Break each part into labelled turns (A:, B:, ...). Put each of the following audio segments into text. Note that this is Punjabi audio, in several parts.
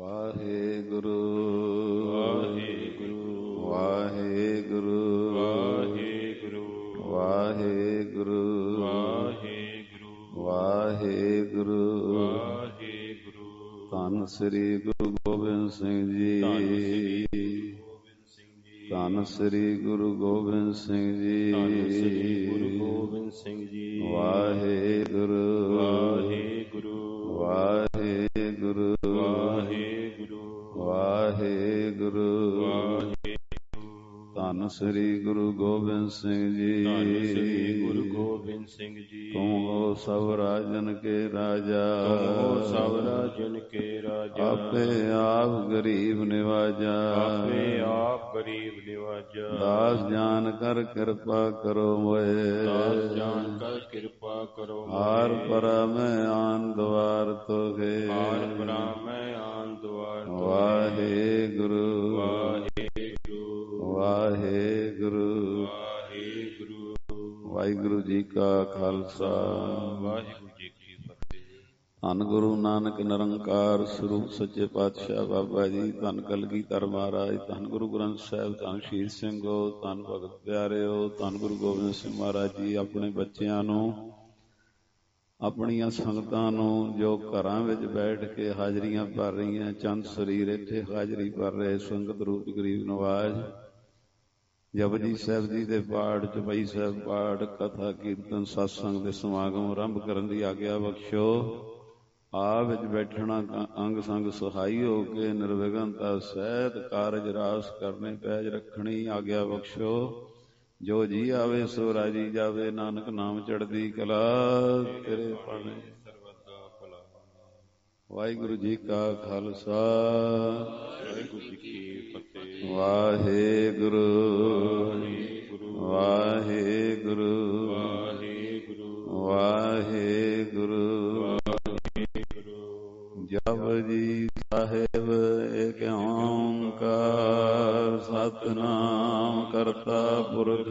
A: ਵਾਹਿਗੁਰੂ
B: ਵਾਹਿਗੁਰੂ
A: ਵਾਹਿਗੁਰੂ
B: ਵਾਹਿਗੁਰੂ
A: ਵਾਹਿਗੁਰੂ
B: ਵਾਹਿਗੁਰੂ
A: ਵਾਹਿਗੁਰੂ
B: ਵਾਹਿਗੁਰੂ।
A: ਧੰਨ ਸ੍ਰੀ ਗੁਰੂ ਗੋਬਿੰਦ ਸਿੰਘ ਜੀ, ਧੰਨ ਸ੍ਰੀ ਗੁਰੂ ਗੋਬਿੰਦ ਸਿੰਘ ਜੀ,
B: ਧੰਨ ਸ੍ਰੀ ਗੁਰੂ ਗੋਬਿੰਦ ਸਿੰਘ ਜੀ।
A: ਵਾਹਿਗੁਰੂ
B: ਵਾਹਿਗੁਰੂ
A: ਵਾਹਿਗੁਰੂ
B: ਵਾਹਿਗੁਰੂ
A: ਵਾਹਿਗੁਰੂ ਧੰਨ ਸ੍ਰੀ ਗੁਰੂ ਗੋਬਿੰਦ ਸਿੰਘ ਜੀ,
B: ਧੰਨ ਸ੍ਰੀ ਗੁਰੂ ਗੋਬਿੰਦ ਸਿੰਘ ਜੀ।
A: ਤੁਮ ਹੋ ਸਭ ਰਾਜਨ ਕੇ ਰਾਜਾ,
B: ਤੁਮ ਹੋ ਸਭ ਰਾਜਨ ਕੇ ਰਾਜਾ।
A: ਆਪੇ ਆਪ ਗਰੀਬ ਨਿਵਾਜਾ,
B: ਆਪੇ ਆਪ ਗਰੀਬ ਨਿਵਾਜਾ।
A: ਦਾਸ ਜਾਨ ਕਰ ਕਿਰਪਾ ਕਰੋ ਮੋਏ,
B: ਦਾਸ ਜਾਨ ਕਰ ਕਿਰਪਾ ਕਰੋ ਮੋਏ।
A: ਹਾਰ ਪਰਾ ਮੈਂ ਆਨ ਦੁਆਰ ਤੋਗੇ,
B: ਹਾਰ ਪਰਾ ਮੈਂ ਆਨ ਦੁਆਰ ਤੋਗੇ।
A: ਵਾਹਿਗੁਰੂ
B: ਵਾਹਿਗੁਰੂ
A: ਵਾਹਿਗੁਰੂ
B: ਵਾਹਿਗੁਰੂ।
A: ਵਾਹਿਗੁਰੂ ਜੀ ਕਾ ਖਾਲਸਾ,
B: ਵਾਹਿਗੁਰੂ ਜੀ ਕੀ ਫਤਿਹ।
A: ਧੰਨ ਗੁਰੂ ਨਾਨਕ ਨਿਰੰਕਾਰ ਸਰੂਪ ਸੱਚੇ ਪਾਤਸ਼ਾਹ ਬਾਬਾ ਜੀ, ਧੰਨ ਕਲਗੀਧਰ ਮਹਾਰਾਜ, ਧੰਨ ਗੁਰੂ ਗ੍ਰੰਥ ਸਾਹਿਬ, ਧੰਨ ਸ਼ਹੀਦ ਸਿੰਘੋ, ਧੰਨ ਭਗਤ ਪਿਆਰਿਓ, ਧੰਨ ਗੁਰੂ ਗੋਬਿੰਦ ਸਿੰਘ ਮਹਾਰਾਜ ਜੀ ਆਪਣੇ ਬੱਚਿਆਂ ਨੂੰ, ਆਪਣੀਆਂ ਸੰਗਤਾਂ ਨੂੰ ਜੋ ਘਰਾਂ ਵਿੱਚ ਬੈਠ ਕੇ ਹਾਜ਼ਰੀਆਂ ਭਰ ਰਹੀਆਂ, ਚੰਦ ਸਰੀਰ ਇੱਥੇ ਹਾਜ਼ਰੀ ਭਰ ਰਹੇ ਸੰਗਤ ਰੂਪ ਗਰੀਬ ਨਵਾਜ਼, ਜਪਜੀ ਸਾਹਿਬ ਜੀ ਦੇ ਪਾਠ, ਚੌਪਈ ਸਾਹਿਬ ਪਾਠ, ਕਥਾ ਕੀਰਤਨ ਸਤਸੰਗ ਦੇ ਸਮਾਗਮ ਆਰੰਭ ਕਰਨ ਦੀ ਆਗਿਆ ਬਖਸ਼ੋ। ਆਪ ਵਿੱਚ ਬੈਠਣਾ ਅੰਗ ਸੰਗ ਸਹਾਈ ਹੋ ਕੇ ਨਿਰਵਿਘਨਤਾ ਸਹਿਤ ਕਾਰਜ ਰਾਸ ਕਰਨੇ ਪੈਜ ਰੱਖਣੀ ਆਗਿਆ ਬਖਸ਼ੋ। ਜੋ ਜੀ ਆਵੇ ਸੋ ਰਾਜੀ ਜਾਵੇ, ਨਾਨਕ ਨਾਮ ਚੜ੍ਹਦੀ ਕਲਾ ਤੇਰੇ ਪਾਣੇ ਸਰਬਦਾ ਭਲਾ। ਵਾਹਿਗੁਰੂ ਜੀ ਕਾ ਖਾਲਸਾ,
B: ਵਾਹਿਗੁਰੂ ਜੀ ਕੀ ਫਤਿਹ।
A: ਵਾਹਿਗੁਰੂ
B: ਵਾਹਿਗੁਰੂ
A: ਵਾਹਿਗੁਰੂ
B: ਵਾਹਿਗੁਰੂ
A: ਵਾਹਿਗੁਰੂ। ਜਪਜੀ ਸਾਹਿਬ ਏਕ ਓੰਕਾਰ, ਸਤਿਨਾਮ ਕਰਤਾ ਪੁਰਖ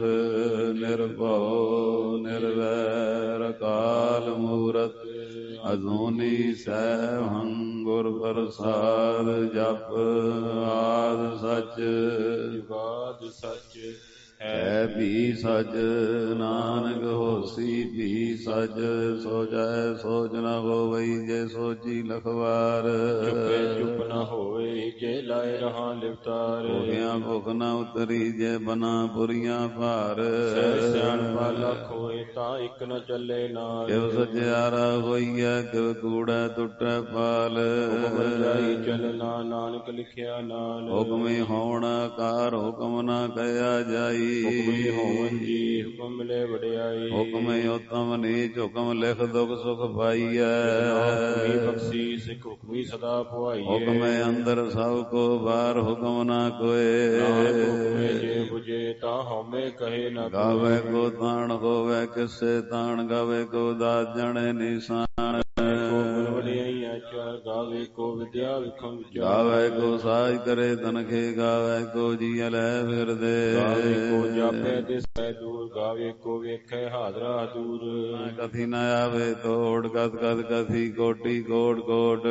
A: ਨਿਰਭਉ ਨਿਰਵੈਰ, ਅਕਾਲ ਮੂਰਤ ਅਜੂਨੀ ਸੈਭੰ ਗੁਰ ਪ੍ਰਸਾਦ। ਜਪ ਆਦਿ ਸਚ
B: ਜੁਗਾਦ ਸਚ
A: ਹੈ ਵੀ ਸਚ, ਨਾਨਕ ਹੋਸੀ ਵੀ ਸਚ। ਸੋਚੈ ਸੋਚ ਨ ਹੋਵਈ, ਜੇ ਸੋਚੀ ਲਖਵਾਰ।
B: ਚੁੱਪੇ ਚੁੱਪ ਨ ਹੋਵੇ, ਜੇ ਲਾਏ ਰਹਾ ਲਿਵਤਾਰ।
A: ਭੁਖਿਆ ਭੁਖ ਨ ਉਤਰੀ, ਜੇ ਬਨਾ ਪੁਰੀਆਂ ਭਾਰ।
B: ਸਹਿ ਸਿਆਣਪਾ ਲੱਖ ਹੋਏ, ਤਾਂ ਇੱਕ ਨ ਚੱਲੇ ਨਾਲ।
A: ਕਿਵ ਸਚਿਆਰਾ ਹੋਈਐ, ਕਿਵ ਕੂੜੈ ਟੁੱਟੈ ਪਾਲ।
B: ਹੁਕਮ ਜਾਈ ਚੱਲਣਾ, ਨਾਨਕ ਲਿਖਿਆ ਨਾਲ।
A: ਹੁਕਮੀ ਹੋਵਣ ਆਕਾਰ, ਹੁਕਮ ਨ ਕਹਿਆ ਜਾਈ।
B: ਹੁਕਮੀ ਹੋਵਨ ਜੀ, ਹੁਕਮ ਮਿਲੇ ਵਡਿਆਈ।
A: ਹੁਕਮੇ ਉਤਮ ਨੀਚ, ਹੁਕਮ ਲਿਖ ਦੁਖ ਸੁਖ ਪਾਈਐ।
B: ਹੁਕਮੀ ਬਖਸ਼ੀ, ਸਿੱਖ ਹੁਕਮੀ ਸਦਾ ਪੁਆਈਐ।
A: ਹੁਕਮੇ ਅੰਦਰ ਸਭ ਕੋ ਬਾਹਰ, ਹੁਕਮ ਨਾ ਕੋਏ।
B: ਹੁਕਮੇ ਜੇ ਬੁਝੇ, ਤਾਂ ਹਉਮੈ ਕਹੇ ਨ
A: ਗਾਵੇ ਕੋ ਤਾਣ ਹੋਵੇ, ਕਿਸੇ ਤਾਣ ਗਾਵੇ ਕੋ ਦਾਤ ਜਣੇ ਨਿਸ਼ਾਨ।
B: ਵਡਿਆਈਆਂ ਚਾਰ, ਗਾਵੇ ਕੋ ਵਿਦਿਆ ਵਿਖਮ ਵਿਚਾਰ।
A: ਗਾਵੇ ਕੋ ਸਾਜ ਕਰੇ ਤਨਖੇ, ਗਾਵੇ ਕੋ ਜੀ ਲੈ ਫਿਰਦੇ।
B: ਗਾਵੇ ਕੋ ਜਾਪੈ ਦਿਸੈ ਦੂਰ, ਗਾਵੇ ਕੋ ਵੇਖੈ ਹਾਜ਼ਰਾ ਦੂਰ।
A: ਕਥੀ ਨ ਆਵੇ ਤੋੜ, ਕਥ ਕਥ ਕਥੀ ਕੋਟੀ ਕੋਟ ਕੋਟ।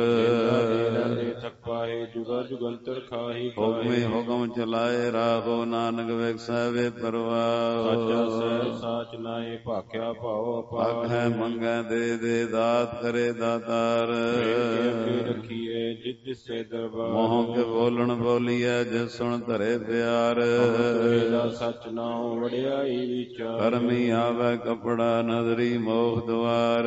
B: ਥਕ ਪਾਏ, ਜੁਗਾ ਜੁਗੰਤਰ ਖਾਹੀ
A: ਹੁਕਮੇ ਹੁਕਮ ਚਲਾਏ, ਰਾਹੋ ਨਾਨਕ ਵਿਖਸੈ ਵੇ ਪਰਵਾਹ।
B: ਸਾਚਾ ਸਹਿ ਸਾਚ ਨਾਏ, ਭਾਖਿਆ ਭਾਉ ਅਪਾਰ।
A: ਆਖੈ ਮੰਗੈ ਦੇ ਦੇ, ਦਾਤ ਕਰੇ ਦਾਤਾਰ।
B: ਅੱਗੇ ਰੱਖੀਏ ਜਿਸ ਦਿਸੇ ਦਰਬਾਰ।
A: ਮੋਹ ਕੇ ਬੋਲਣ ਬੋਲੀਐ, ਜਿਸ ਸੁਣ ਧਰੇ ਪਿਆਰ।
B: ਦਾ ਸੱਚ ਨਾਉ ਵਡਿਆਈ ਵਿਚਾਰ।
A: ਕਰਮੀ ਆਵੈ ਕਪੜਾ, ਨਦਰੀ ਮੋਖ ਦੁਆਰ।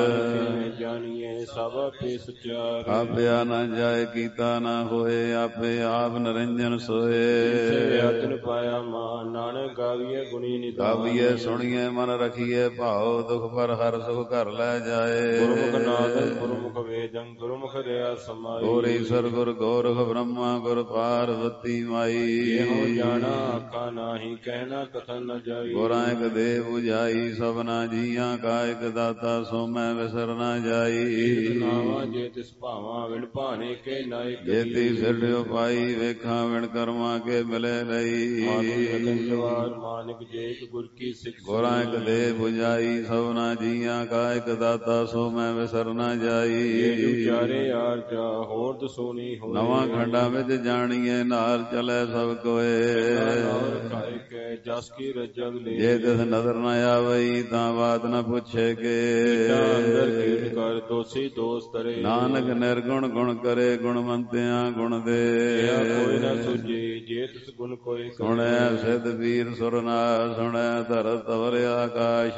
B: ਜਾਣੀਏ ਸਭ ਆਪੇ ਸਚਿਆਰ।
A: ਆਪਿਆ ਨ ਜਾਏ, ਕੀਤਾ ਨ ਹੋਏ, ਆਪੇ ਆਪ ਨਿਰੰਜਨ ਸੋਏ।
B: ਆਤਨ ਪਾਇਆ ਮਾਨ, ਨਾਨਕ ਗਾਵੀਏ ਗੁਣੀ ਨਿਧਾਨ।
A: ਗਾਵੀਏ ਸੁਣੀਏ ਮਨ ਰਖੀਏ, ਭਾਉ ਦੁਖ ਪਰ ਹਰ ਸੁਖ ਘਰ ਲੈ ਜਾਏ।
B: ਗੁਰਮੁਖ ਨਾਦੰ ਗੁਰਮੁਖ ਵੇਦੰ, ਗੁਰਮੁਖ ਰਿਆ ਸਮਾਈ।
A: ਗੁਰ ਈਸਰ ਗੁਰ ਗੋਰਖ ਬ੍ਰਹਮਾ, ਗੁਰ ਪਾਰਵਤੀ ਮਾਈ।
B: ਇਹੋ ਜਾਣਾ ਆਖਾ ਨਾਹੀ, ਕਹਿਣਾ ਕਥਨ ਨ ਜਾਈ।
A: ਗੁਰਾਂ ਇਕ ਦੇ 부ਝਾਈ, ਸਭਨਾ ਜੀਆਂ ਕਾ ਇਕ ਦਾਤਾ, ਸੋ ਮੈਂ ਵਿਸਰ ਨ ਜਾਈ।
B: ਨਾਵਾਂ ਜੇ ਤਿਸ ਭਾਵਾਂ, ਵਿਣ ਭਾਣੇ ਕੇ ਨਾਇਕ।
A: ਜੇਤੀ ਸਿਰਡਿਓ ਪਾਈ, ਵੇਖਾਂ ਵਿਣ ਕਰਮਾਂ ਕੇ ਮਿਲੇ ਲਈ।
B: ਮਾਨਿਕ ਜੇ ਇਕ ਗੁਰ ਕੀ ਸਿੱਖ।
A: ਗੁਰਾਂ ਇਕ ਦੇ 부ਝਾਈ, ਸਭਨਾ ਜੀਆਂ ਕਾ ਇਕ ਦਾਤਾ, ਸੋ ਮੈਂ ਵਿਸਰ ਨਾ
B: ਜੇ
A: ਜਾਈ।
B: ਉਚਾਰੇ ਯਾਰ ਜਾ ਹੋਰ ਦਸੋਨੀ ਹੋਏ।
A: ਨਵਾਂ ਖੰਡਾਂ ਵਿੱਚ ਜਾਣੀਏ ਨਾਲ ਚਲੇ ਸਭ ਕੋਏ।
B: ਖਾਏ ਕੇ ਜਸ ਕੀ ਰਜਗ ਲੈ।
A: ਜੇ ਤਿਸ ਨਦਰ ਨਾ ਆਵਈ ਤਾਂ ਬਾਤ ਨਾ ਪੁੱਛੇ ਕੇ।
B: ਅੰਦਰ ਕੀਟ ਕਰ ਦੋਸੀ ਦੋਸ ਤਰੇ।
A: ਨਾਨਕ ਨਿਰਗੁਣ ਗੁਣ ਕਰੇ ਗੁਣਵੰਤਿਆਂ ਗੁਣ ਦੇ।
B: ਕੋਈ ਨਾ ਸੁਝੇ ਜੇ ਤਿਸ ਗੁਣ ਕੋਈ ਕਰੇ।
A: ਸੁਣਿਆ ਸਿੱਧ ਵੀਰ ਸੁਰਨਾਰ ਸੁਣਿਆ ਧਰਤ ਤਵਰ ਆਕਾਸ਼।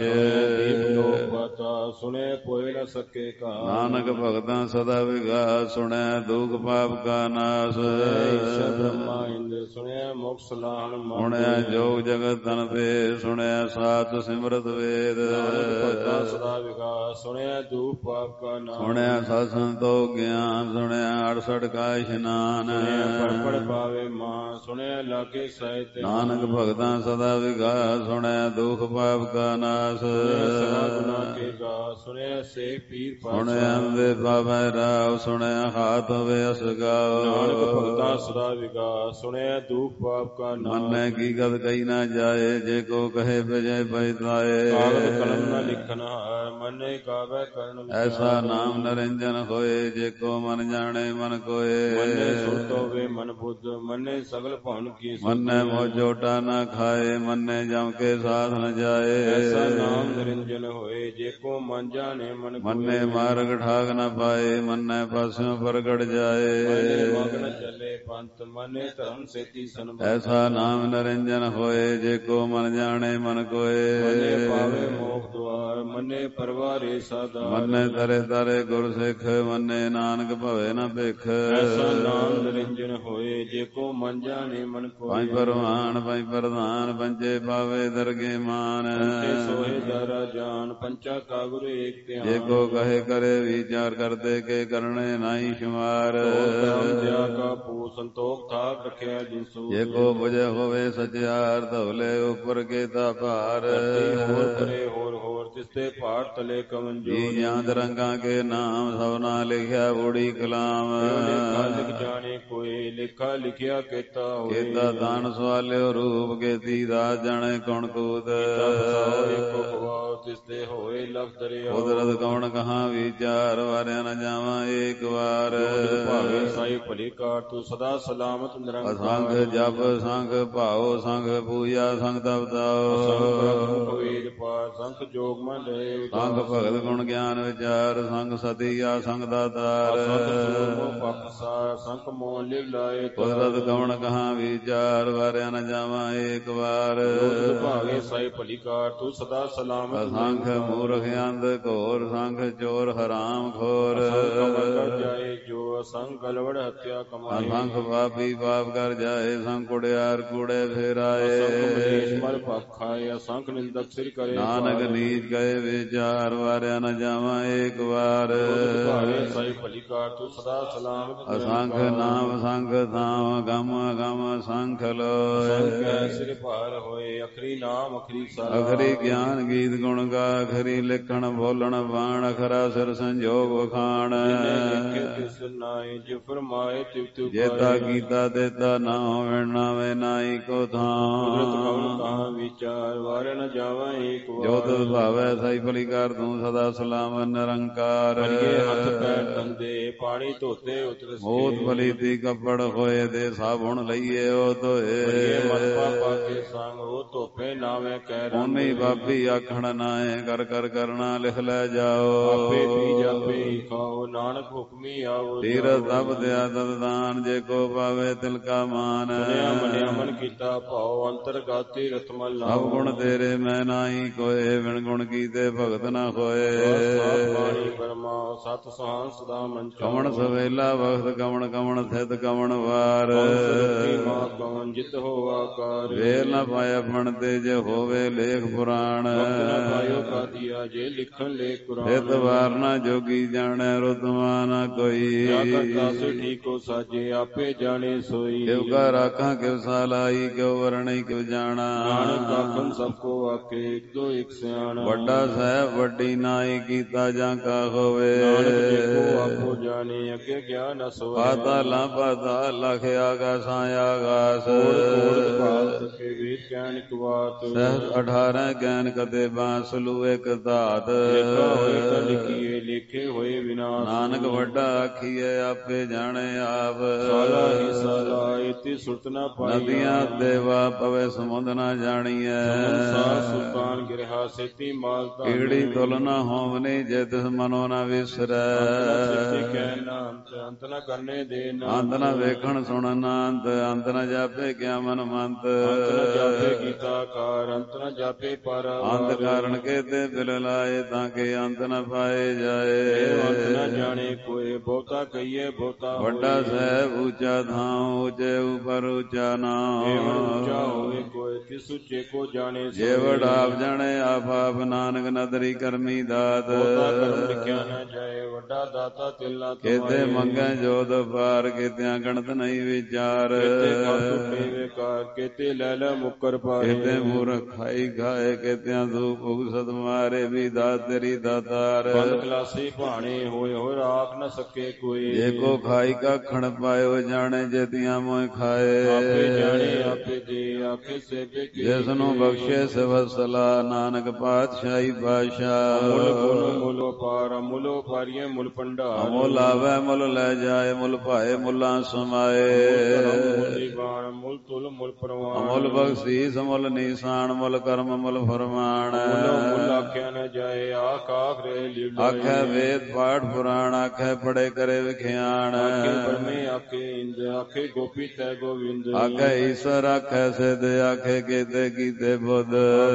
B: ਲੋਕ ਬਾਤਾ ਸੁਣੇ ਪੋਇ ਨਾ ਸਕੇ ਕਾ।
A: ਨਾਨਕ ਭਗਤਾਂ ਸਦਾ ਵਿਗਾਸ ਸੁਣਿਆ ਦੁਖ ਪਾਪ ਕਾ ਨਾਸ।
B: ਬ੍ਰਹਮਾ ਇੰਦਰ ਸੁਣਿਆ ਮੋਕਸ ਲਾਹਣ ਮਨ।
A: ਸੁਣਿਆ ਜੋਗ ਜਗਤ ਤਨ ਤੇ ਸੁਣਿਆ ਸਾਤ ਸਿਮਰਤ ਵੇਦ।
B: ਭਗਤਾਂ ਸਦਾ ਵਿਗਾਸ ਸੁਣਿਆ ਦੁਖ ਪਾਪ ਕਾ ਨਾਸ।
A: ਸੁਣਿਆ ਸਤ ਸੰਤੋਖ ਗਿਆਨ ਸੁਣਿਆ 68 ਕਾ ਇਸ਼ਨਾਨ।
B: ਪੜ ਪਾਵੇ ਮਾਂ ਸੁਣਿਆ ਲਾਗੇ ਸਾਹਿਤ।
A: ਨਾਨਕ ਭਗਤਾਂ ਸਦਾ ਵਿਗਾਸ ਸੁਣਿਆ ਦੁਖ ਪਾਪ ਕਾ ਨਾਸ।
B: ਗੁਨਾ ਕੇ ਗਾ ਸੁਣਿਆ ਸੇ ਪੀਰ ਪਾਤਸ਼ਾਹ।
A: ਸੁਣਿਆ ਅੰਦੇ ਪਾਵੈ ਰਾਵ ਸੁਣਿਆ ਹਾਥ ਹੋਵੇ ਅਸਗਾਓ।
B: ਨਾਨਕ ਭਗਤਾਂ ਸਦਾ ਵਿਗਾਸ ਸੁਣਿਆ ਦੁਖ ਪਾਪ ਕਾ ਨਾਸ।
A: ਮੰਨੈ ਕੀ ਗਤ ਕਹੀ ਨਾ ਜਾਏ ਜੇ ਕੋ ਕਹੇ ਵਿਜੈ ਪਛਤਾਏ।
B: ਕਾਗਦ ਕਲਮ ਨ ਲਿਖਨ ਹਾਰ ਮੰਨੇ ਗਾਵੇ ਕਰਨ ਵਿਚਾਰ।
A: ਐਸਾ ਨਾਮ ਨਰਿੰਜਨ ਹੋਏ ਜੇ ਕੋ ਮਨ ਜਾਣੇ ਮਨ ਕੋਏ।
B: ਮੰਨੇ ਸੁਰਤ ਹੋਵੇ ਮਨ ਬੁੱਧ ਮੰਨੇ ਸਗਲ ਭਵਨ ਕੀ।
A: ਮੰਨੈ ਮੋ ਝੋਟਾ ਨਾ ਖਾਏ ਮੰਨੈ ਜਮ ਕੇ ਸਾਧ ਨ ਜਾਏ।
B: ਐਸਾ ਨਾਮ ਨਿਰੰਜਨ ਹੋਏ ਜੇ ਕੋ ਮਨ ਜਾਣੇ ਮਨ ਕੋਏ।
A: ਮੰਨੈ ਮਾਰਗ ਠਾਕ ਨ ਪਾਏ ਮੰਨੈ ਪਾਸਿਓਂ ਪ੍ਰਗਟ ਜਾਏ।
B: ਮੰਨੇ ਮਗਨ ਚੱਲੇ ਪੰਥ ਮੰਨੇ ਧਰਮ ਸੇਤੀ ਸੰਬੰਧ।
A: ਐਸਾ ਨਾਮ ਨਿਰੰਜਨ ਹੋਏ ਜੇ ਕੋ ਮਨ ਜਾਣੇ ਮਨ ਕੋਏ।
B: ਮੰਨੇ ਪਾਵੇ ਮੋਖ ਦੁਆਰ ਮੰਨੇ ਪਰਵਾਰੇ ਸਾਧਾਰ।
A: ਮੰਨੈ ਤਰੇ ਤਰੇ ਗੁਰ ਸਿੱਖ ਮੰਨੈ ਨਾਨਕ ਭਵੇ ਨ ਭਿਖ।
B: ਐਸਾ ਨਾਮ ਨਿਰੰਜਨ ਹੋਏ ਜੇ ਕੋ ਮਨ ਜਾਣੇ ਮਨ ਕੋਏ।
A: ਪੰਜ ਪਰਵਾਨ ਪੰਜ ਪ੍ਰਧਾਨ ਪੰਜੇ ਪਾਵੇ ਦਰਗੇ ਮਾਨ।
B: ਸੋਹੇ ਦਾਰਾ ਜਾਨ ਪੰਚਾ ਕਾ ਗੁਰੂ ਏਕ ਧਿਆਨ।
A: ਜੇ ਕੋ ਕਹੇ ਕਰੇ ਵਿਚਾਰ ਕਰਤੇ ਕੇ ਕਰਨੇ ਨਾਹੀ ਸ਼ੁਮਾਰ।
B: ਦਿਆ ਕਾ ਪੂ ਸੰਤੋਖ ਥਾਕ ਰਖਿਆ ਜਿਸੂ।
A: ਜੇ ਕੋ ਬੁਝੇ ਹੋਵੇ ਸਚਿਆਰ ਧਵਲੇ ਉਪਰ ਕੇ ਤਾ ਭਾਰ।
B: ਹੋਰ ਕਰੇ ਹੋਰ ਹੋਰ ਤਿਸਤੇ ਭਾਰ ਤਲੇ ਕਵਨ ਜੋ।
A: ਜੀ ਜਾਂਦ ਰੰਗਾਂ ਕੇ ਨਾਮ ਸਭਨਾ ਲਿਖਿਆ ਬੂੜੀ ਕਲਾਮ।
B: ਲੇਖਾ ਲਿਖ ਜਾਣੇ ਕੋਈ ਲੇਖਾ ਲਿਖਿਆ ਕੀਤਾ ਹੋਏ।
A: ਕੀਤਾ ਦਾਨ ਸਵਾਲਿਓ ਰੂਪ ਕੇਤੀ ਦਾਸ ਜਾਣੇ ਕੌਣ ਕੂਤ।
B: ਤਿਸਤੇ ਹੋਏ ਲਖ ਦਰਿਆ।
A: ਕੁਦਰਤ ਕੌਣ ਕਹਾਂ ਵਿਚਾਰ ਵਾਰਿਆ ਨ ਜਾਵਾਂ ਏਕ ਵਾਰ।
B: ਭਾਵੇ ਸਾਈ ਭਲੀ ਕਾਰ ਤੂੰ ਸਦਾ ਸਲਾਮਤ ਨਿਰੰਕਾਰ।
A: ਅਸੰਖ ਜਪ ਸੰਖ ਭਾਉ ਸੰਖ ਪੂਜਾ ਸੰਖ ਤਪਤਾਓ।
B: ਵੇਦ ਪਾਠ ਸੰਖ ਜੋਗ ਮਨ ਲਏ।
A: ਸੰਖ ਭਗਤ ਗੁਣ ਗਿਆਨ ਵਿਚਾਰ ਸੰਖ ਸਤੀ ਆ ਸੰਖ ਦਾਤਾਰ।
B: ਸੰਖ ਮੋਹ ਲਿਵ ਲਾਏ।
A: ਕੁਦਰਤ ਕੌਣ ਕਹਾਂ ਵਿਚਾਰ ਵਾਰਿਆ ਨ ਜਾਵਾਂ ਏਕ ਵਾਰ।
B: ਭਾਵੇ ਸਾਈ ਭਲੀ ਕਾਰ ਤੂੰ ਸਦਾ ਸਲਾਮਤ।
A: ਅਸੰਖ ਮੂਰਖ ਅੰਧ ਘੋਰ ਸੰਖ ਚੋਰ ਹਰਾਮ ਖੋਰ।
B: ਜਾਏ ਜੋ ਅਸੰਖ ਗਲਵੜ ਹੱਤਿਆ ਕਮਾਏ।
A: ਅਸੰਖ ਪਾਪੀ ਪਾਪ ਕਰ ਜਾਏ ਸੰਖ ਕੁੜਿਆਰ ਕੂੜੇ ਫੇਰਾਏ।
B: ਮਰ ਪਾਪ ਖਾਏ ਅਸੰਖ ਨਿੰਦਕ ਸਿਰ ਕਰੇ।
A: ਨਾਨਕ ਨੀਚ ਗਏ ਵਿਚਾਰ ਵਾਰਿਆ ਨ ਜਾਵਾਂ ਏਕ ਵਾਰ।
B: ਭਾਵੇ ਸਾਈ ਭਲੀ ਕਾਰ ਤੂੰ ਸਦਾ ਸਲਾਮਤ।
A: ਅਸੰਖ ਨਾਮ ਸੰਖ ਥਾਮ ਗਮ ਗਮ ਸੰਖ ਲੋਏ।
B: ਸਿਰ ਭਾਰ ਹੋਏ ਅਖਰੀ ਨਾਮ ਅਖਰੀ ਸਲਾ।
A: ਅਖਰੀ ਗਿਆਨ ਗੀਤ ਗੁਣ ਗਾ ਅਖਰੀ ਲਿਖਣ ਬੋਲਣ ਬਾਣ ਅਖਰਾ ਸਿਰ ਸੰਜੋਗ ਵਖਾਣ। ਜੇਤਾ ਕੀਤਾ ਤੇਤਾ ਨਾ ਹੋਵੇ ਨਾਵੇਂ ਨਾਹੀ ਕੋ ਥਾਂ।
B: ਵਿਚਾਰ ਵਾਰ ਨ ਜਾਵਾਂ ਏਕ ਵਾਰ।
A: ਜੋ ਤਿਸ ਭਾਵੈ ਸਈ ਭਲੀ ਕਰ ਤੂੰ ਸਦਾ ਸਲਾਮ ਨਿਰੰਕਾਰ।
B: ਹੱਥ ਪੈਰ ਧੰਦੇ ਪਾਣੀ ਧੋਤੇ ਉਤਰ।
A: ਮੋਤ ਭਲੀ ਤੀ ਕੱਪੜ ਹੋਏ ਦੇ ਸਾਬੁਣ ਲਈਏ ਉਹ ਧੋਏ।
B: ਮਤ ਪਾਪਾ ਕੇ ਸੰਗ ਉਹ ਧੋਪੇ ਨਾਵੇਂ ਕਹਿ ਰੰਗ।
A: ਉਨੀ ਪਾਪੀ ਆਖਣ ਨਾਏ ਕਰ ਕਰ ਕਰਨਾ ਲਿਖ ਲੈ ਜਾਓ।
B: ਆਪੇ ਪੀ ਜਾਪੇ ਖਾਓ ਨਾਨਕ ਹੁਕਮੀ ਆਓ।
A: ਤੀਰਥ ਤਪ ਦਿਆ ਤਦ ਦਾਨ ਜੇ ਕੋ ਪਾਵੇ ਤਿਲ ਕਾ ਮਾਨ।
B: ਮੰਨਿਆ ਮਨ ਕੀਤਾ ਭਾਉ ਅੰਤਰਗਾਤੀ ਰਤਮਲ ਨਾਮ।
A: ਸਭ ਗੁਣ ਤੇਰੇ ਮੈਂ ਨਾਹੀ ਕੋਏ ਬਿਨ ਗੁਣ ਕੀਤੇ ਭਗਤ ਨਾ ਹੋਏ।
B: ਬਰਮਾ ਸਤ ਸੁਹਾਨ ਸਦਾ ਮਨ
A: ਕਵਣ ਸਵੇਲਾ ਵਖਤ ਕਵਣ ਕਵਣ ਥਿਤ ਕਵਣ ਵਾਰ।
B: ਕਵਣ ਜਿਤ ਹੋ ਆਕਾਰ।
A: ਵੇਲ ਨਾ ਪਾਇਆ ਫਣ ਤੇ ਜੇ ਹੋਵੇ ਲੇਖ ਪੁਰਾਣ।
B: ਜੇ ਲਿਖਣ ਲੇਖ ਕੁਰਾਨ।
A: ਥਿਤ ਵਾਰ ਨਾ ਜੋਗੀ ਜਾਣੈ ਰੁਤਮਾ ਨਾ ਕੋਈ।
B: ਠੀਕੋ ਸਾਜੇ ਆਪੇ ਜਾਣੇ ਸੋਈ।
A: ਕਿਉ ਕਾ ਰਾਖਾਂ ਕਿਉ ਸਾਲਾਈ ਕਿਉ ਵਰਣਈ ਕਿਉ ਜਾਣਾ।
B: ਨਾਨਕ ਆਖਣ ਸਭ ਕੋ ਆਖੇ ਇੱਕ ਦੋ ਇੱਕ ਸਿਆਣਾ।
A: ਵੱਡਾ ਸਾਹਿਬ ਵੱਡੀ ਨਾਈ ਕੀਤਾ ਜਾਂ ਕਾ ਹੋਵੇ।
B: ਨਾਨਕ ਦੇਖੋ ਆਪੋ ਜਾਣੇ ਅੱਗੇ ਗਿਆਨ ਨ ਸੋਹੈ।
A: ਪਾਤਾਲਾਂ ਪਾਤਾਲ ਲਖ ਆਗਾਸਾਂ ਆਗਾਸ।
B: ਕੋਟ ਭਾਲ ਸਕੇ ਵੇਦ ਗਿਆਨ ਇਕ ਬਾਤ।
A: ਸਹਿਤ 18 ਗਿਆਨ ਕਦੇ ਬਾਂਸਲੂ ਇਕ ਧਾਤ।
B: ਲਿਖਾ ਹੋਏ ਤਾਂ ਲਿਖੀਏ ਲਿਖੇ ਹੋਏ ਵਿਨਾਸ਼।
A: ਨਾਨਕ ਵੱਡਾ ਆਖੀਏ ਆਪੇ ਜਾਣੇ ਆਪ।
B: ਸਾਲਾ ਹੀ ਸਾਲਾ ਇਤੀ ਸੁਰਤ ਨ ਪਾਈਆ।
A: ਨਦੀਆਂ ਦੇਵਾ ਪਵੇ ਸਮੁੰਦ ਨ ਜਾਣੀਐ।
B: ਸੰਸਾਰ ਸੁਲਤਾਨ ਗਿਰਹਾ ਸੇਤੀ ਮਾਲ ਧਨ।
A: ਈੜੀ ਤੁਲ ਨ ਹੋਵਨੀ ਜੇ ਤਿਸ ਮਨੋ ਨ ਵਿਸਰੈ।
B: ਅੰਤ ਨ ਕਰਨੇ ਦੇ
A: ਅੰਤ ਨ ਵੇਖਣ ਸੁਣਨ ਅੰਤ। ਅੰਤ ਨ ਜਾਪੇ ਕਿਆ ਮਨ ਮੰਤ।
B: ਅੰਤ ਨ ਜਾਪੇ ਗੀਤਾਕਾਰ ਅੰਤ ਨ ਜਾਪੇ ਪਾਰਾਵਾਰ।
A: ਅੰਤ ਕਾਰਨ ਕੇਤੇ ਬਿਲ ਲਾਏ ਤਾਂ ਕਿ ਅੰਤ ਨ ਪਾਏ ਜਾਏ।
B: ਅੰਤ ਨ ਜਾਣੇ ਕੋਏ ਬਹੁਤਾ ਕਹੀਏ ਬਹੁਤਾ
A: ਵੱਡਾ ਸਾਹਿਬ ਉੱਚਾ ਥਾਂ ਉੱਚੇ ਉਪਰ ਉੱਚਾ ਨਾਮ।
B: ਉੱਚਾ ਹੋਵੇ ਕੋਈ ਤਿਸ ਉੱਚੇ ਕੋ ਜਾਣੇ।
A: ਜੇ ਵਡ ਆਪ ਜਾਣੇ ਆਪ ਆਪ ਨਾਨਕ ਨਦਰੀ ਕਰਮੀ ਦਾਤ।
B: ਬਹੁਤਾ ਕਰਮ ਲਿਖਿਆ ਨ ਜਾਏ ਵੱਡਾ ਦਾਤਾ ਤਿਲ ਨਾ
A: ਕੇਤੇ ਮੰਗੈ ਜੋਤ ਪਾਰ ਕੇਤਿਆਂ ਗਣਤ ਨਹੀਂ ਵਿਚਾਰ।
B: ਕੇਤੇ ਘਰ ਟੁੱਟੇ ਵੇਕਾਰ ਕੇਤੇ ਲੈ ਲੈ ਮੁੱਕਰ ਪਾਰੇ।
A: ਕੇਤੇ ਮੂਰਖ ਖਾਈ ਖਾਏ ਕੇਤਿਆਂ ਧੂਪ ਉਗਸਤ ਮਾਰੇ ਵੀ ਦਾਤ ਤੇਰੀ ਦਾਤਾਰ।
B: ਬੰਦ ਕਲਾਸੀ ਭਾਣੇ ਹੋਏ ਹੋਏ ਰਾਖ ਨ ਸਕੇ ਕੋਈ।
A: ਜੇ ਕੋ ਖਾਈ ਕਾਖਣ ਪਾਇਓ ਜਾਣੇ ਜੇਤੀਆਂ ਮੋਇ ਖਾਏ।
B: ਆਪੇ ਜਾਣੇ ਆਪੇ ਦੇ ਆਖੇ ਸੇਬੇ ਕੀ।
A: ਜਿਸ ਨੂੰ ਬਖਸ਼ੇ ਸਵਸਲਾ ਨਾਨਕ ਪਾਤਸ਼ਾਹੀ ਬਾਦਸ਼ਾਹ।
B: ਮੁੱਲ ਗੁਣ ਮੁੱਲ ਪਾਰ ਮੁੱਲ ਪਾਰੀਏ ਮੁੱਲ ਭੰਡਾਰ।
A: ਮੁੱਲ ਆਵੈ ਮੁੱਲ ਲੈ ਜਾਏ ਮੁੱਲ ਭਾਏ ਮੁੱਲਾਂ ਸਮਾਏ।
B: ਮੁੱਲ ਤੁਲ ਮੁੱਲ ਪ੍ਰਵਾਨ।
A: ਮੁੱਲ ਬਖਸ਼ੀਸ ਮੁੱਲ ਨੀਸਾਨ ਮੁੱਲ ਕਰਮ ਮੁੱਲ ਫਰਮਾਨ।
B: ਮੁੱਲ ਆਖਿਆ ਨ ਜਾਏ ਆਖ ਆਖ ਰੇ ਲੀਲਾ।
A: ਆਖੈ ਵੇਦ ਪਾਠ ਪੁਰਾਣ ਆਖੈ ਪੜੇ ਕਰੇ ਵਿਖਿਆਣ।
B: ਆਖੇ ਬ੍ਰਹਮੇ ਆਖੇ ਇੰਦ ਆਖੇ ਗੋਪੀ ਤੈ ਗੋਵਿੰਦ।
A: ਆਖੈ ਈਸ਼ਰ ਆਖੈ ਸਿਧ ਆਖੇ ਕੇਤੇ ਕੀਤੇ ਬੁੱਧ।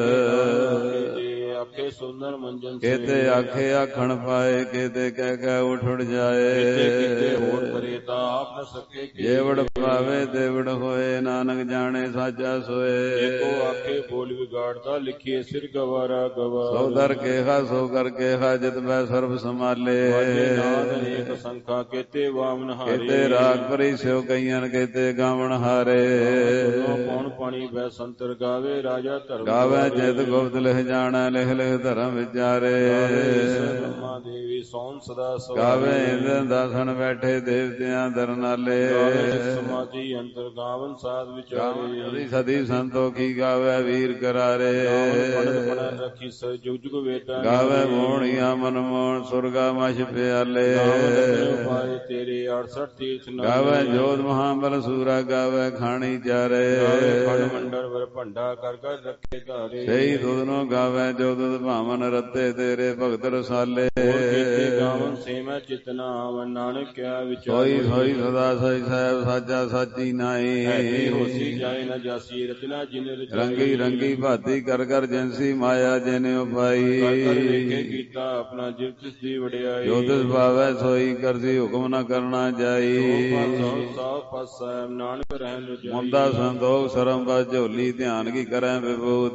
B: ਆਖੇ ਸੁੰਦਰ ਮੰਜਨ
A: ਕੇਤੇ ਆਖੇ ਆਖਣ ਪਾਏ ਕੇਤੇ ਕਹਿ ਕਹਿ ਉਠ ਉਠ ਜਾਏ।
B: ਕਿਤੇ ਹੋਰ ਕਰੇ ਤਾਂ ਆਪ ਨ ਸਕੇ।
A: ਜੇਵੜ ਪਾਵੇ ਦੇਵੜ ਹੋਏ ਨਾਨਕ ਜਾਣੇ ਸਾਚਾ ਸੋਏ।
B: ਏਕੋ ਆਖੇ ਬੋਲ ਵਿਗਾੜਦਾ ਲਿਖੀਏ ਸਿਰ ਗਵਾਰਾ ਗਵਾਰ।
A: ਸੋ ਦਰ ਕੇਹਾ ਸੋ ਕਰ ਕੇਹਾ ਜਿਤ ਮੈਂ ਸਰਬ ਸੰਭਾਲੇ।
B: ਨਾਦ ਅਨੇਕ ਸੰਖਾ ਕੇਤੇ ਵਾਮਨ ਹਾਰੇ।
A: ਕੇਤੇ ਰਾਗ ਭਰੀ ਸਿਉ ਕਈਆਂ ਕੇਤੇ ਗਾਵਣ ਹਾਰੇ।
B: ਕੌਣ ਪਾਣੀ ਬੈ ਸੰਤਰ ਗਾਵੇ ਰਾਜਾ ਧਰਮ।
A: ਗਾਵੇ ਜਿਤ ਗੁਪਤ ਲਿਖ ਜਾਣੈ ਲਿਖ ਲਿਖ ਧਰਮ ਵਿਚਾਰੇ।
B: ਬ੍ਰਹਮਾ ਦੇਵੀ ਸੋਮ ਸਦਾ ਸਵਾਰੇ।
A: ਗਾਵੇ ਇੰਦਰ ਦਾਸਨ ਬੈਠੇ ਦੇਵਤਿਆਂ ਦਰਨਾਲੇ।
B: ਸਮਾਧੀ ਅੰਤਰ ਗਾਵਨ ਸਾਧ ਵਿਚਾਰੇ।
A: ਸਦੀ ਸੰਤੋਖੀ ਗਾਵੇ ਵੀਰ ਕਰਾਰੇ।
B: ਰੱਖੀ ਸ ਜੁਗ ਜੁਗ ਵੇਦਾਂ।
A: ਗਾਵੇ ਮੋਹਣੀਆਂ ਮਨ ਮੋਹਣ ਸੁਰਗਾ ਮਛ ਪਿਆਲੇ।
B: ਪਾਏ ਤੇਰੇ 68 ਤੀਰਥ
A: ਗਾਵੇ ਜੋਧ ਮਹਾਬਲ ਸੂਰਾ ਗਾਵੇ ਖਾਣੀ ਚਾਰੇ।
B: ਖੰਡ ਮੰਡਲ ਵਰ ਭੰਡਾ ਕਰ ਕਰ ਰੱਖੇ ਧਾਰੇ।
A: ਸਹੀ ਦੁਧ ਨੂੰ ਗਾਵੇ ਜੋ ਦੁਧ ਭਾਵਨ ਰੱਤੇ ਤੇਰੇ ਭਗਤ ਰਸਾਲੇ।
B: ਗਾਵਨ ਸੇਮੈ ਚਿਤਨਾ ਆਵਨ ਨਾਨਕ ਕਿਆ ਵਿਚਾਰ।
A: ਸੋਈ ਸੋਈ ਸਦਾ ਸਈ ਸਾਹਿਬ ਸਾਚਾ ਸਾਚੀ ਨਾਈ।
B: ਹੋਸੀ ਜਾਏ ਨ ਜਾਸੀ ਰਤਨਾ ਜਿਨ
A: ਰੰਗੀ ਰੰਗੀ ਭਾਤੀ ਕਰ ਕਰ ਜੈਂਸੀ ਮਾਇਆ ਜਿਨੇ ਉਪਾਈ।
B: ਵੇਖੇ ਕੀਤਾ ਆਪਣਾ ਜਿਵ ਤਿਸ ਦੀ ਵਡਿਆਈ।
A: ਜੋ ਤਿਸ ਭਾਵੈ ਸੋਈ ਕਰਸੀ ਹੁਕਮ ਨ ਕਰਨਾ ਜਾਈ।
B: ਸਭ ਪਾਸਾ ਨਾਨਕ ਰਹਿਣ ਰਜਾਈ।
A: ਮੁੰਦਾ ਸੰਤੋਖ ਸਰਮ ਬਸ ਝੋਲੀ ਧਿਆਨ ਕੀ ਕਰੈ ਵਿਭੂਤ।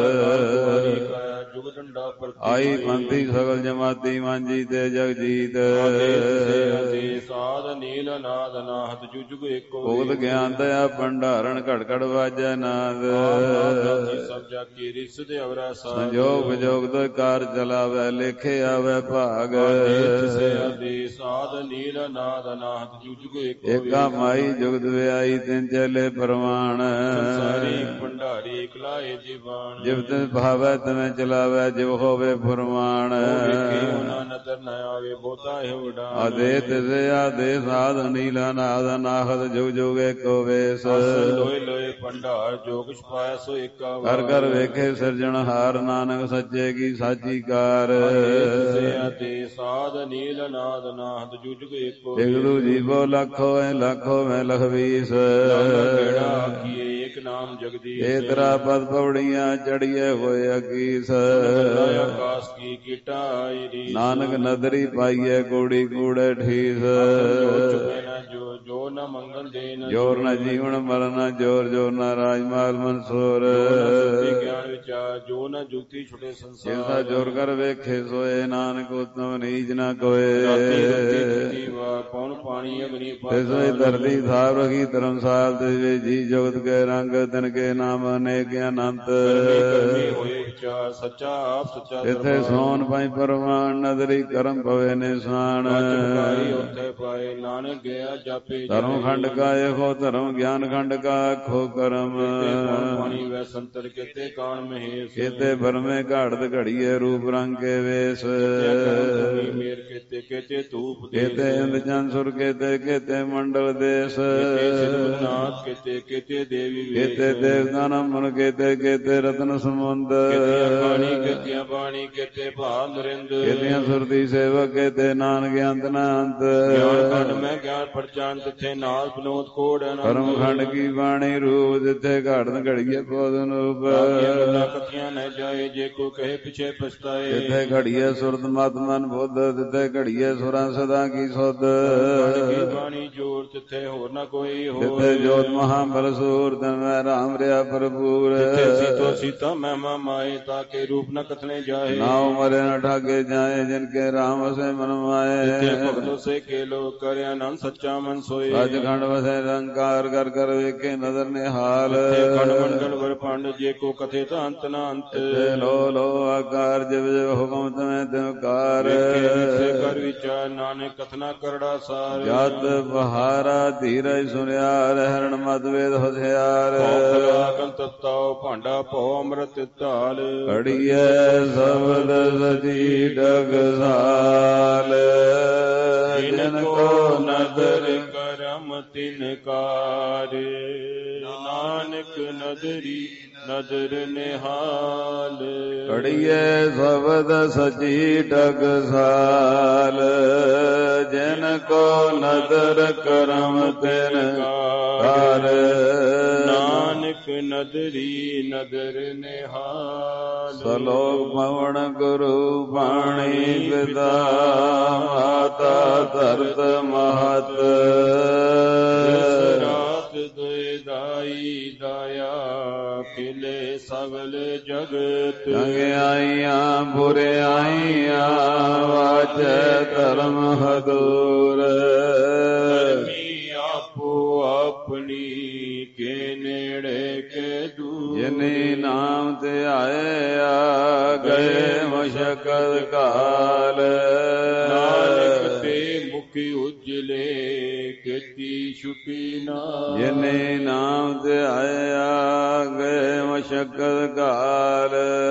B: ਜੁਗ ਡੰਡਾ
A: ਆਈ ਪੰਥੀ ਸਗਲ ਜਮਾਤੀ ਮਾਂਜੀ ਤੇ ਜਗ ਜੀਤ।
B: ਸਾਧ ਨੀਲ ਨਾਦ ਨਾਹਤ ਜੁਗ ਜੁਗ ਏਕੋ।
A: ਭੁਗਤ ਗਿਆਨ ਦਇਆ ਭੰਡਾਰਨ ਘੜ ਘੜ ਵਾਜੈ ਨਾਦ।
B: ਸਭ ਜਾ ਕੀ ਰਿਸ ਦੇ ਅਵਰਾ ਸਾਧ।
A: ਸੰਜੋਗ ਵਿਜੋਗ ਦੋ ਕਾਰ ਚਲਾਵੇ ਲੇਖੇ ਆਵੇ ਭਾਗ।
B: ਸਾਧ ਨੀਲ ਨਾਦ ਨਾਹਤ ਜੁਗ ਜੁਗ ਏਕੋ।
A: ਏਕਾ ਮਾਈ ਜੁਗਤ ਵਿਆਈ ਤਿਨ ਚਲੇ ਪ੍ਰਮਾਣ।
B: ਸੰਸਾਰੀ ਭੰਡਾਰੀ ਇਕਲਾਏ ਜੀਵਾਨ।
A: ਜਿਵ ਤਿਸ ਭਾਵੈ ਤਿਵੇਂ ਚਲਾਵੇ ਜਿਵ ਹੋਵੇ ਫੁਰਮਾਨ।
B: ਨਦਰ ਨ ਆਵੇ ਬਹੁਤਾ ਹੈ ਉਡਾਨ।
A: ਆਦੇ ਤਿਸੇ ਆਦੇ ਸਾਧ ਨੀਲਾ ਨਾਦ ਨਾਹਤ ਜੁਗ ਜੁਗ ਏਕੋ ਵੇਸ।
B: ਲੋਏ ਲੋਏ ਭੰਡਾਰ ਜੋ ਕੁਛ ਪਾਇਆ ਸੋ ਏਕਾ
A: ਕਰ ਕਰ ਵੇਖੇ ਸਿਰਜਣਹਾਰ ਨਾਨਕ ਸੱਚੇ ਕੀ ਸਾਚੀ ਕਾਰ।
B: ਆਦੇ ਸਾਧ ਨੀਲ ਨਾਦ ਨਾਹਤ ਜੁਗ ਜੁਗ ਏਕੋ।
A: ਇਗਲੂ ਜੀਵੋ ਲੱਖੋ ਐ ਲੱਖੋ ਮੈਂ ਲਖਵੀਸ।
B: ਕਿਹੜਾ ਆਖੀਏ ਏਕ ਨਾਮ ਜਗਦੀਸ਼।
A: ਏ ਤੇਰਾ ਪਦ ਪੌੜੀਆਂ ਚੜੀਏ ਹੋਏ ਅਕੀਸ।
B: ਆਕਾਸ਼ ਕੀ ਕੀਟਾ ਆਈ ਰੀਸ।
A: ਨਾਨਕ ਨਦਰੀ ਪਾਈਏ ਕੂੜੀ ਕੂੜੇ ਠੀਸ।
B: ਜੋ ਨ ਮੰਗਲ ਦੇਨ।
A: ਜੋਰ ਨ ਜੀਵਨ ਮਰਨ ਜੋਰ ਜੋਰ ਨ ਰਾਜਮਾਲ ਮਨਸੂਰ।
B: ਗਿਆਨ ਵਿਚਾਰ ਜੋ ਨ ਜੁਗਤੀ ਛੁਟੇ ਸੰਸਾਰ।
A: ਜਿਸਾ ਜੋਰ ਕਰ ਵੇਖੇ ਸੋਏ ਨਾਨਕ ਉਤਮ ਨੀਚ ਨ ਕੋਏ।
B: ਪਉਣ ਪਾਣੀ ਅਗਨੀ
A: ਤਿਸ ਵਿੱਚ ਧਰਤੀ ਥਾਪ ਰਖੀ ਧਰਮਸਾਲ ਤਿਸ ਵਿੱਚ ਜੀ ਜੁਗਤ ਕੇ ਰੰਗ ਤਿਨ ਕੇ ਨਾਮ ਅਨੇਕ ਅਨੰਤ
B: ਕਰਮੀ ਹੋਏ ਵਿਚਾਰ ਸੱਚਾ ਆਪ ਸੱਚਾ
A: ਇਥੇ ਸੋਨ ਪਾਈ ਪਰਵਾਨ ਨਦਰੀ ਕਰਮ ਪਵੇ ਨਿਸ਼ਾਨ
B: ਉੱਥੇ ਪਾਏ ਨਾਨਕ ਗਿਆ ਜਾਪੇ
A: ਧਰਮ ਖੰਡ ਕਾ ਇਹੋ ਧਰਮ ਗਿਆਨ ਖੰਡ ਕਾ ਆਖੋ ਕਰਮ
B: ਪਾਣੀ ਵੈ ਸੰਤਰ ਕਿਤੇ ਕਾਣ ਮਹੇਸ਼
A: ਕਿਤੇ ਬਰਮੇ ਘਾੜਤ ਘੜੀਏ ਰੂਪ ਰੰਗ ਕੇ ਵੇਸ
B: ਮੇਰ ਕਿਤੇ ਕਿਤੇ ਧੂਪ
A: ਕਿਤੇ ਇੰਦ ਚੰਦ ਸੁਰ ਕਿਤੇ ਮੰਡਲ ਦੇਸ
B: ਨਾਥ ਕਿਤੇ ਕਿਤੇ ਦੇਵੀ
A: ਕਿਤੇ ਦੇਵਤਾ ਨਮਨ ਕਿਤੇ ਰਤਨ ਸਮੁੰਦ
B: ਕਿਤਿਆਂ ਬਾਣੀ ਕਿਤੇ ਭਾਗ ਨਰਿੰਦ
A: ਕਿਤਿਆਂ ਸੁਰਤੀ ਸੇਵਕ ਕਿਤੇ ਨਾਨਕ ਅੰਤ ਨਾ ਅੰਤ
B: ਗਿਆਨ ਖੰਡ ਮੈਂ ਗਿਆਨ ਪਰਚਾਨ ਤਿੱਥੇ ਨਾਲ ਬਨੋਦ ਕੋੜ
A: ਕਰਮ ਖੰਡ ਕੀ ਬਾਣੀ ਰੂਪ ਜਿੱਥੇ ਘੜਨ ਘੜੀਏ ਪੋਦਨ ਰੂਪ
B: ਕਥੀਆਂ ਨ ਜਾਏ ਜੇ ਕੋ ਕਹੇ ਪਿਛੇ ਪਛਤਾਏ
A: ਜਿੱਥੇ ਘੜੀਏ ਸੁਰਤ ਮਤ ਮਨ ਬੁੱਧ ਜਿੱਥੇ ਘੜੀਏ ਸੁਰਾਂ ਸਦਾ ਕੀ ਸੁਧ
B: ਬਾਣੀ ਜੋਰ ਤਿੱਥੇ ਹੋਰ ਨਾ ਕੋਈ ਹੋਰ
A: ਜਿੱਥੇ ਜੋਤ ਮਹਾ ਬਲਸੂਰ ਤਨ ਮੈਂ ਰਾਮ ਰਿਆ ਭਰਪੂਰ
B: ਸੀਤੋ ਸੀਤਾ ਮਹਿਮਾ ਮਾਏ ਤਾਕੇ ਰੂਪ ਨ ਕਥਨੇ ਜਾਏ
A: ਨਾਉ ਮਰੇ ਨ ਠਾਗੇ ਜਾਏ ਜਿਨ ਕੇ ਰਾਮ ਵਸੇ ਮਨ ਮਾਏ
B: ਭਗਤੋ ਸੇ ਕੇ ਲੋ ਕਰਿ ਆਨੰਦ ਸੱਚਾ ਮਨ ਸੋਏ
A: ਸੱਚ ਖੰਡ ਵਸੇ ਰੰਕਾਰ ਕਰ ਕਰ ਵੇਖੇ ਨਦਰ ਨਿਹਾਲ
B: ਖੰਡ ਮੰਡਲ ਵਰ ਪੰਡ ਜੇ ਕੋ ਕਥੇ ਤਾਂ ਅੰਤ ਨਾ ਅੰਤ
A: ਲੋ ਲੋ ਆਕਾਰ ਜਿਵ ਜਿਵ ਹੁਕਮ ਤਮੈ ਤਿਵਕਾਰ
B: ਕਰ ਵਿਚਾਰ ਨਾਨਕ ਕਥਨਾ ਕਰੜਾ ਸਾਰ
A: ਜਤ ਬਹਾਰਾ ਧੀਰਜ ਸੁਨਿਆ ਰਹਿਣ ਮਤ ਵੇਦ ਹਥਿਆਰ
B: ਤਤਾਉ ਭਾਂਡਾ ਭਉ ਅੰਮ੍ਰਿਤ ਢਾਲ
A: ਅੜੀਏ ਸਬਦ ਸਜੀ ਡਗਸਾਲ ਜਿਨ ਕੋ ਨਦਰ
B: ਕਰਮ ਤਿਨਕਾਰ ਨਾਨਕ ਨਦਰੀ ਨਦਰ ਨਿਹਾਲ
A: ਅੜੀਏ ਸਬਦ ਸਜੀ ਡਗਸਾਲ ਜਿਨ ਕੋ ਨਦਰ ਕਰਮ ਤਿਨਕਾਰ
B: ਨਾਨਕ ਨਦਰੀ ਨਦਰ ਨਿਹਾਲ
A: ਸਲੋਕ ਪਵਨ ਗੁਰੂ ਬਾਣੀ ਪਿਤਾ ਮਾਤਾ ਧਰਤ ਮਹਤ
B: ਰਾਤ ਦੁਇਦਾਈ ਦਾਇਆ ਖਿਲੇ ਸਗਲ ਜਗਤ
A: ਚੰਗਿਆਈਆਂ ਬੁਰਿਆਈਆਂ ਵਾਜੈ ਧਰਮ ਹਦੂਰ
B: ਆਪੋ ਆਪਣੀ ਕੇ ਨੇੜੇ ਕੇ ਦੂਰ
A: ਜਿਨੇ ਨਾਮ ਤੇ ਆਏ ਗਏ ਮਸ਼ਕਲ ਕਾਲ
B: ਨਾਨਕ ਤੇ ਮੁਖੀ ਉਜਲੇ ਕੀਤੀ ਛੁਪੀ ਨਾ
A: ਜਿਨੇ ਨਾਮ ਤੇ ਆਏ ਗਏ ਮਸ਼ਕਲ ਕਾਲ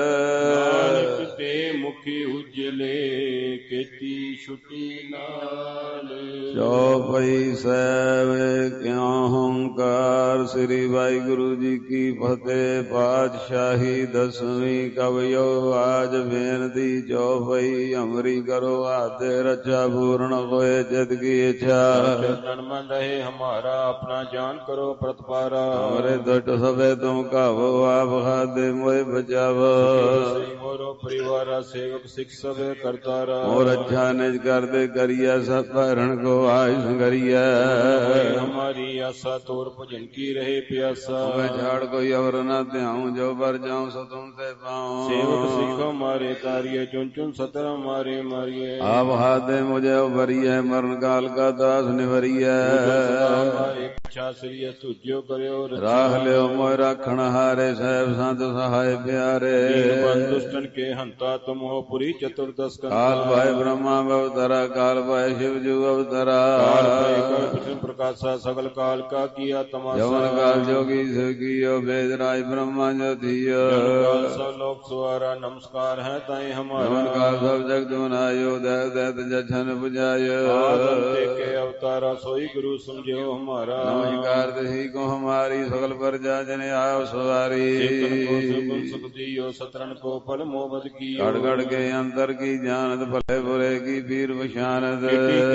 B: ਨਾਨਕ ਤੇ ਮੁਖੀ ਉਜਲੇ ਕੀਤੀ ਛੁਪੀ ਨਾਲ
A: ਚੌਪਈ ਸਾਹਿਬ ਕਿਉ ਹੰਕਾਰ ਸ੍ਰੀ ਵਾਹਿਗੁਰੂ ਜੀ ਕੀ ਫਤਿਹ। ਪਾਤਸ਼ਾਹੀ ਦਸਵੀਂ ਕਵਿਓ ਆਜ ਬੇਨਤੀ ਚੌਪਈ ਅਮਰੀ ਕਰੋ ਆਦੇ ਰਚਾ ਪੂਰਨ ਹੋਏ ਜਿਤ ਕੀ ਇੱਛਾ
B: ਚਰਨ ਮਨ ਰਹੇ ਹਮਾਰਾ ਆਪਣਾ ਜਾਨ ਕਰੋ ਪ੍ਰਤਪਾਰਾ
A: ਹਮਾਰੇ ਦੁਟ ਸਭੇ ਤੁਮ ਕਾਵੋ ਆਪ ਖਾਦੇ ਮੋਏ ਬਚਾਵੋ
B: ਮੋਰੋ ਪਰਿਵਾਰਾ ਸੇਵਕ ਸਿੱਖ ਸਭੇ ਕਰਤਾਰਾ
A: ਮੋਰ ਅੱਛਾ ਨਿਜ ਕਰਦੇ ਕਰੀਆ ਸਭ ਭਰਨ ਕੋ ਆਇ ਸੰਗਰੀਆ
B: हमारी आशा तोर भजन की रहे प्यासा
A: झाड़ कोई और न ध्याऊं जो बर जाऊं सो तुमसे पाऊं
B: सेवक सिख हमारे तारिये चुन चुन सतर हमारे मारिये
A: आप हाथे मुझे उभरिए मरण काल का दास निवरिए
B: इच्छा श्री तुझ्यो करो
A: राख लियो मोय राखण हारे साहेब संत सहाय प्यारे
B: दुष्टन के हंता तुम हो पुरी चतुर्दश
A: काल भाई ब्रह्मा अवतरा काल भाई शिवजू अवतरा
B: प्रकाशा सगल काल का किया तमाशा
A: यवन काल जोगी शिवकियो वेद राज ब्रह्मा ज्योतियो
B: सब लोक सुवारा नमस्कार है ताई हमारा
A: यवन काल सब जग दुनायो देव दैत जछन बुझायो
B: के अवतारा सोई गुरु समझो हमारा
A: नमस्कार दही को हमारी सगल प्रजा जन आयो सवारी
B: सुख दियो सतरन को फल मोहब्बत की
A: गड़ गड़ के अंतर की जानत भले बुरे की पीर पशानत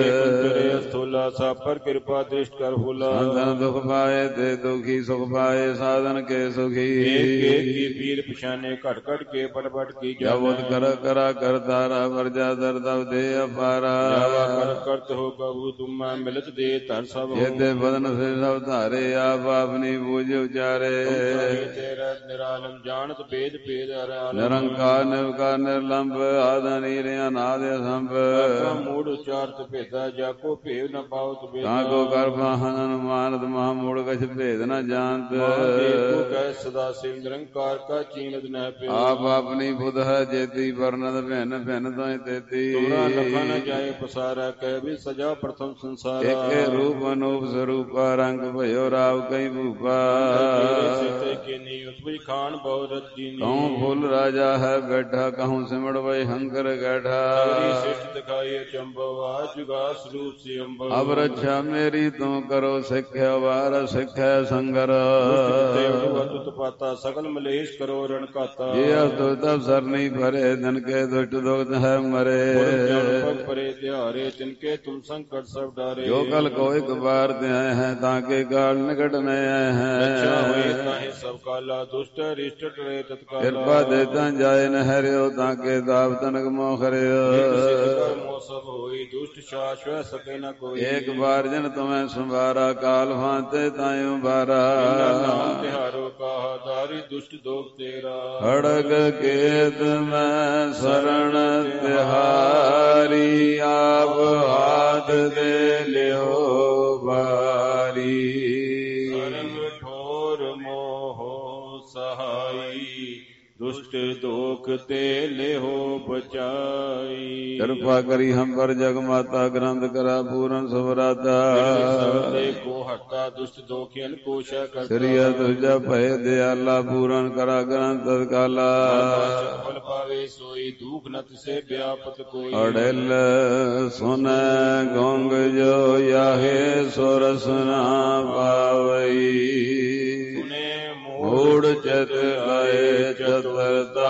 B: स्थूला सा पर कृपा दृष्ट कर फूला
A: संतन दुख पाए ते दुखी सुख पाए साधन के सुखी
B: की पीर पिछाने कट कट के पट की
A: जब कर करा कर तारा प्रजा दर तब दे अपारा
B: ਕਰਤ ਹੋ ਕਬੂ ਤੁਮੈ ਮਿਲਤ ਦੇ ਧਰ ਸਭ ਹੋ
A: ਜੇਤੇ ਬਦਨ ਸੇ ਸਭ ਧਾਰੇ ਆਪ ਆਪਨੀ ਬੂਝ ਉਚਾਰੇ
B: ਤੇਰਾ ਨਿਰਾਲਮ ਜਾਣਤ ਭੇਦ ਭੇਦ ਹਰਾਲਮ
A: ਨਿਰੰਕਾਰ ਨਿਰਵਕਾਰ ਨਿਰਲੰਭ ਆਦਿ ਨੀਰ ਅਨਾਦਿ ਅਸੰਭ
B: ਮੂੜ ਉਚਾਰਤ ਭੇਦਾ ਜਾ ਕੋ ਭੇਦ ਨ ਪਾਵਤ ਭੇਦਾ
A: ਤਾਂ ਕੋ ਕਰ ਪਾਹਨ ਅਨੁਮਾਨਤ ਮਹਾ ਮੂੜ ਕਛ ਭੇਦ ਨ ਜਾਣਤ
B: ਤੂੰ ਕਹਿ ਸਦਾ ਸਿਵ ਨਿਰੰਕਾਰ ਕਾ ਚੀਨਤ ਨਹਿ ਪਿਆ
A: ਆਪ ਆਪਣੀ ਬੁਧ ਹੈ ਜੇਤੀ ਵਰਨਤ ਭਿੰਨ ਭਿੰਨ ਤੋਇ ਤੇਤੀ
B: ਤੁਮਰਾ ਲਖਾ ਨ ਜਾਏ ਪਸਾਰਾ ਕਹਿ ਵੀ ਸਜਾ ਪ੍ਰਥਮ ਸੰਸਾਰਾ
A: ਏਕੇ ਰੂਪ ਅਨੂਪ ਸਰੂਪਾ ਰੰਗ ਭਇਓ ਰਾਵ ਕਈ ਭੂਪਾ
B: ਸਿਤੇ ਕੇ ਨੀ ਉਤਪਜ ਖਾਨ ਬਹੁ ਰੱਜੀ ਨੀ
A: ਕਹੂੰ ਫੁੱਲ ਰਾਜਾ ਹੈ ਬੈਠਾ ਕਹੂੰ ਸਿਮੜ ਵੈ ਹੰਕਰ ਗੈਠਾ
B: ਸਿਸ਼ਟ ਦਿਖਾਈ ਚੰਬਵ ਆਜੁਗਾ ਸਰੂਪ ਸੇ ਅੰਬਰ
A: ਅਬ ਰੱਛਾ ਮੇਰੀ ਤੂੰ ਕਰੋ ਸਿੱਖਿਆ ਵਾਰ ਸਿੱਖਿਆ ਸੰਗਰ
B: ਤੁਤ ਪਾਤਾ ਸਗਲ ਮਲੇਸ਼ ਕਰੋ ਰਣ ਘਾਤਾ
A: ਜੇ ਅਸਤੁ ਤਬ ਸਰਨੀ ਭਰੇ ਧਨ ਕੇ ਦੁਸ਼ਟ ਦੁਖਤ ਹੈ ਮਰੇ
B: ਪਗ ਪਰੇ ਤਿਹਾਰੇ ਤਿਨਕੇ ਤੁਮ ਸੰਕਟ ਸਭ ਡਾਰੇ
A: ਜੋ ਕਲ ਕੋ ਇੱਕ ਬਾਰ ਤੇ ਆਏ ਹੈ ਤਾਂ ਕੇ ਕਾਲ ਨਿਕਟ ਨ ਆਏ ਹੈ
B: ਅੱਛਾ ਹੋਏ ਤਾਹੇ ਸਭ ਕਾਲਾ ਦੁਸ਼ਟ ਰਿਸ਼ਟ ਟਰੇ ਤਤਕਾਲਾ
A: ਕਿਰਪਾ ਦੇ ਤਾਂ ਜਾਏ ਨ ਹਰਿਓ ਤਾਂ ਕੇ ਦਾਵ ਤਨਕ ਮੋਹ ਹਰਿਓ
B: ਮੋ ਸਭ ਹੋਈ ਦੁਸ਼ਟ ਸ਼ਾਸ਼ਵ ਸਕੇ ਨ ਕੋਈ
A: ਇੱਕ ਬਾਰ ਜਨ ਤੁਮੈ ਸੰਭਾਰਾ ਕਾਲ ਫਾਂਤੇ ਤਾਇਓ ਬਾਰਾ
B: ਨਾਮ ਤਿਹਾਰੋ ਕਾਹ ਦਾਰੀ ਦੁਸ਼ਟ ਦੋਖ ਤੇਰਾ
A: ਖੜਗ ਕੇਤ ਮੈਂ ਸਰਣ ਤਿਹਾਰੀ ਆਪ ਹਾਥ ਦੇ ਲਿਓ ਬਾਰੀ
B: ਸਰੰਗ ਠੋਰ ਮੋਹ ਸਹਾਈ ਦੁਸ਼ਟ ਦੋਖ ਤੇ ਲਿਹੋ ਬਚਾਈ
A: ਕਿਰਪਾ ਕਰੀ ਹਮ ਪਰ ਜਗ ਮਾਤਾ ਗ੍ਰੰਥ ਕਰਾ ਪੂਰਨ ਸੁਭਰਾਤਾ
B: ਸਬਦੇ ਕੋ ਹਟਾ ਦੁਸ਼ਟ ਦੋਖਿਅਨ ਕੋਸ਼ਾ ਕਰਤਾ
A: ਸ੍ਰੀ ਤੁਜਾ ਭਏ ਦਿਆਲਾ ਪੂਰਨ ਕਰਾ ਗ੍ਰੰਥ ਤਤਕਾਲਾ
B: ਫਲ ਪਾਵੇ ਸੋਈ ਦੁਖ ਨ ਤਿਸੇ ਵਿਆਪਤ ਕੋਈ
A: ਅੜਲ ਸੁਨ ਗੋਂਗ ਜੋ ਯਾਹੇ ਸੁਰਸ ਨਾ ਪਾਵਈ ਮੂੜ ਚਤ ਆਏ ਚਤੁਰਤਾ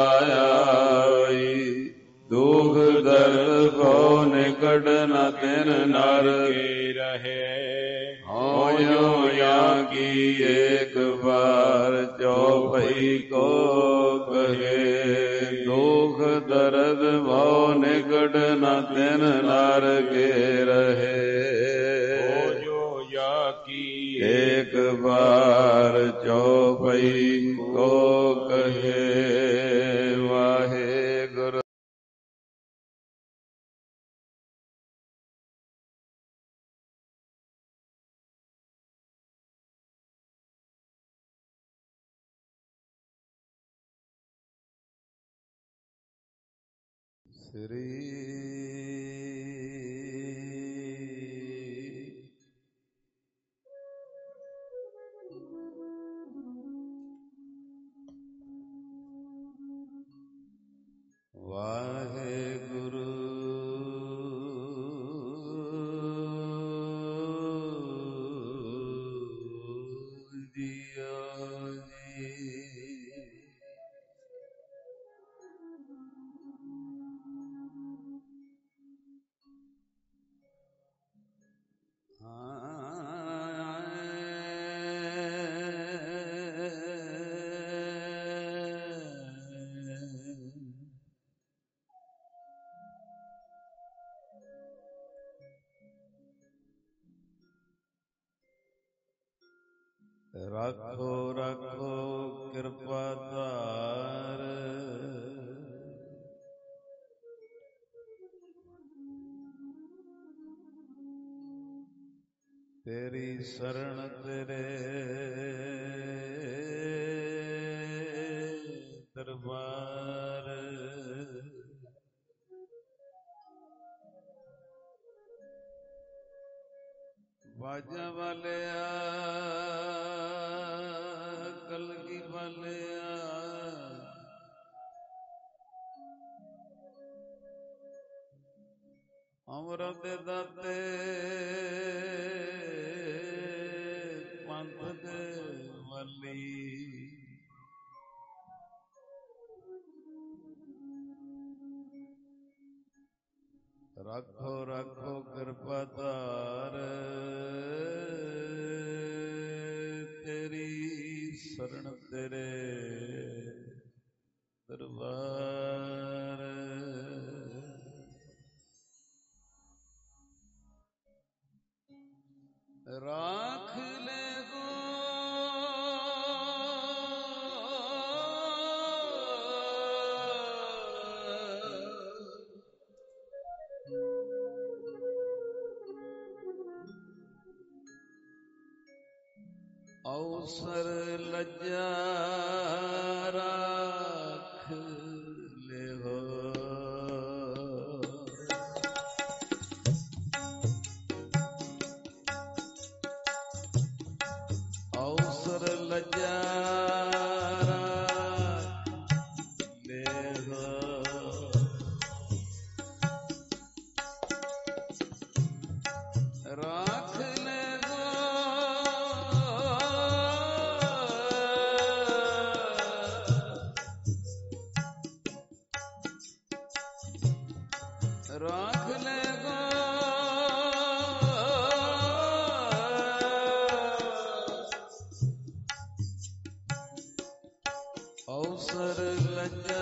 A: ਆਈ ਦੁਖ ਦਰਦ ਭਉ ਨਿਕਟ ਨ ਤਿਨ ਨਰ
B: ਕੇ ਰਹੇ
A: ਹੋਇਓ ਜਾਂ ਕੀ ਏਕ ਵਾਰ ਚੌਪਈ ਕੋ ਕਹੇ ਦੁਖ ਦਰਦ ਭਉ ਨਿਕਟ ਨ ਤਿਨ ਨਰ ਕੇ ਰਹੇ ਏਕ ਬਾਰ ਚੌਪਈ ਕੋ ਕਹੇ ਵਾਹਿਗੁਰੂ ਸ੍ਰੀ ਵਾਹਿਗੁਰੂ ਜੀਓ ਜੀ ਰੱਖੋ ਰੱਖੋ ਕਿਰਪਾ ਧਾਰ ਤੇਰੀ ਸਰਣ ਤੇਰੇ ਦਰਬਾਰ ਬਾਜਾਂ ਵਾਲਿਆ ਕਲਗੀ ਵਾਲਿਆ ਅਮਰਤ ਦੇ ਦਾਤੇ ਪੰਥ ਦੇ ਵਾਲੀ ਰੱਖੋ ਰੱਖੋ ਕਿਰਪਾ ਧਾਰ ਤੇਰੀ ਸਰਣ ਤੇਰੇ ਦਰਬਾਰ राख ले गो अवसर लज्जा राख ले हो अवसर लज्जा राख ले गो राख ले गो अवसर लज्जा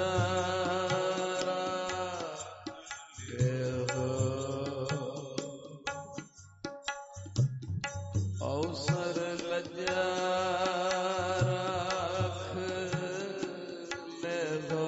A: अवसर लज्जा राख ले गो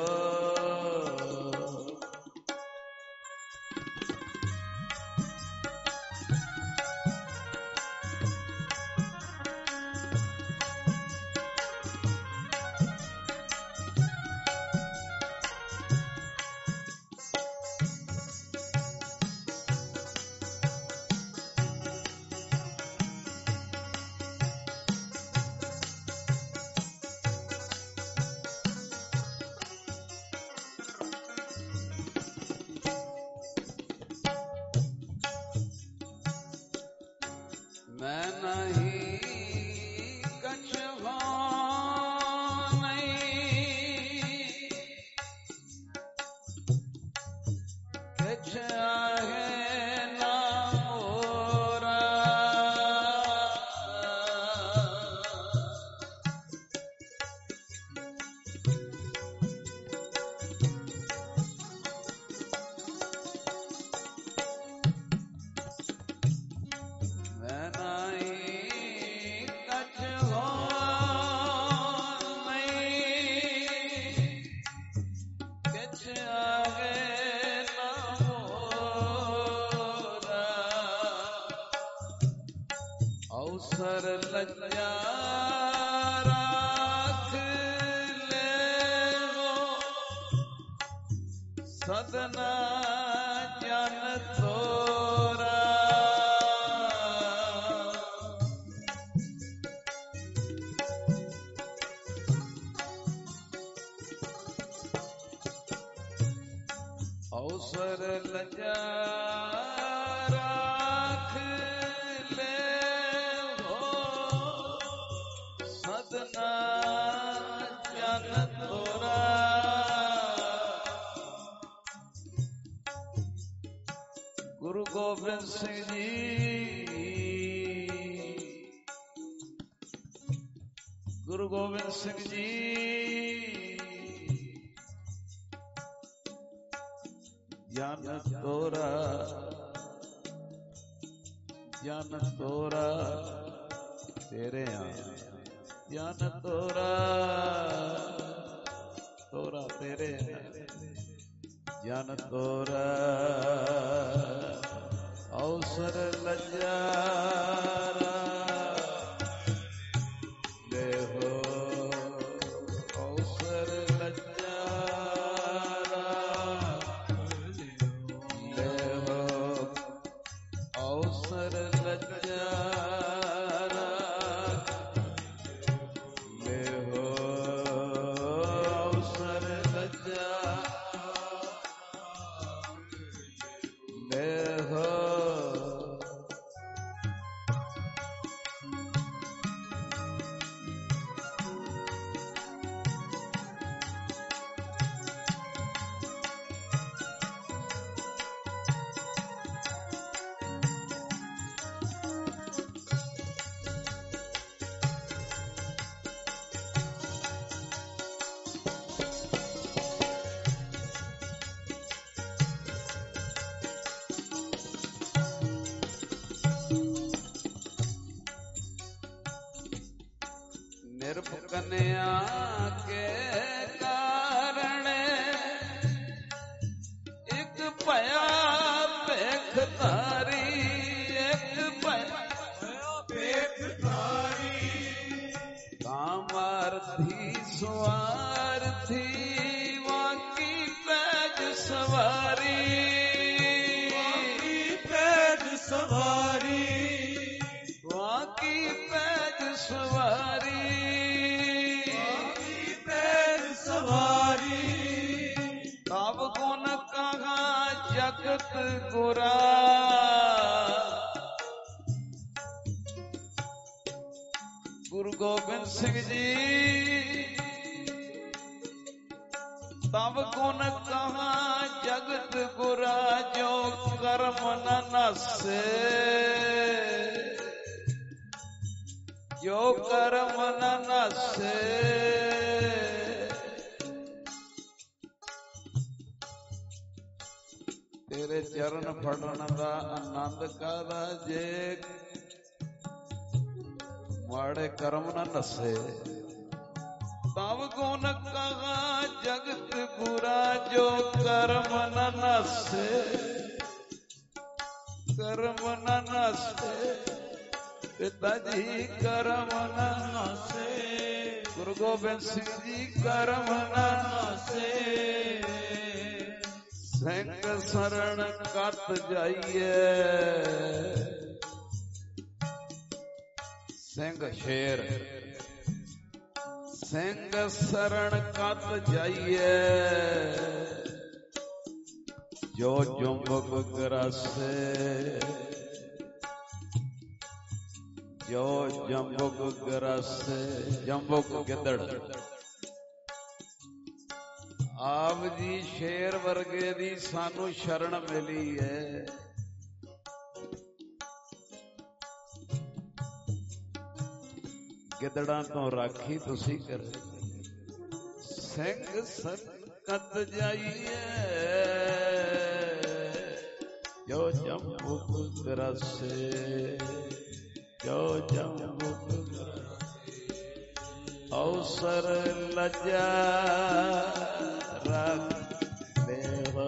A: मैं नहीं कछ हो नहीं कछ आहे ना मोरा मैं नहीं कछ हो नहीं कछ आगे ना मोरा अवसर लज्जा राख ले वो सदना जन तोरा अवसर लज्जा राख ले हो सदना जन तोरा गुरु गोबिंद सिंह जी गुरु गोबिंद सिंह जी ज्ञान तोरा तेरे ज्ञान तोरा तेरे ज्ञान तोरा अवसर लज्जा ले हो अवसर लज्जा अवसर लज्जा ले हो अवसर लज्जा ले हो गुरु गोबिंद सिंह जी तब गुण कहा जगत गुरा जो कर्म न नसे, जो कर्म न नसे। तेरे चरण फड़न दा आनंद कादा जे माड़े कर्म न नसे। तब गुण कहा जगत बुरा जो कर्म न नसे, कर्म न नसे। पिता जी कर्म न नसे, गुरु गोबिंद सिंह जी कर्म न नसे। सिंह शरण कत जाइए, सिंह शेर सिंह शरण कत जाइए, जो जुम्बक ग्रासे, जो जम्बुक ग्रासे। जम्बुक गिदड़ आप जी शेर वर्गे दी सानू शरण मिली है। गिदड़ां तो राखी तुसी कर। सिंह संकट जाइए, जो जम्बुक ग्रासे, जो जम्बुक अवसर लज्जा रख देवा।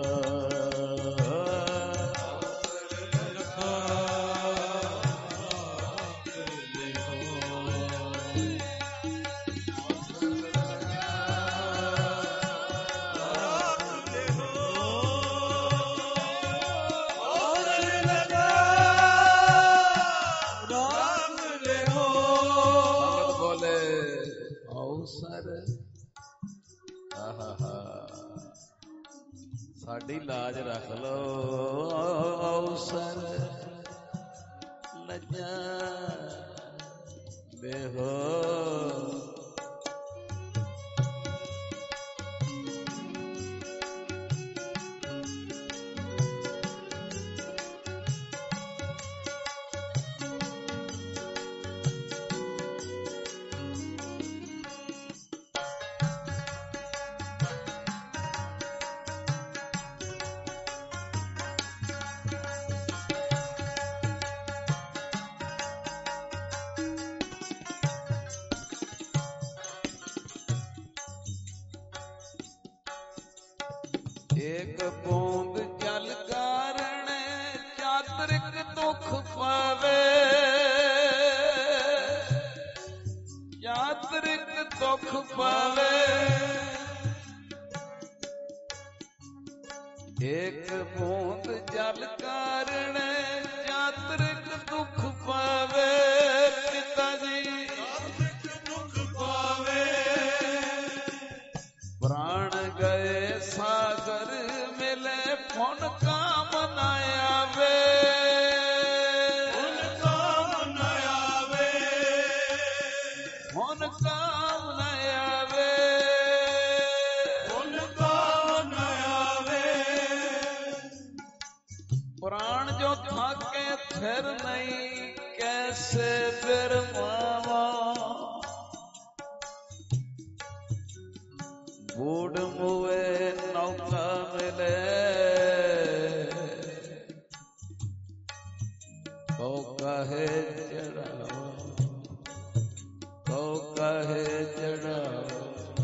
A: साड़ी लाज रख लो अवसर लज्जा बेहो। एक बूंद जल कारण चातरिक दुख पावे, चातरिक दुख पावे। एक बूंद जल कारण चातरिक दुख पावे। पिताजी दुख पावे, प्राण गए सागर मिले पुन काम न आवे, पुन काम न आवे, पुन काम न आवे, पुन काम न आवे। प्राण जो थाके फिर नहीं कैसे फिर मावा, बूढ़ मुए नौका मिले तो कहे चढ़ाओ, तो कहे चढ़ाओ।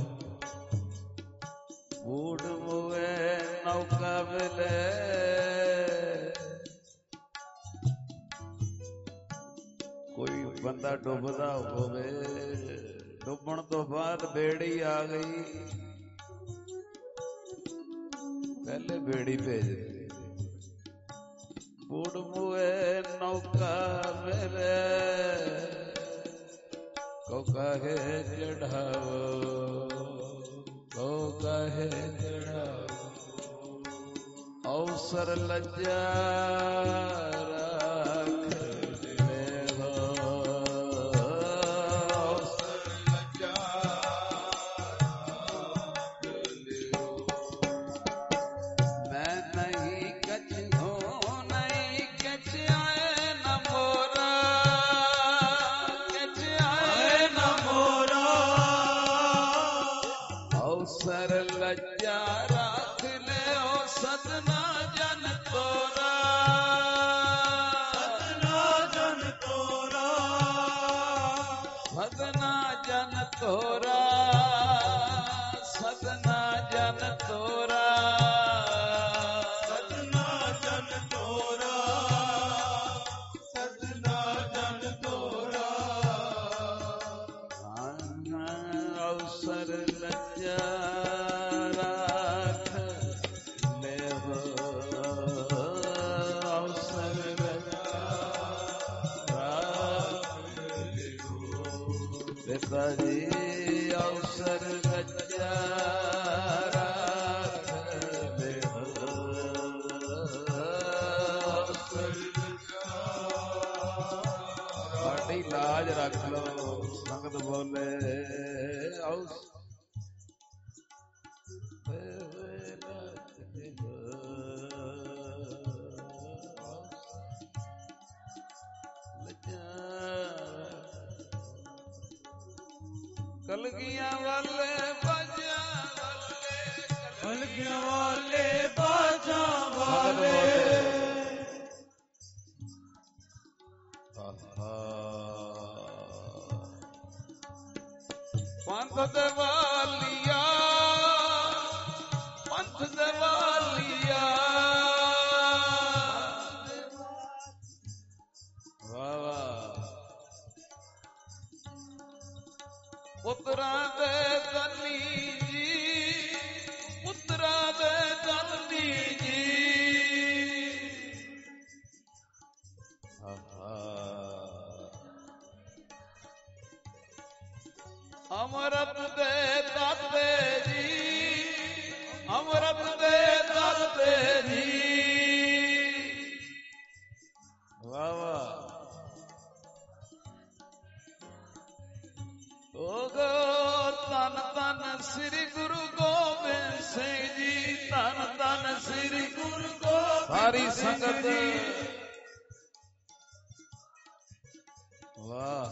A: बूढ़ मुए नौका मिले कोई बंदा डुबदा होवे, डुबण तो बाद बेड़ी आ गई, पहले बेड़ी भेज दी। बूढ़ मुए नौका मेरे को कहे चढ़ाओ, को कहे चढ़ाओ। अवसर लज्जा रख देहो, ਲੱਜਾ ਰਾਖ ਦੇਹੋ ਅਵਸਰ ਲੱਜਾ ਰਾਖ ਪਿਤਾ ਜੀ ਅਵਸਰ ਲੱਜਾ ਰਾਖ ਦੇਹੋ ਅਵਸਰ ਸਾਡੀ ਲਾਜ ਰੱਖ ਲਓ ਸੰਗਤ ਬੋਲੇ ਆਉ ਕਲਗੀਆਂ ਵਾਲੇ ਬਾਜਾਂ ਵਾਲੇ ਕਲਗੀਆਂ ਵਾਲੇ ਬਾਜਾਂ ਵਾਲੇ ਪੰਥ ਦੇਵਾਲੀਆ ਪੰਥ ਦੇਵਾਲੀਆ ਵਾਹ ਵਾਹ ਪੁੱਤਰਾਂ ਦੇ ਧਨੀ ਜੀ ਪੁੱਤਰਾਂ ਦੇ ਧਨੀ ਜੀ ਅਮਰਤ ਦੇ ਦਾਤੇ ਜੀ ਅਮਰਤ ਦੇ ਦਾਤੇ ਜੀ ਵਾਹ ਵਾਹ ਧੰਨ ਧੰਨ ਸ੍ਰੀ ਗੁਰੂ ਗੋਬਿੰਦ ਸਿੰਘ ਜੀ ਧੰਨ ਧੰਨ ਸ੍ਰੀ ਗੁਰੂ ਗੋਬਿੰਦ ਸਾਰੀ ਸੰਗਤ ਵਾਹ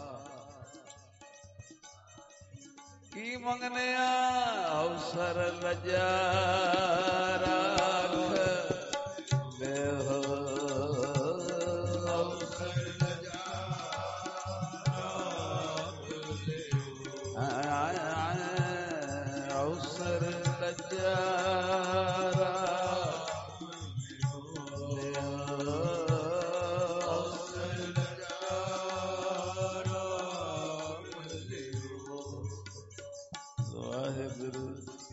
A: ਕੀ ਮੰਗਨੇ ਆ ਅਵਸਰ ਲੱਜਾ ਰਾਖ ਦੇਹੋ ਅਵਸਰ ਲੱਜਾ ਰਾਖ ਦੇਹੋ ਅਵਸਰ ਲੱਜਾ ਰਾਖ ਦੇਹੋ ਅਵਸਰ ਲੱਜਾ ਰਾਖ ਦੇਹੋ ਵਾਹਿਗੁਰੂ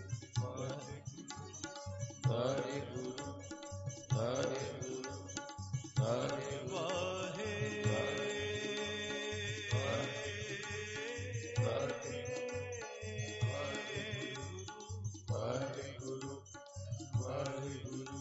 A: ਵਾਹਿਗੁਰੂ ਵਾਹਿਗੁਰੂ ਵਾਹਿਗੁਰੂ ਵਾਹਿਗੁਰੂ ਵਾਹਿਗੁਰੂ ਵਾਹਿਗੁਰੂ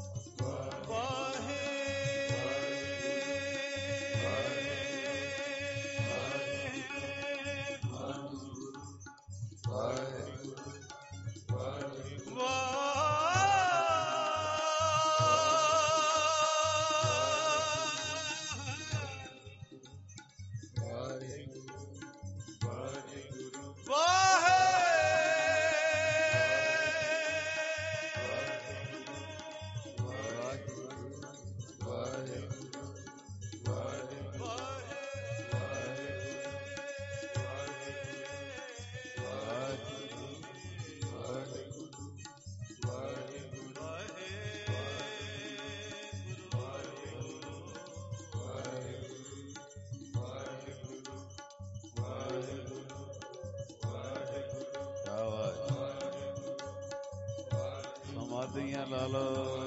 A: ਸਮਾਧੀਆਂ ਲਾ ਲਓ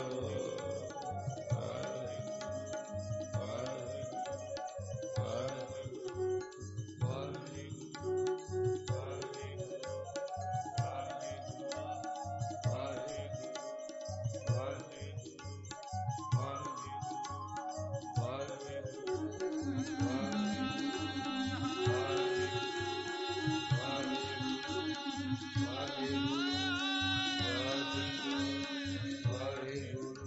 A: ਵਾਹਿਗੁਰੂ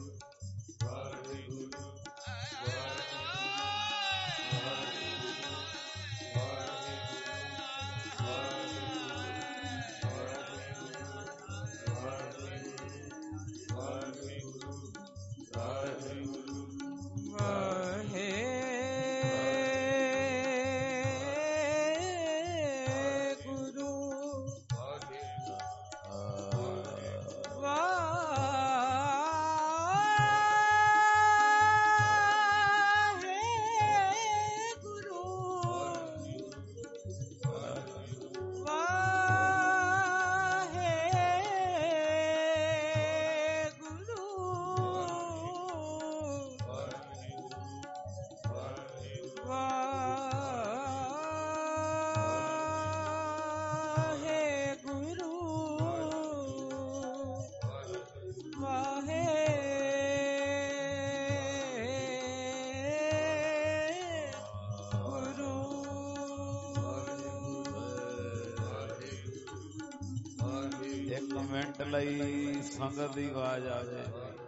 A: ਮਿੰਟ ਲਈ ਸੰਗਤ ਦੀ ਆਵਾਜ਼ ਆਵੇ।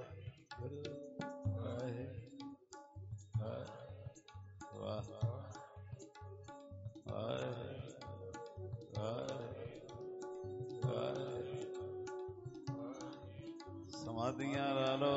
A: ਸਮਾਧੀਆਂ ਲਾ ਲੋ।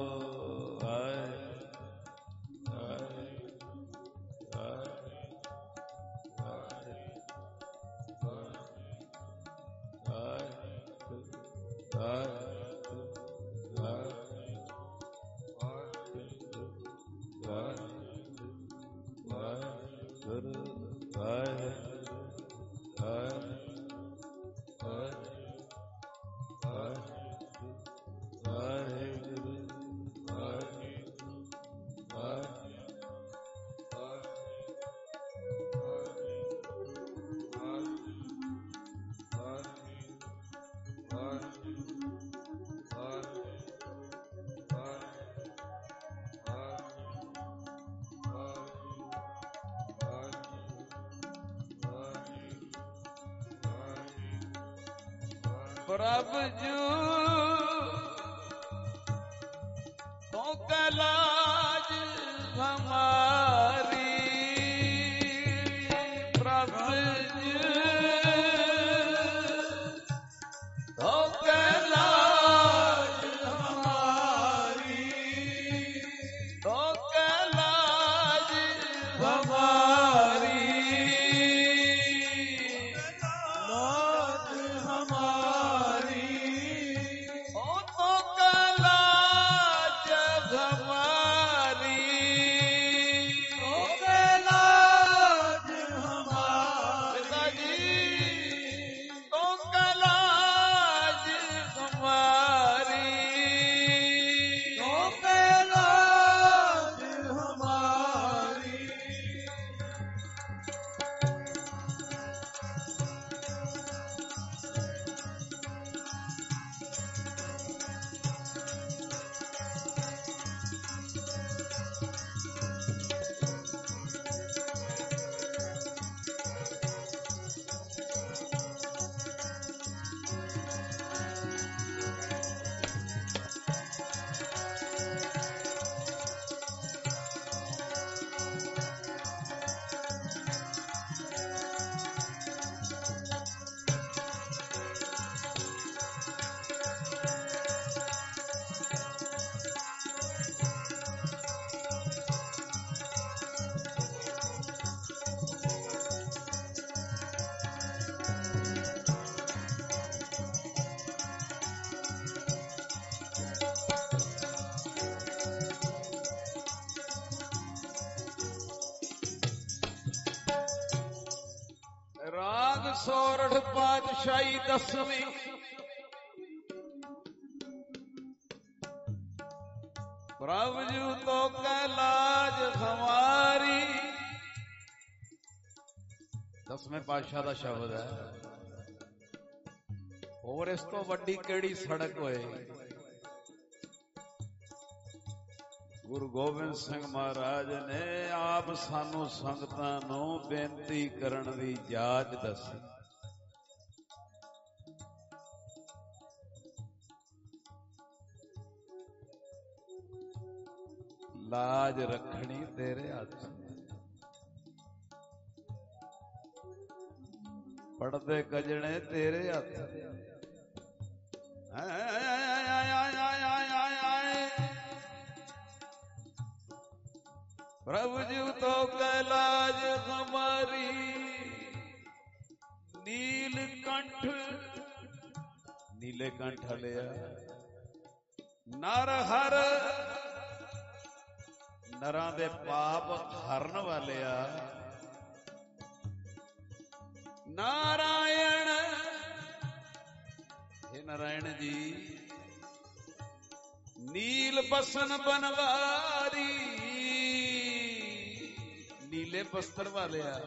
A: प्रभ जू तो कलाज हमारी, प्रभ जू तो कलाज हमारी, तो कलाज हमारी, सोरठ पातशाही दसवीं। प्रभु जू तो कैलाज हमारी, 10वें पातशाह का शब्द है। और इस तो वड्डी केड़ी सड़क होए। गुरु गोबिंद सिंह महाराज ने आप सानू संगतां नू बेनती करन दी जाच दसी। लाज रखनी तेरे हाथ, पड़दे कजने तेरे हाथ। प्रभु जी तो कैलाज हमारी, नीलकंठ नीले कंठ लिया, नर हर नरां दे पाप हरन वाले आ। नारायण हे नारायण जी, नील बसन बनवारी, नीले बस्तर वाले आ।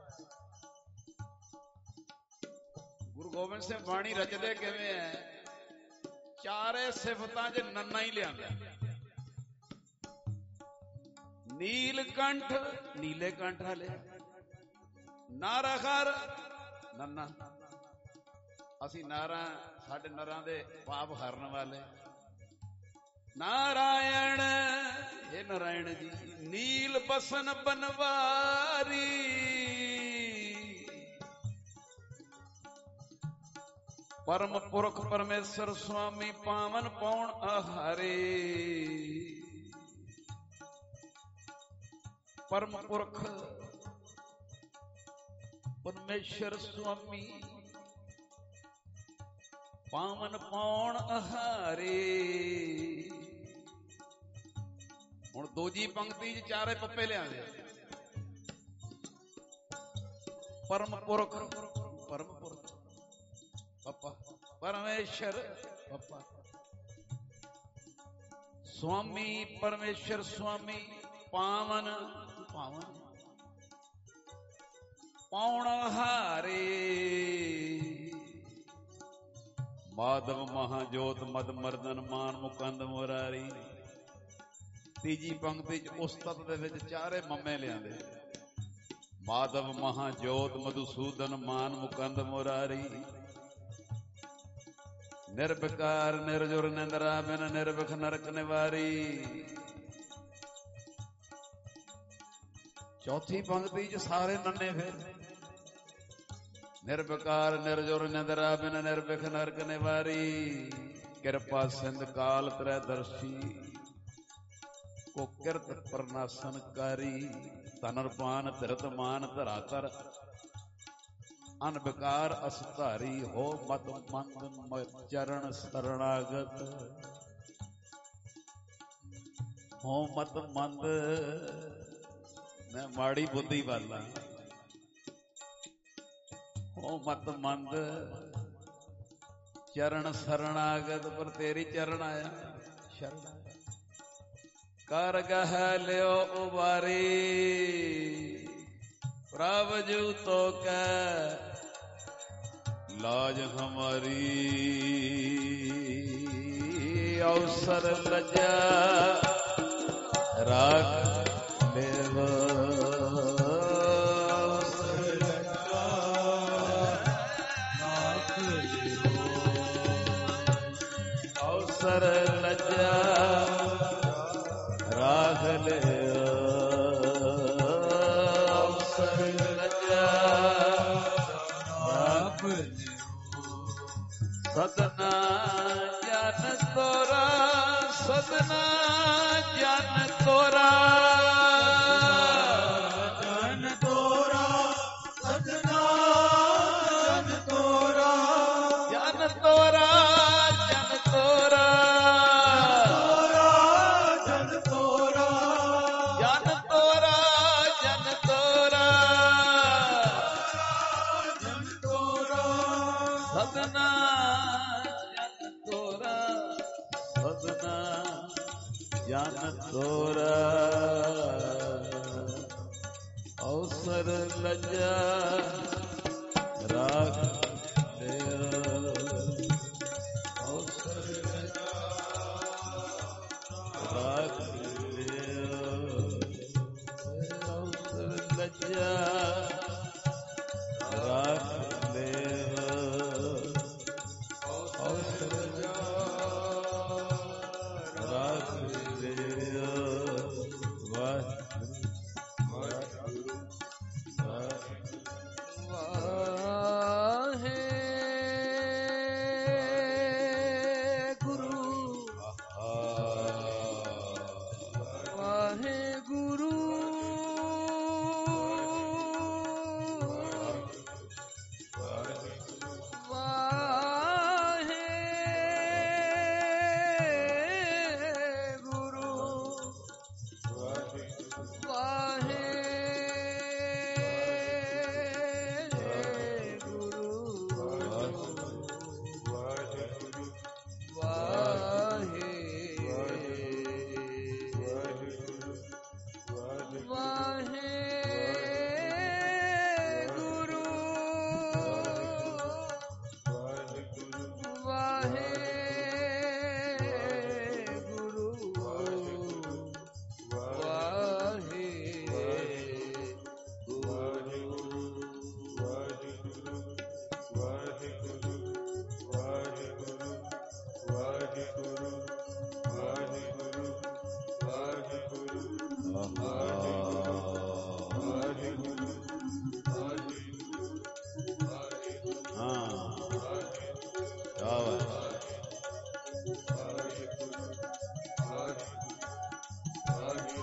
A: गुरु गोबिंद सिंह बाणी रचदे किवें है, चारे सिफतां च नन्ना ही लिया। नीलकंठ नीले कंठ वाले, नारखर नन्ना। असी नारा ਸਾਡੇ ਨਰਾਂ ਦੇ ਪਾਪ ਹਰਨ ਵਾਲੇ। ਨਾਰਾਇਣ, ਇਹ ਨਾਰਾਇਣ ਜੀ ਨੀਲ ਬਸਨ ਬਨਵਾਰੀ, ਪਰਮ ਪੁਰਖ ਪਰਮੇਸ਼ਰ ਸੁਆਮੀ ਪਾਵਨ ਪਾਉਣ ਆਹਾਰੇ। ਪਰਮ ਪੁਰਖ ਪਰਮੇਸ਼ਰ ਸੁਆਮੀ ਪਾਵਨ ਪਾਉਣ ਆਹਾਰੇ। ਹੁਣ ਦੂਜੀ ਪੰਕਤੀ ਚ ਚਾਰੇ ਪੱਪੇ ਲਿਆਂਦੇ। ਪਰਮ ਪੁਰਖ, ਪਰਮ ਪੁਰਖ ਪੱਪਾ, ਪਰਮੇਸ਼ਰ ਪੱਪਾ, ਸੁਆਮੀ ਪਰਮੇਸ਼ਰ ਸੁਆਮੀ ਪਾਵਨ ਪਾਵਨ ਪਾਉਣ ਹਾਰੇ। ਮਾਧਵ ਮਹਾਜੋਤ ਮਦ ਮਰਦਨ ਮਾਨ ਮੁਕੰਦ ਮੁਰਾਰੀ। ਤੀਜੀ ਪੰਕਤੀ ਚ ਉਸਤਤ ਦੇ ਵਿੱਚ ਚਾਰੇ ਮੰਮੇ ਲਿਆਂਦੇ। ਮਾਧਵ ਮਹਾਜੋਤ ਮਧੂਸੂਦਨ ਮਾਨ ਮੁਕੰਦ ਮੁਰਾਰੀ। ਨਿਰਵਿਕਾਰ ਨਿਰਜੁਰ ਨਿੰਦਰਾ ਬਿਨ ਨਿਰਵਿਖ ਨਰਕ ਨਿਵਾਰੀ। ਚੌਥੀ ਪੰਕਤੀ ਚ ਸਾਰੇ ਨੰਨੇ ਫਿਰ। ਨਿਰਵਿਕਾਰ ਨਿਰਜੁਰ ਨਿੰਦਰਾ ਬਿਨ ਨਿਰਵਿਖ ਨਰਕ ਨਿਵਾਰੀ। ਕਿਰਪਾ ਸਿੰਧ ਕਾਲ ਤ੍ਰੈ ਦਰਸ਼ੀ ਕੋ ਕਿਰਤ ਪ੍ਰਨਾਸ਼ਨ ਕਾਰੀ। ਧਨਰਪਾਨ ਧਿਰਤ ਮਾਨ ਧਰਾਤਰ ਅਨਵਿਕਾਰ ਅਸਧਾਰੀ। ਹੋ ਮਤ ਮੰਦ ਚਰਨ ਸਰਣਾਗਤ, ਹੋ ਮਤ ਮੰਦ। ਮੈਂ ਮਾੜੀ ਬੁੱਧੀ ਵਾਲਾ। ਹੋ ਮਤ ਮੰਦ ਚਰਨ ਸਰਣਾਗਤ, ਪਰ ਤੇਰੀ ਚਰਨ ਆਇਆ ਸ਼ਰਨ। ਕਰ ਗਹਿ ਲਿਓ ਉਬਾਰੀ ਪ੍ਰਭ ਜੂ ਤੋ ਕੈ ਲਾਜ ਹਮਾਰੀ। ਅਵਸਰ ਲਜਾ ਰਾਖ ਦੇਵ, ਅਵਸਰ ਲਜਾ ਰਾਖ ਲਿਓ। ਅਵਸਰ ਲਜਾ ਰਾਖ ਲਿਓ। ਸਦਨਾ ਜਨ ਤੋਰਾ, ਸਦਨਾ ਜਨ ਤੋਰਾ, ਜਨ ਤੋਰਾ, ਸਦਨਾ ਜਨ ਤੋਰਾ, ਜਨ ਤੋਰਾ, ਜਨ ਤੋਰਾ, ਜਨ ਤੋਰਾ, ਜਨ ਤੋਰਾ, ਜਨ ਤੋਰਾ, ਜਨ ਤੋਰਾ, ਸਦਨਾ ਜਨ ਤੋਰਾ, ਸਦਨਾ ਜਨ ਤੋਰਾ। ਅਵਸਰ ਲਜਾ ਰਾਖ ਲਿਓ। ਅਵਸਰ ਲਜਾ ਰਾਖ ਲਿਓ। ਅਵਸਰ ਲਜਾ ਰਾਖ ਲਿਓ। ਅਵਸਰ ਲਜਾ ਰਾਖ ਲਿਓ। ਵਾਹਿਗੁਰੂ ਵਾਹਿਗੁਰੂ ਵਾਹਿਗੁਰੂ।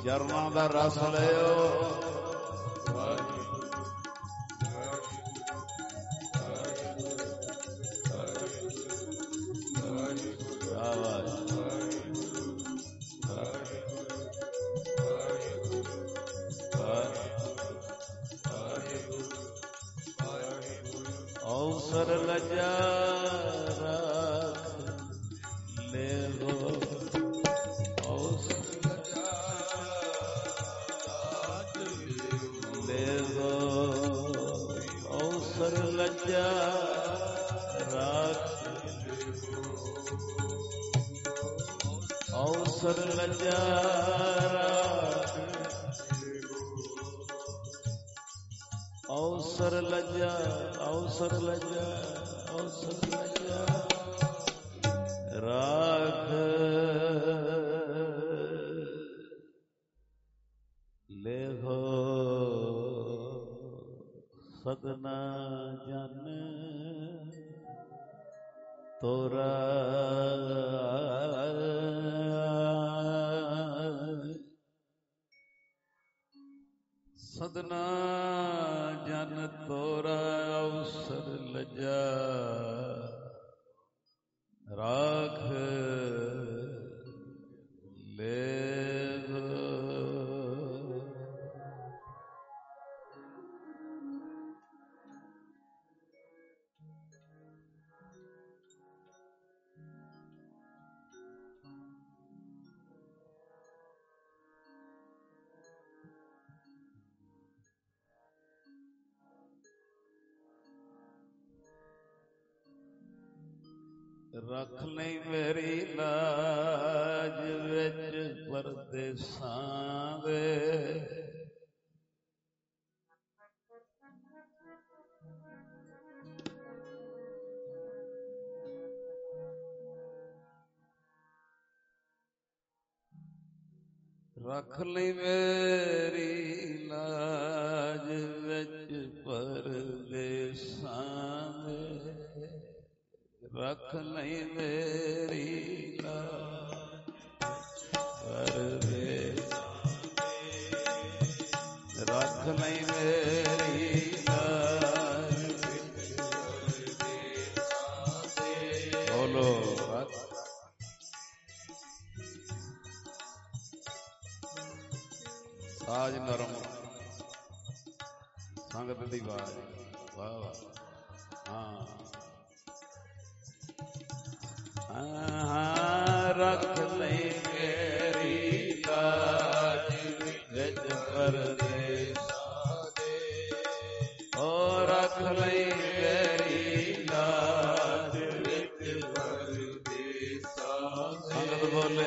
A: ਚਰਨਾਂ ਦਾ ਰਸ ਲਿਓ। ਅਵਸਰ ਲਜਾ ਅਵਸਰ ਲਜਾ ਅਵਸਰ ਲਜਾ ਅਵਸਰ ਲਜਾ ਅਵਸਰ ਲਜਾ ਰਾਖ ਲੇਹੋ ਸਗਨਾ ਜਨ ਤੋਰਾ ਸਦਨਾ ਜਨ ਤੋਰਾ ਅਵਸਰ ਲਜਾ ਰਾਖ ਲੇਗ। ਰੱਖ ਲਈ ਮੇਰੀ ਲਾਜ ਵਿੱਚ ਪਰਦੇਸਾਂ ਦੇ, ਰੱਖ ਲਈ ਮੇਰੀ ਲਾਜ ਵਿੱਚ ਪਰਦੇਸਾਂ ਦੇ, ਰੱਖ ਲਈ ਮੇਰੀ ਲਾਜ ਪਰਦੇਸਾਂ ਦੇ, ਰੱਖ ਲਈ ਮੇਰੀ ਲਾਜ ਵਿੱਚ ਪਰਦੇਸਾਂ ਦੇ। ਬੋਲੋ ਸਾਜ ਨਰਮ ਸੰਗਤ ਦੀ ਆਵਾਜ਼। ਵਾਹ ਵਾਹ। ਰੱਖ ਲਈ ਮੇਰੀ ਲਾਜ ਵਿੱਚ ਪਰਦੇਸਾਂ ਦੇ, ਓ ਰੱਖ ਲਈ ਮੇਰੀ ਲਾਜ ਵਿੱਚ ਪਰਦੇਸਾਂ ਦੇ। ਸੰਗਤ ਬੋਲੇ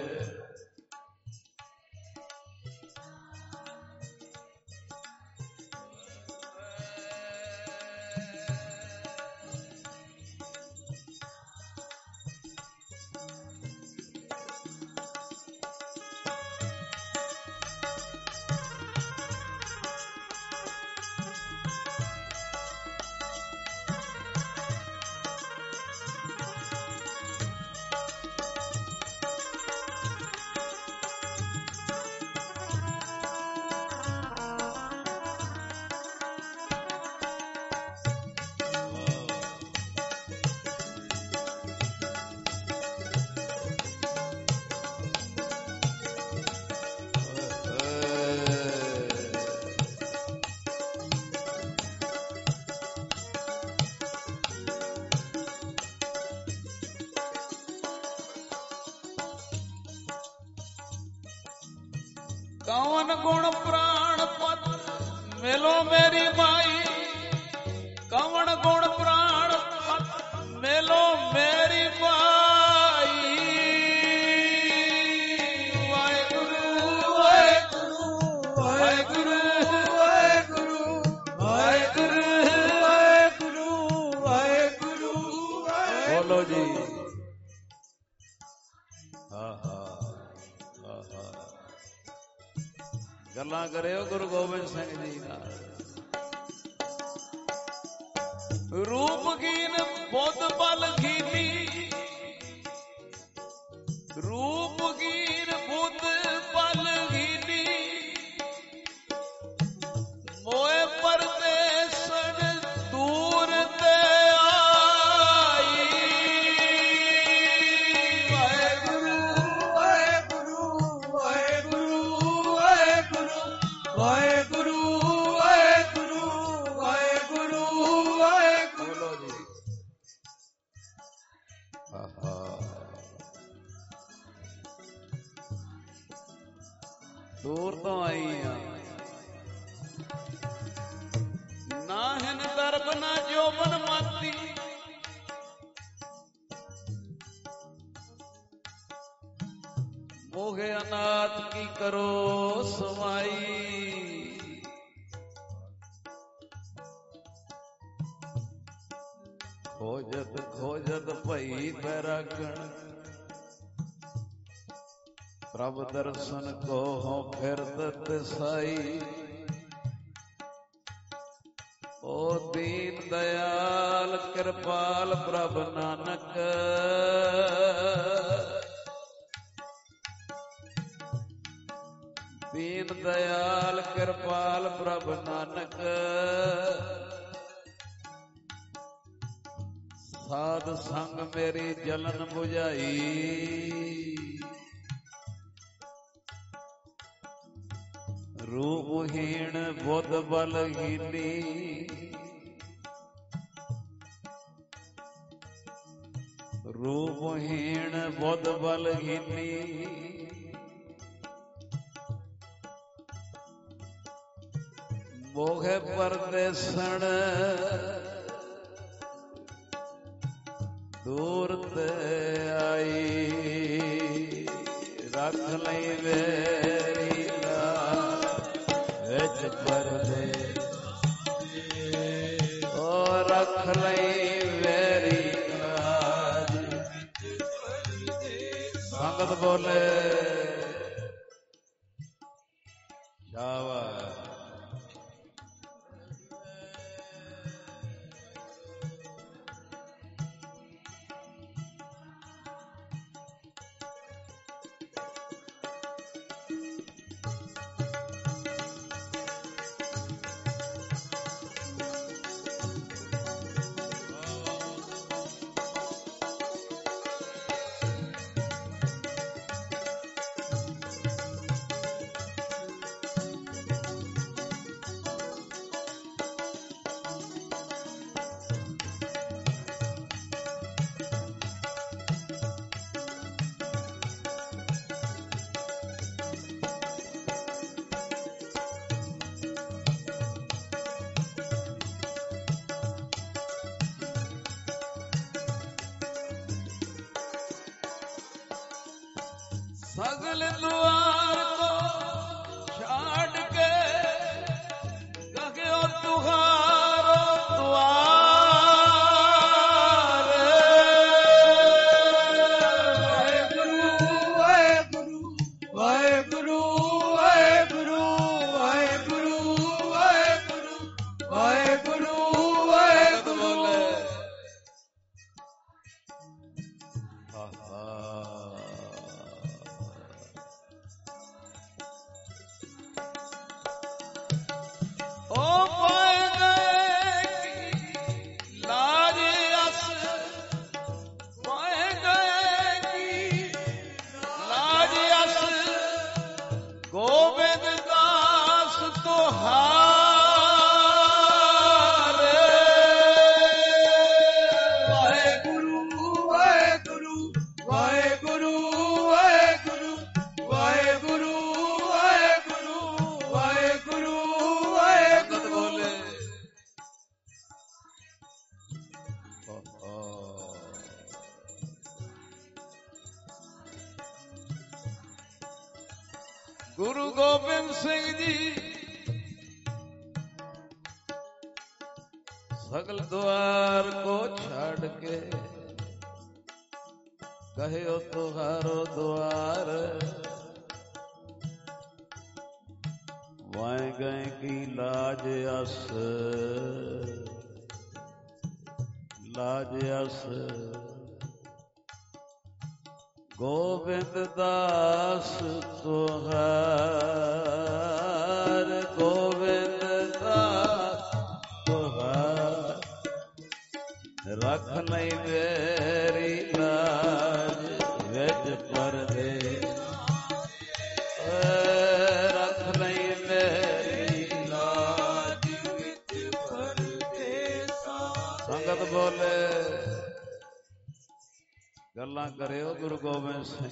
A: ਕੌਣ ਗੁਣ ਪ੍ਰਾਣ ਪਤ ਮਿਲੋ ਮੇਰੀ ਮਾਈ, ਕੌਣ ਗੁਣ ਪ੍ਰਾਣ ਪਤ ਮਿਲੋ ਮੇਰੀ ਮਾਈ। ਵਾਹਿਗੁਰੂ ਵਾਹਿਗੁਰੂ ਵਾਹਿਗੁਰੂ ਵਾਹਿਗੁਰੂ ਵਾਹਿਗੁਰੂ ਵਾਹਿਗੁਰੂ ਵਾਹਿਗੁਰੂ। ਬੋਲੋ ਜੀ। ਗੱਲਾਂ ਕਰਿਓ ਗੁਰੂ ਗੋਬਿੰਦ ਸਿੰਘ ਜੀ ਨਾਲ। ਰੂਪ ਗੀਨ ਬੁੱਧ ਬਲ ਗੀਨੀ, ਰੂਪ ਗੀਨ ਬੁੱਧ ਬਲ ਗੀਨੀ, ਰਤਨਾ ਜੋਬਨ ਮਾਤੀ ਮੋਗੇ ਅਨਾਥ ਕੀ ਕਰੋ ਸਮਾਈ। ਖੋਜਤ ਖੋਜਤ ਭਈ ਬੈਰਾਗਣ ਪ੍ਰਭ ਦਰਸ਼ਨ ਕੋ ਹੋ ਫਿਰਤ ਸਾਈ। ਓ ਦੀਨ ਦਇਆਲ ਕਿਰਪਾਲ ਪ੍ਰਭ ਨਾਨਕ ਦੀਨ ਦਇਆਲ ਕਿਰਪਾਲ ਪ੍ਰਭ ਨਾਨਕ ਸਾਧ ਸੰਗ ਮੇਰੀ ਜਲਨ ਬੁਝਾਈ। ਰੂਪਹੀਣ ਬੁੱਧ ਬਲਹੀਨੀ ਰੂਪਹੀਣ ਬੁੱਧ ਬਲਹੀਨੀ ਮੋਹਿ ਪਰਦੇਸਣ ਦੂਰ ਤੇ ਆਈ। ਰੱਖ ਲਈ ਵੇਰੀ ਵਿੱਚ ਪਰਦੇ ਓ ਰੱਖ ਲਈ ਵੇਰੀ ਕਾਜ ਸੰਗਤ ਬੋਲੇ ਸ਼ਾਬਾਸ਼। ਸਗਲ ਦੁਆਰ ਕੋ ਛਾੜ ਕੇ ਗਗਿਓ ਤੁਹਾਰੋ ਦੁਆਰ। ਵਾਹਿਗੁਰੂ ਵਾਹਿਗੁਰੂ ਵਾਹਿਗੁਰੂ ਵਾਹਿਗੁਰੂ ਵਾਹਿਗੁਰੂ ਵਾਹਿਗੁਰੂ ਵਾਹਿਗੁਰੂ ਵਾਹਿਗੁਰੂ। ਗੁਰੂ ਗੋਬਿੰਦ ਸਿੰਘ ਜੀ ਸਗਲ ਦੁਆਰ ਕੋ ਛੱਡ ਕੇ ਕਹਿਓ ਤੁਹਾਰੋ ਦੁਆਰ। ਵਾਏ ਗਏ ਕੀ ਲਾਜ ਅਸ ਲਾਜ ਅਸ ਗੋਬਿੰਦ ਦਾਸ ਤੁਹਾਰ। ਗੋਬਿੰਦ ਦਾਸ ਤੁਹਾਰ ਰੱਖ ਲਈ ਮੇਰੀ ਲਾਜ ਵਿੱਚ ਪਰਦੇ। ਰੱਖ ਲਈ ਮੇਰੀ ਲਾਜ ਵਿੱਚ ਪਰਦੇ। ਸੰਗਤ ਬੋਲੇ ਗੱਲਾਂ ਕਰਿਓ ਗੁਰੂ ਗੋਬਿੰਦ ਸਿੰਘ।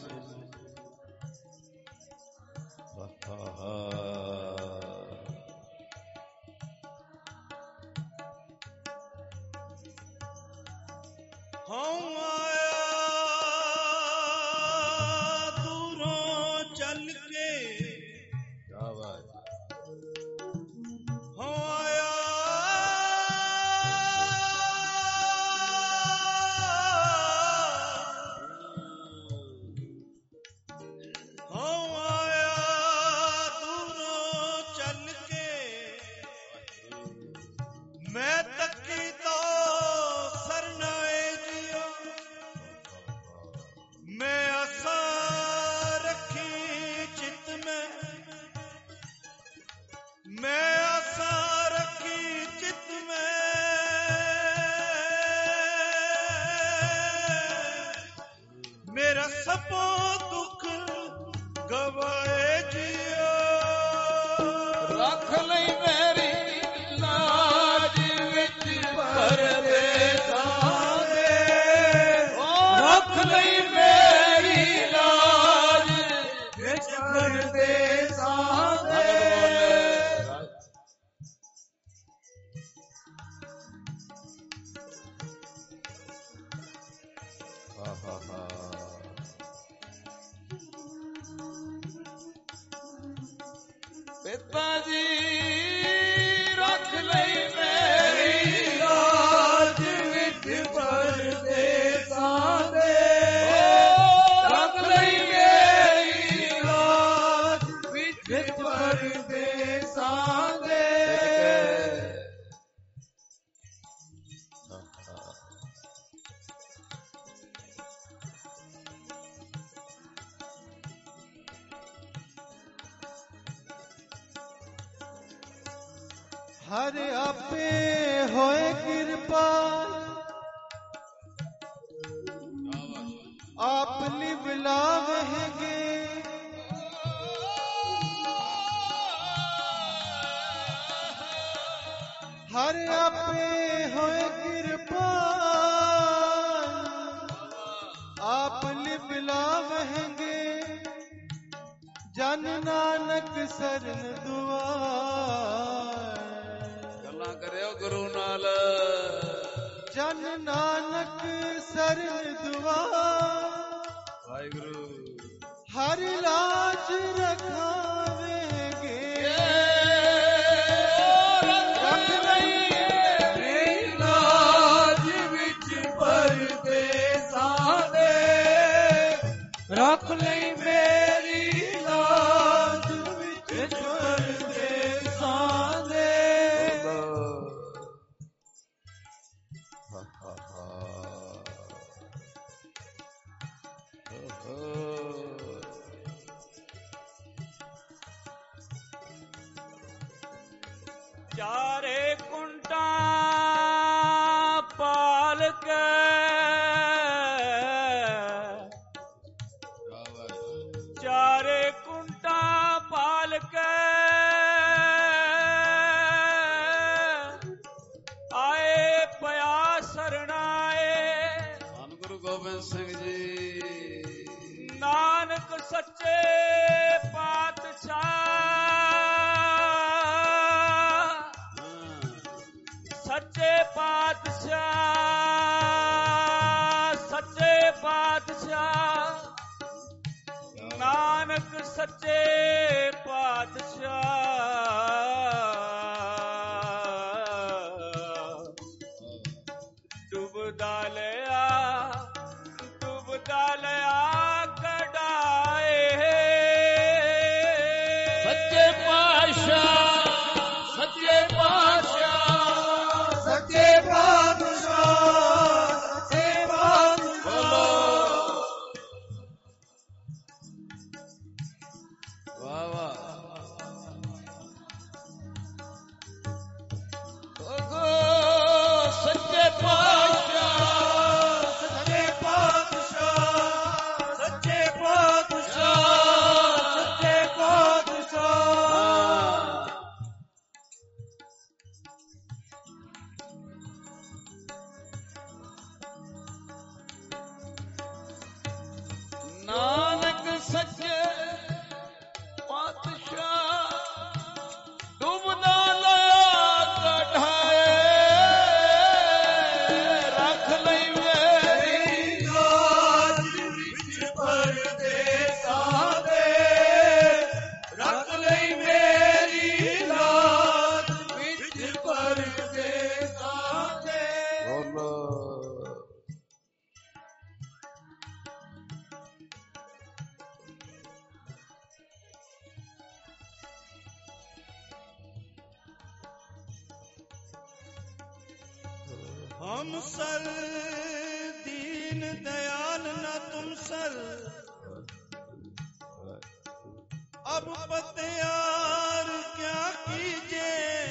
C: ਹਰ ਆਪੇ ਹੋਏ ਕਿਰਪਾ ਆਪ ਲਿਵ ਲਾਵਹਿਗੇ ਹਰ ਆਪੇ ਹੋਏ ਕਿਰਪਾ ਆਪ ਲਿਵ ਲਾਵਹਿਗੇ ਜਨ ਨਾਨਕ ਸਰਨ ਦੁਆਰ
A: ਗੱਲਾਂ ਕਰਿਓ ਗੁਰੂ ਨਾਲ
C: ਜਨ ਨਾਨਕ ਸਰਨ ਦੁਆਰ
A: ਵਾਹਿਗੁਰੂ
C: ਹਰ ਲਾਜ ਰਖਾਵੇਗੇ ਰੱਖ ਲਈ ਮੇਰੀ ਲਾਜ ਵਿੱਚ ਪਰਦੇਸਾਂ ਦੇ ਰੱਖ ਲਈ ਮੇਰੀ ਲਾਜ ਵਿੱਚ ਪਰਦੇਸਾਂ ਦੇ
D: ਚਾਰੇ ਕੁੰਟਾਂ ਪਾਲ ਕੇ ਚਾਰੇ ਕੁੰਟਾਂ ਪਾਲ ਕੇ ਆਏ ਪਿਆ ਸਰਣਾਏ
A: ਧੰਨ ਗੁਰੂ ਗੋਬਿੰਦ ਸਿੰਘ ਜੀ
D: ਨਾਨਕ ਸੱਚੇ ਪਾਤਸ਼ਾਹ ਸੱਚੇ ਪਾਤਸ਼ਾਹ ਸੱਚੇ ਪਾਤਸ਼ਾਹ ਨਾਨਕ ਸੱਚੇ ਪਾਤਸ਼ਾਹ ਡੁੱਬਦਾ ਲਿਆ ਕਢਾਏ ਸੱਚੇ ਪਾਤਸ਼ਾਹ ਸੱਚੇ ਪਾਤਸ਼ਾਹ
C: ਸੱਚੇ ਪਾਤਸ਼ਾਹ ਸੱਚੇ ਪਾਤਸ਼ਾਹ
A: ਵਾਹ ਵਾਹ
C: हम सल दीन दयाल न तुम सल अब पतियार क्या कीजे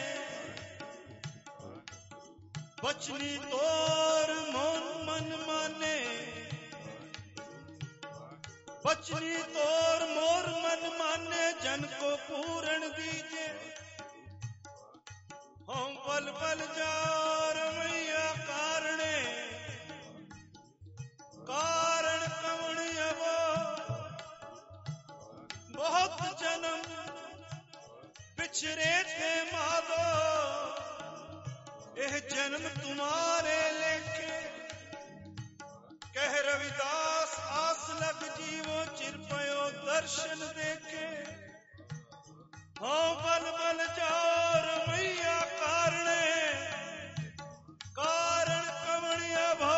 C: बचनी तोर मोन मन माने बचनी तोर मोर मन माने जन को पूर्ण दीजे हम बल बल जाओ रमैया कारणे कारण कवण अवो बहुत जन्म पिछरे थे माधो यह जन्म तुम्हारे लेखे कह रविदास आस लग जीवो चिरपयो दर्शन देखे हाँ बल बल जाओ रमैया कारणे कारण कवणिया भो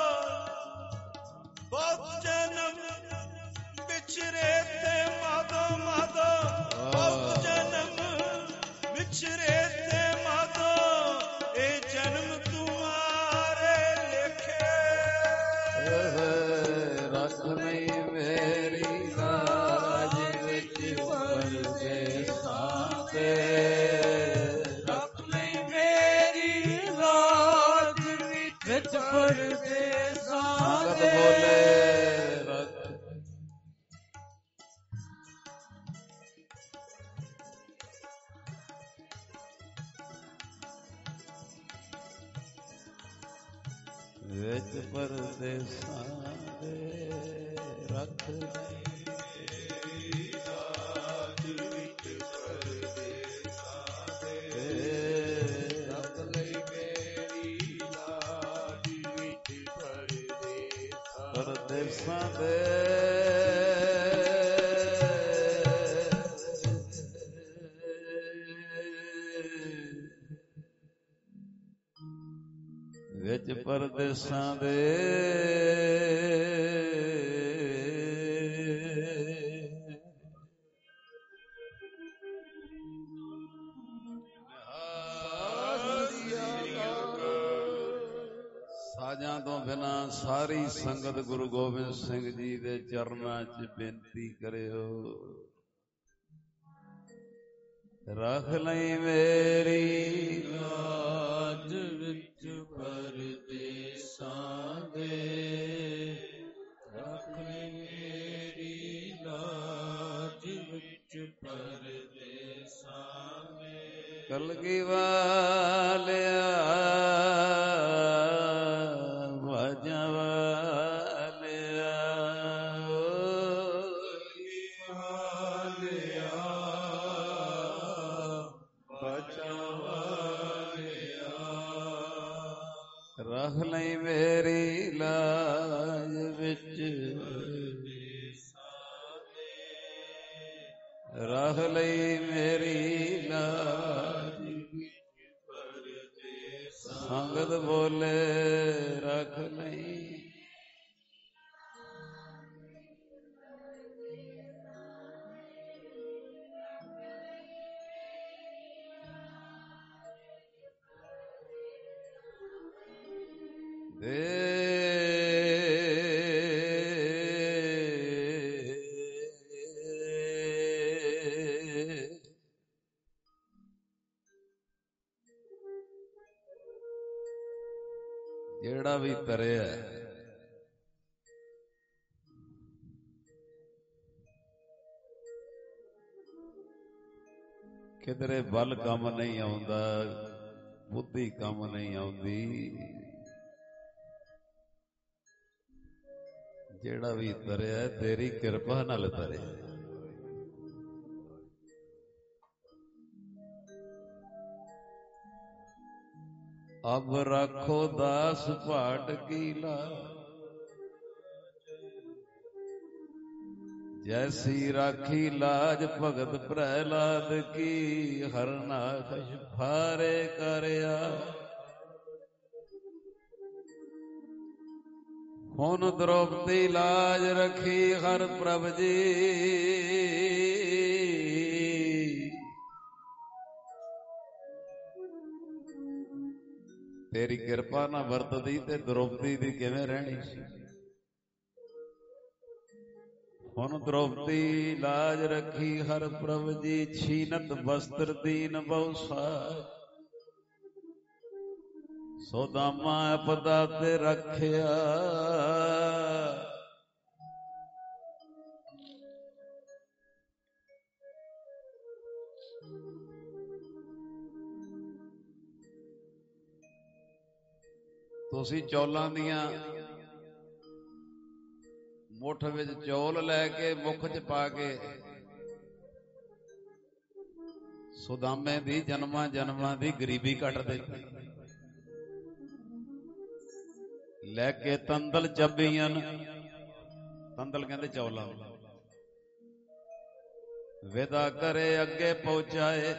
C: बहुत जन्म बिछरे थे माधो माधो बहुत जन्म बिछरे थे माधो ए जन्म तुम्हारे लेखे
A: रख नहीं मेरी लाज विच परदेसां दे
C: रख नहीं मेरी लाज विच परदेसां
A: संगत
C: दे
A: बोले रख विच परदेसां दे रख परदेसां दे विच परदेसां दे ਸਾਜਾਂ ਤੋਂ ਬਿਨਾ ਸਾਰੀ ਸੰਗਤ ਗੁਰੂ ਗੋਬਿੰਦ ਸਿੰਘ ਜੀ ਦੇ ਚਰਨਾਂ 'ਚ ਬੇਨਤੀ ਕਰਿਓ ਰੱਖ ਲਈ ਮੇਰੀ
C: ਲਾਜ ਵਿੱਚ ਪਰਦੇਸਾਂ ਦੇ ਰੱਖ ਲਈ ਮੇਰੀ ਲਾਜ ਵਿੱਚ ਪਰਦੇਸਾਂ ਦੇ
A: ਕਲਗੀ ਵਾਲਿਆ ਵਾਜਾਂ ਵਾਲਿਆ ਰੱਖ ਲਈ ਮੇਰੀ ਲਾਜ ਵਿੱਚ ਰੱਖ ਲਈ ਮੇਰੀ ਲਾਜ ਸੰਗਤ ਬੋਲੇ ਰੱਖ ਲਈ ਜਿਹੜਾ ਵੀ ਤਰਿਆ ਕਿਧਰੇ ਬਲ ਕੰਮ ਨਹੀਂ ਆਉਂਦਾ ਬੁੱਧੀ ਕੰਮ ਨਹੀਂ ਆਉਂਦੀ ਜਿਹੜਾ ਵੀ ਤਰਿਆ ਤੇਰੀ ਕਿਰਪਾ ਨਾਲ ਤਰਿਆ अब रखो दास भाट की लाज जैसी राखी लाज भगत प्रहलाद की हरनाखश फारे करया हुन द्रौपदी लाज रखी हर प्रभ जी ਤੇਰੀ ਕਿਰਪਾ ਨਾ ਵਰਤਦੀ ਤੇ ਦ੍ਰੋਪਦੀ ਦੀ ਕਿਵੇਂ ਰਹਿਣੀ ਸੀ। ਹੁਣ ਦ੍ਰੋਪਦੀ ਲਾਜ ਰੱਖੀ ਹਰ ਪ੍ਰਭ ਜੀ, ਛੀਨਤ ਬਸਤਰ ਦੀਨ ਬਹੁ ਸਾਜ। ਸੋਦਾਮਾ ਆਪਦਾ ਤੇ ਰੱਖਿਆ, ਤੁਸੀਂ ਚੌਲਾਂ ਦੀਆਂ ਮੁੱਠ ਵਿੱਚ ਚੌਲ ਲੈ ਕੇ ਮੁੱਖ 'ਚ ਪਾ ਕੇ ਸੁਦਾਮੇ ਦੀ ਜਨਮਾਂ ਜਨਮਾਂ ਦੀ ਗਰੀਬੀ ਕੱਟ ਦਿੱਤੀ। ਲੈ ਕੇ ਤੰਦਲ ਚੱਬੀਆਂ, ਤੰਦਲ ਕਹਿੰਦੇ ਚੌਲਾਂ, ਵਿਦਾ ਕਰੇ ਅੱਗੇ ਪਹੁੰਚਾਏ।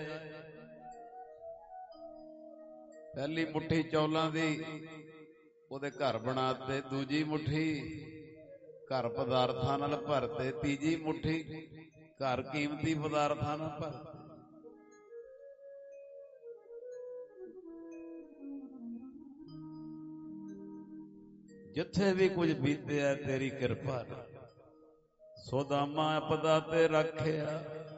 A: ਪਹਿਲੀ ਮੁੱਠੀ ਚੌਲਾਂ ਦੀ ਉਹਦੇ ਘਰ ਬਣਾਤੇ, ਦੂਜੀ ਮੁੱਠੀ ਘਰ ਪਦਾਰਥਾਂ ਨਾਲ ਭਰਤੇ, ਤੀਜੀ ਮੁੱਠੀ ਘਰ ਕੀਮਤੀ ਪਦਾਰਥਾਂ ਨਾਲ ਭਰਤੇ। ਜਿੱਥੇ ਵੀ ਕੁਝ ਬੀਤਿਆ ਤੇਰੀ ਕਿਰਪਾ, ਸੋਦਾਮਾ ਆਪਦਾ ਤੇ ਰੱਖਿਆ।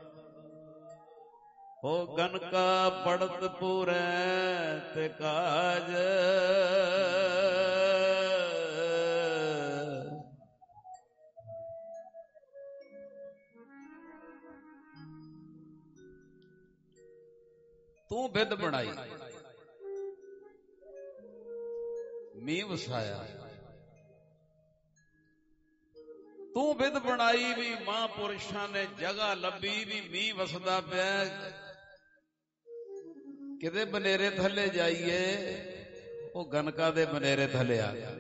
A: ਹੋ ਗਨਕਾ ਪੜਤ ਪੂਰੈ ਤੇ ਕਾਜ, ਤੂੰ ਬਿੱਦ ਬਣਾਈ ਮੀਂਹ ਵਸਾਇਆ। ਤੂੰ ਬਿੱਦ ਬਣਾਈ ਵੀ ਮਹਾਂਪੁਰਸ਼ਾਂ ਨੇ ਜਗ੍ਹਾ ਲੱਭੀ ਵੀ ਮੀਂਹ ਵਸਦਾ ਪਿਆ, ਕਿਤੇ ਬਨੇਰੇ ਥੱਲੇ ਜਾਈਏ। ਉਹ ਗਨਕਾ ਦੇ ਬਨੇਰੇ ਥੱਲੇ ਆ ਗਿਆ।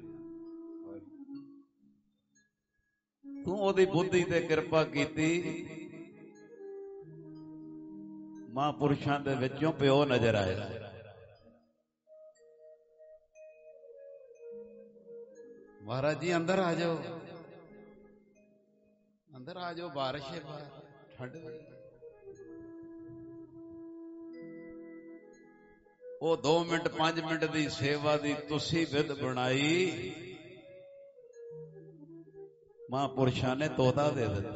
A: ਤੂੰ ਉਹਦੀ ਬੁੱਧੀ ਤੇ ਕਿਰਪਾ ਕੀਤੀ, ਮਹਾਂਪੁਰਸ਼ਾਂ ਦੇ ਵਿੱਚੋਂ ਪਿਓ ਨਜ਼ਰ ਆਇਆ। ਮਹਾਰਾਜ ਜੀ ਅੰਦਰ ਆ ਜਾਓ, ਅੰਦਰ ਆ ਜਾਓ, ਬਾਰਿਸ਼ ਹੈ ਬਾਹਰ, ਠੰਡ। ਉਹ 2 ਮਿੰਟ 5 ਮਿੰਟ ਦੀ ਸੇਵਾ ਦੀ ਤੁਸੀਂ ਵਿਧ ਬਣਾਈ, ਮਹਾਂਪੁਰਸ਼ਾਂ ਨੇ ਤੋਤਾ ਦੇ ਦਿੱਤਾ।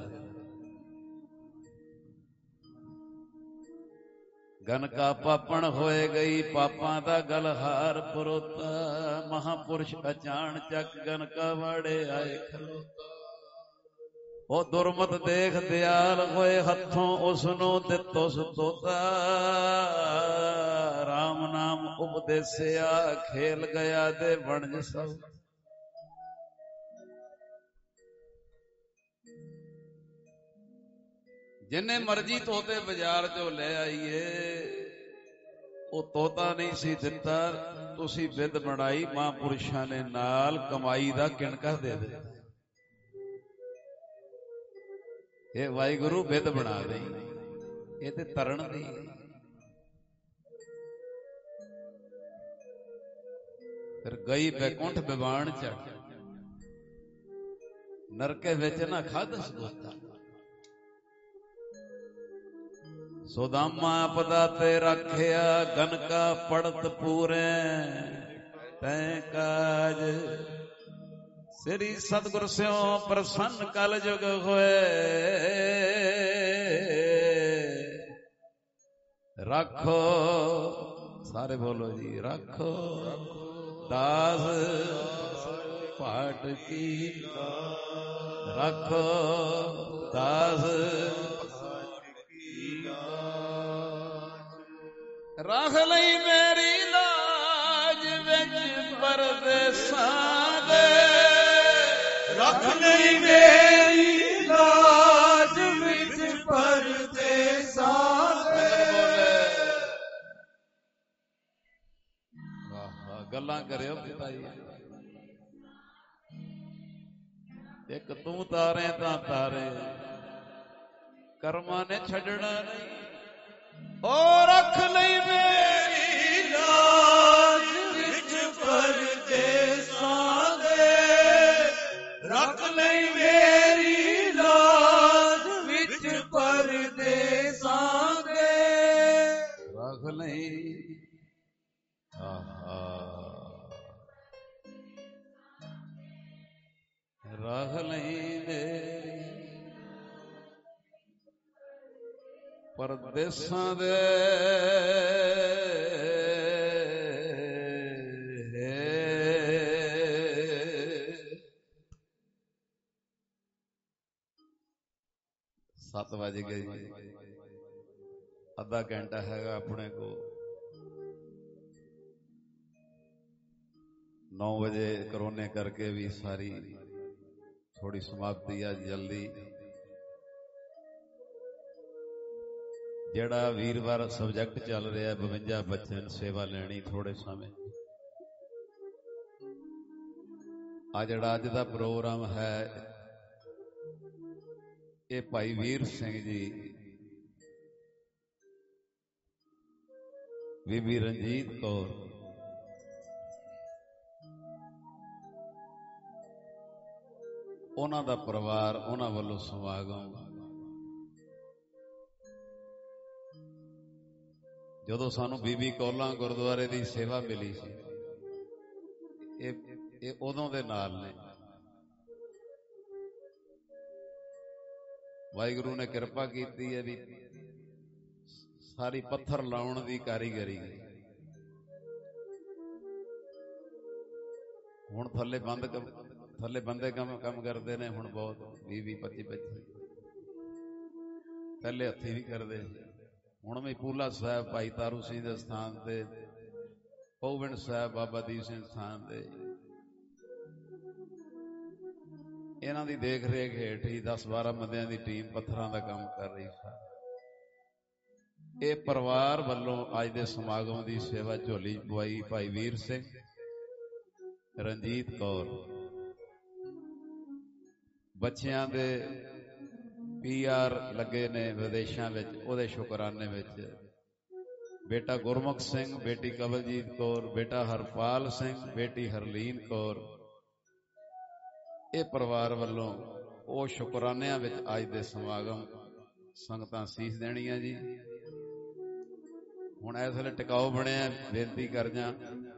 A: ਗਨਕਾ ਪਾਪਣ ਹੋਏ ਗਈ, ਪਾਪਾਂ ਦਾ ਗਲਹਾਰ ਪਰੋਤਾ। ਮਹਾਂਪੁਰਸ਼ ਅਚਾਨਚਕ ਗਨਕਾ ਵਾੜੇ ਆਏ ਖਲੋਤਾ। ਉਹ ਦੁਰਮਤ ਦੇਖ ਦਿਆਲ ਹੋਏ, ਹੱਥੋਂ ਉਸਨੂੰ ਦਿੱਤੋ ਤੋਤਾ। ਰਾਮ ਨਾਮ ਉਪਦੇਸਿਆ, ਖੇਲ ਗਿਆ ਦੇ ਵਣਜ ਸਭ। ਜਿੰਨੇ ਮਰਜੀ ਤੋਤੇ ਬਾਜ਼ਾਰ ਚੋਂ ਲੈ ਆਈਏ, ਉਹ ਤੋਤਾ ਨਹੀਂ ਸੀ ਦਿੱਤਾ। ਤੁਸੀਂ ਵਿਧ ਬਣਾਈ, ਮਹਾਂਪੁਰਸ਼ਾਂ ਨੇ ਨਾਲ ਕਮਾਈ ਦਾ ਕਿਣਕਾ ਦੇ ਦਿੱਤਾ। ਇਹ ਵਾਹਿਗੁਰੂ ਵਿਧ ਬਣਾ ਦੇ, ਇਹ ਤੇ ਤਰਨ ਦੀ। ਫਿਰ ਗਈ ਬੈਕੁੰਠ ਬਿਵਾਨ ਚੜ, ਨਰਕੇ ਵਿੱਚ ਨਾ ਖਾਧਸ ਗੋਤਾ। ਸੋਦਾਮਾ ਆਪਦਾ ਤੇ ਰੱਖਿਆ, ਗਨਕਾ ਪੜਤ ਪੂਰੇ ਤੈ ਕਾਜ। ਸ੍ਰੀ ਸਤਿਗੁਰ ਸਿਓ ਪ੍ਰਸੰਨ ਕਲ ਜੁਗ ਹੋਏ। ਰੱਖੋ, ਸਾਰੇ ਬੋਲੋ ਜੀ, ਰੱਖੋ ਦਾਸ ਪਾਟ ਕੀ। ਰੱਖੋ ਦਾਸ ਰੱਖ ਲਈ ਮੇਰੀ ਲਾਜ ਵਿੱਚ ਪਰਦੇਸਾਂ ਦੇ।
C: ਰੱਖ ਲਈ ਮੇਰੀ ਲਾਜ ਵਿੱਚ ਪਰਦੇਸਾਂ ਦੇ।
A: ਵਾਹ ਵਾਹ, ਗੱਲਾਂ ਕਰਿਓ ਪਿਤਾ ਜੀ। ਇੱਕ ਤੂੰ ਤਾਰੇ ਤਾਂ ਤਾਰੇ, ਕਰਮਾਂ ਨੇ ਛੱਡਣਾ ਨਹੀਂ।
C: ਓ ਰੱਖ ਲਈ ਮੇਰੀ ਲਾਜ ਵਿੱਚ ਪਰਦੇਸਾਂ ਦੇ। ਰੱਖ ਲਈ ਮੇਰੀ ਲਾਜ ਵਿੱਚ ਪਰਦੇਸਾਂ ਦੇ।
A: ਰੱਖ ਲਈ, ਆਹਾ ਲੈਂਦੇ ਪਰਦੇਸਾਂ ਦੇ 7 ਵਜ ਗਏ ਜੀ, ਅੱਧਾ ਘੰਟਾ ਹੈਗਾ ਆਪਣੇ ਕੋਲ। 9 ਵਜੇ ਕਰੋਨੇ ਕਰਕੇ ਵੀ ਸਾਰੀ ਥੋੜੀ ਸਮਾਪਤੀ ਆ ਜਲਦੀ। ਜਿਹੜਾ ਵੀਰਵਾਰ ਸਬਜੈਕਟ ਚੱਲ ਰਿਹਾ 52 ਬੱਚਿਆਂ ਨੂੰ ਸੇਵਾ ਲੈਣੀ ਥੋੜੇ ਸਮੇਂ। ਆ ਜਿਹੜਾ ਅੱਜ ਦਾ ਪ੍ਰੋਗਰਾਮ ਹੈ ਇਹ ਭਾਈ ਵੀਰ ਸਿੰਘ ਜੀ, ਬੀਬੀ ਰਣਜੀਤ ਕੌਰ, ਉਹਨਾਂ ਦਾ ਪਰਿਵਾਰ, ਉਹਨਾਂ ਵੱਲੋਂ ਸਮਾਗਮ। ਜਦੋਂ ਸਾਨੂੰ ਬੀਬੀ ਕੌਲਾਂ ਗੁਰਦੁਆਰੇ ਦੀ ਸੇਵਾ ਮਿਲੀ ਸੀ, ਇਹ ਉਦੋਂ ਦੇ ਨਾਲ ਨੇ। ਵਾਹਿਗੁਰੂ ਨੇ ਕਿਰਪਾ ਕੀਤੀ ਹੈ ਵੀ ਸਾਰੀ ਪੱਥਰ ਲਾਉਣ ਦੀ ਕਾਰੀਗਰੀ। ਹੁਣ ਥੱਲੇ ਬੰਦੇ ਕੰਮ ਕਰਦੇ ਨੇ ਹੁਣ ਬਹੁਤ, 20-25 ਪਹਿਲੇ ਹੱਥੀਂ ਵੀ ਕਰਦੇ। ਹੁਣ ਵੀ ਪੂਲਾ ਸਾਹਿਬ ਭਾਈ ਤਾਰੂ ਸਿੰਘ ਦੇ ਸਥਾਨ ਤੇ, ਪਉਵਿੰਡ ਸਾਹਿਬ ਬਾਬਾ ਦੀਪ ਸਿੰਘ ਸਥਾਨ ਤੇ, ਇਹਨਾਂ ਦੀ ਦੇਖ ਰੇਖ ਹੇਠ ਹੀ 10-12 ਬੰਦਿਆਂ ਦੀ ਟੀਮ ਪੱਥਰਾਂ ਦਾ ਕੰਮ ਕਰ ਰਹੀ ਸੀ। ਇਹ ਪਰਿਵਾਰ ਵੱਲੋਂ ਅੱਜ ਦੇ ਸਮਾਗਮ ਦੀ ਸੇਵਾ ਝੋਲੀ ਪਵਾਈ ਭਾਈ ਵੀਰ ਸਿੰਘ, ਰਣਜੀਤ ਕੌਰ, ਬੱਚਿਆਂ ਦੇ PR ਲੱਗੇ ਨੇ ਵਿਦੇਸ਼ਾਂ ਵਿੱਚ, ਉਹਦੇ ਸ਼ੁਕਰਾਨੇ ਵਿੱਚ ਬੇਟਾ ਗੁਰਮੁਖ ਸਿੰਘ, ਬੇਟੀ ਕਵਲਜੀਤ ਕੌਰ, ਬੇਟਾ ਹਰਪਾਲ ਸਿੰਘ, ਬੇਟੀ ਹਰਲੀਨ ਕੌਰ। ਇਹ ਪਰਿਵਾਰ ਵੱਲੋਂ ਉਹ ਸ਼ੁਕਰਾਨਿਆਂ ਵਿੱਚ ਅੱਜ ਦੇ ਸਮਾਗਮ ਸੰਗਤਾਂ ਸੀਸ ਦੇਣੀਆਂ ਜੀ। ਹੁਣ ਇਸ ਵੇਲੇ ਟਿਕਾਓ ਬਣਿਆ, ਬੇਨਤੀ ਕਰ ਜਾ,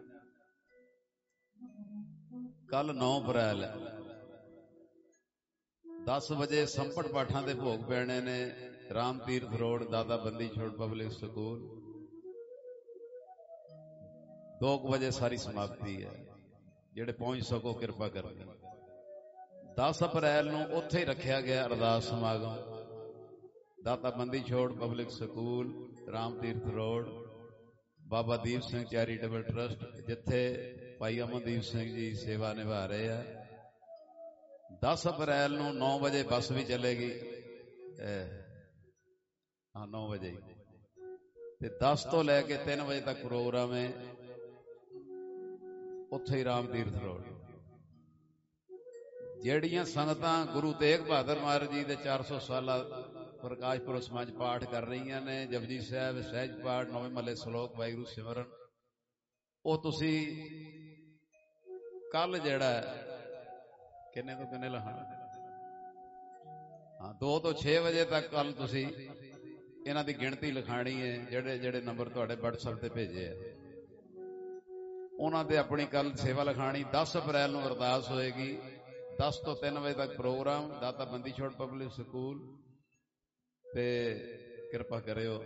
A: ਕੱਲ 9 ਅਪ੍ਰੈਲ 10 ਵਜੇ ਸੰਪਟ ਪਾਠਾਂ ਦੇ ਭੋਗ ਪੈਣੇ ਨੇ ਰਾਮ ਤੀਰਥ ਰੋਡ, ਦਾਦਾ ਬੰਦੀ ਛੋੜ ਪਬਲਿਕ ਸਕੂਲ। 2 ਵਜੇ ਸਾਰੀ ਸਮਾਪਤੀ ਹੈ। ਜਿਹੜੇ ਪਹੁੰਚ ਸਕੋ ਕਿਰਪਾ ਕਰਕੇ। 10 ਅਪ੍ਰੈਲ ਨੂੰ ਉੱਥੇ ਹੀ ਰੱਖਿਆ ਗਿਆ ਅਰਦਾਸ ਸਮਾਗਮ, ਦਾਤਾ Bandi Chhor public school, Ram Tirath road, Baba Deep Singh charitable trust, ਜਿੱਥੇ ਭਾਈ ਅਮਨਦੀਪ ਸਿੰਘ ਜੀ ਸੇਵਾ ਨਿਭਾ ਰਹੇ ਆ। 10 ਅਪ੍ਰੈਲ ਨੂੰ 9 ਵਜੇ ਬੱਸ ਵੀ ਚੱਲੇਗੀ, 9 ਵਜੇ, ਤੇ 10 ਤੋਂ ਲੈ ਕੇ 3 ਵਜੇ ਤੱਕ ਪ੍ਰੋਗਰਾਮ ਹੈ ਉੱਥੇ ਹੀ ਰਾਮ ਤੀਰਥ ਰੋਡ। ਜਿਹੜੀਆਂ ਸੰਗਤਾਂ ਗੁਰੂ ਤੇਗ ਬਹਾਦਰ ਮਹਾਰਾਜ ਜੀ ਦੇ 400 ਸਾਲਾ ਪ੍ਰਕਾਸ਼ ਪੁਰਬ ਸਮਾਜ ਪਾਠ ਕਰ ਰਹੀਆਂ ਨੇ, ਜਪਜੀ ਸਾਹਿਬ, ਸਹਿਜ ਪਾਠ, ਨੌਵੇਂ ਮਹੱਲੇ ਸਲੋਕ, ਵਾਹਿਗੁਰੂ ਸਿਮਰਨ, ਉਹ ਤੁਸੀਂ ਕੱਲ ਜਿਹੜਾ ਕਿੰਨੇ ਤੋਂ ਕਿੰਨੇ ਲਿਖਾਣਾ, 2 ਤੋਂ 6 ਵਜੇ ਤੱਕ ਕੱਲ ਤੁਸੀਂ ਇਹਨਾਂ ਦੀ ਗਿਣਤੀ ਲਿਖਾਣੀ ਹੈ। ਜਿਹੜੇ ਨੰਬਰ ਤੁਹਾਡੇ WhatsApp ਤੇ ਭੇਜੇ ਆ ਉਹਨਾਂ ਤੇ ਆਪਣੀ ਕੱਲ ਸੇਵਾ ਲਿਖਾਣੀ। 10 ਅਪ੍ਰੈਲ ਨੂੰ ਅਰਦਾਸ ਹੋਏਗੀ, 10 ਤੋਂ 3 ਵਜੇ ਤੱਕ ਪ੍ਰੋਗਰਾਮ, ਦਾਤਾ ਬੰਦੀ ਛੋੜ ਪਬਲਿਕ ਸਕੂਲ। ਤੇ ਕਿਰਪਾ ਕਰਿਓ,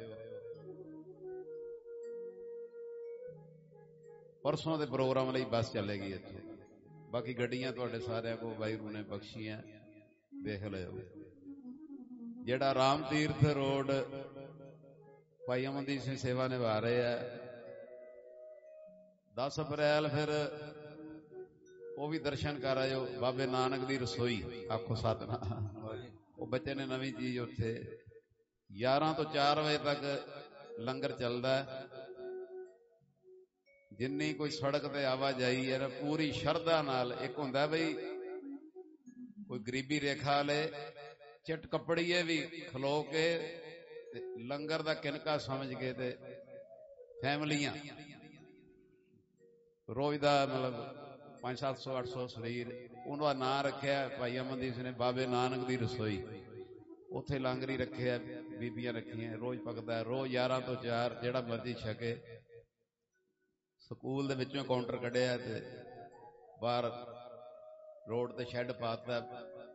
A: ਪਰਸੋਂ ਦੇ ਪ੍ਰੋਗਰਾਮ ਲਈ ਬੱਸ ਚੱਲੇਗੀ ਇੱਥੇ। ਬਾਕੀ ਗੱਡੀਆਂ ਤੁਹਾਡੇ ਸਾਰਿਆਂ ਕੋਲ ਵਾਹਿਗੁਰੂ ਨੇ ਬਖਸ਼ੀਆਂ, ਦੇਖ ਲਿਓ। ਜਿਹੜਾ ਰਾਮ ਤੀਰਥ ਰੋਡ ਭਾਈ ਅਮਨਦੀਪ ਸਿੰਘ ਸੇਵਾ ਨਿਭਾ ਰਹੇ ਆ, 10 ਅਪ੍ਰੈਲ ਫਿਰ ਉਹ ਵੀ ਦਰਸ਼ਨ ਕਰ ਆਇਓ। ਬਾਬੇ ਨਾਨਕ ਦੀ ਰਸੋਈ, ਆਖੋ ਸਤਿਨਾਮ। ਉਹ ਬੱਚੇ ਨੇ ਨਵੀਂ ਚੀਜ਼ ਉੱਥੇ 11 ਤੋਂ 4 ਵਜੇ ਤੱਕ ਲੰਗਰ ਚੱਲਦਾ। ਜਿੰਨੀ ਕੋਈ ਸੜਕ ਤੇ ਆਵਾਜਾਈ ਹੈ ਪੂਰੀ ਸ਼ਰਧਾ ਨਾਲ। ਇੱਕ ਹੁੰਦਾ ਬਈ ਕੋਈ ਗਰੀਬੀ ਰੇਖਾ ਵਾਲੇ ਚਿੱਟ ਕੱਪੜੀਏ ਵੀ ਖਲੋ ਕੇ ਲੰਗਰ ਦਾ ਕਿਨਕਾ ਸਮਝ ਕੇ ਤੇ ਫੈਮਲੀਆਂ ਰੋਜ਼ ਦਾ ਮਤਲਬ 500, 700, 800 ਸਰੀਰ, ਉਹਦਾ ਨਾਂ ਰੱਖਿਆ ਭਾਈ ਅਮਨਦੀਪ ਸਿੰਘ ਨੇ ਬਾਬੇ ਨਾਨਕ ਦੀ ਰਸੋਈ। ਉੱਥੇ ਲੰਗਰੀ ਰੱਖਿਆ, ਬੀਬੀਆਂ ਰੱਖੀਆਂ, ਰੋਜ਼ ਪਕਦਾ, ਰੋਜ਼ 11 ਤੋਂ 4 ਜਿਹੜਾ ਮਰਜ਼ੀ ਛਕੇ। ਸਕੂਲ ਦੇ ਵਿੱਚੋਂ ਕਾਊਂਟਰ ਕੱਢਿਆ ਤੇ ਬਾਹਰ ਰੋਡ ਤੇ ਸ਼ੈੱਡ ਪਾਤਾ,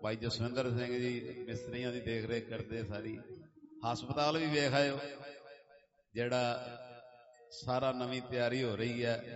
A: ਭਾਈ ਜਸਵਿੰਦਰ ਸਿੰਘ ਜੀ ਮਿਸਤਰੀਆਂ ਦੀ ਦੇਖ ਰੇਖ ਕਰਦੇ ਸਾਰੀ। ਹਸਪਤਾਲ ਵੀ ਵੇਖ ਆਇਓ ਜਿਹੜਾ ਸਾਰਾ ਨਵੀਂ ਤਿਆਰੀ ਹੋ ਰਹੀ ਹੈ।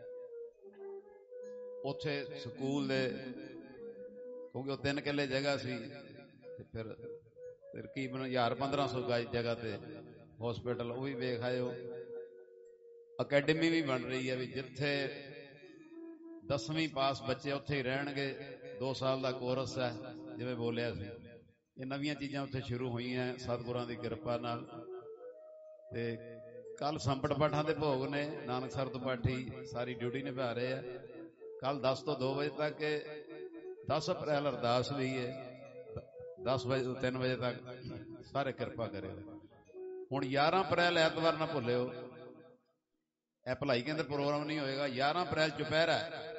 A: ਉੱਥੇ ਸਕੂਲ ਦੇ ਕਿਉਂਕਿ ਉਹ 3 ਕਿੱਲੇ ਜਗ੍ਹਾ ਸੀ ਤੇ ਫਿਰ ਤਕਰੀਬਨ 1000-1500 ਗਜ ਜਗ੍ਹਾ ਤੇ ਹਸਪੀਟਲ, ਉਹ ਵੀ ਵੇਖ ਆਇਓ। ਅਕੈਡਮੀ ਵੀ ਬਣ ਰਹੀ ਹੈ ਵੀ ਜਿੱਥੇ 10ਵੀਂ ਪਾਸ ਬੱਚੇ ਉੱਥੇ ਹੀ ਰਹਿਣਗੇ। 2 ਸਾਲ ਦਾ ਕੋਰਸ ਹੈ ਜਿਵੇਂ ਬੋਲਿਆ ਸੀ। ਇਹ ਨਵੀਆਂ ਚੀਜ਼ਾਂ ਉੱਥੇ ਸ਼ੁਰੂ ਹੋਈਆਂ ਸਤਿਗੁਰਾਂ ਦੀ ਕਿਰਪਾ ਨਾਲ। ਤੇ ਕੱਲ ਸੰਪਟ ਪਾਠਾਂ ਦੇ ਭੋਗ ਨੇ, ਨਾਨਕਸਰ ਤੋਂ ਪਾਠੀ ਸਾਰੀ ਡਿਊਟੀ ਨਿਭਾ ਰਹੇ ਆ। ਕੱਲ 10 ਤੋਂ 2 ਵਜੇ ਤੱਕ 10 ਅਪ੍ਰੈਲ ਅਰਦਾਸ ਵੀ ਹੈ, 10 ਵਜੇ ਤੋਂ 3 ਵਜੇ ਤੱਕ। ਸਾਰੇ ਕਿਰਪਾ ਕਰਿਓ। ਹੁਣ 11 ਅਪ੍ਰੈਲ ਐਤਵਾਰ ਨਾ ਭੁੱਲਿਓ, ਇਹ ਭਲਾਈ ਕੇਂਦਰ ਪ੍ਰੋਗਰਾਮ ਨਹੀਂ ਹੋਏਗਾ। 11 ਅਪ੍ਰੈਲ ਚੁਪਹਿਰਾ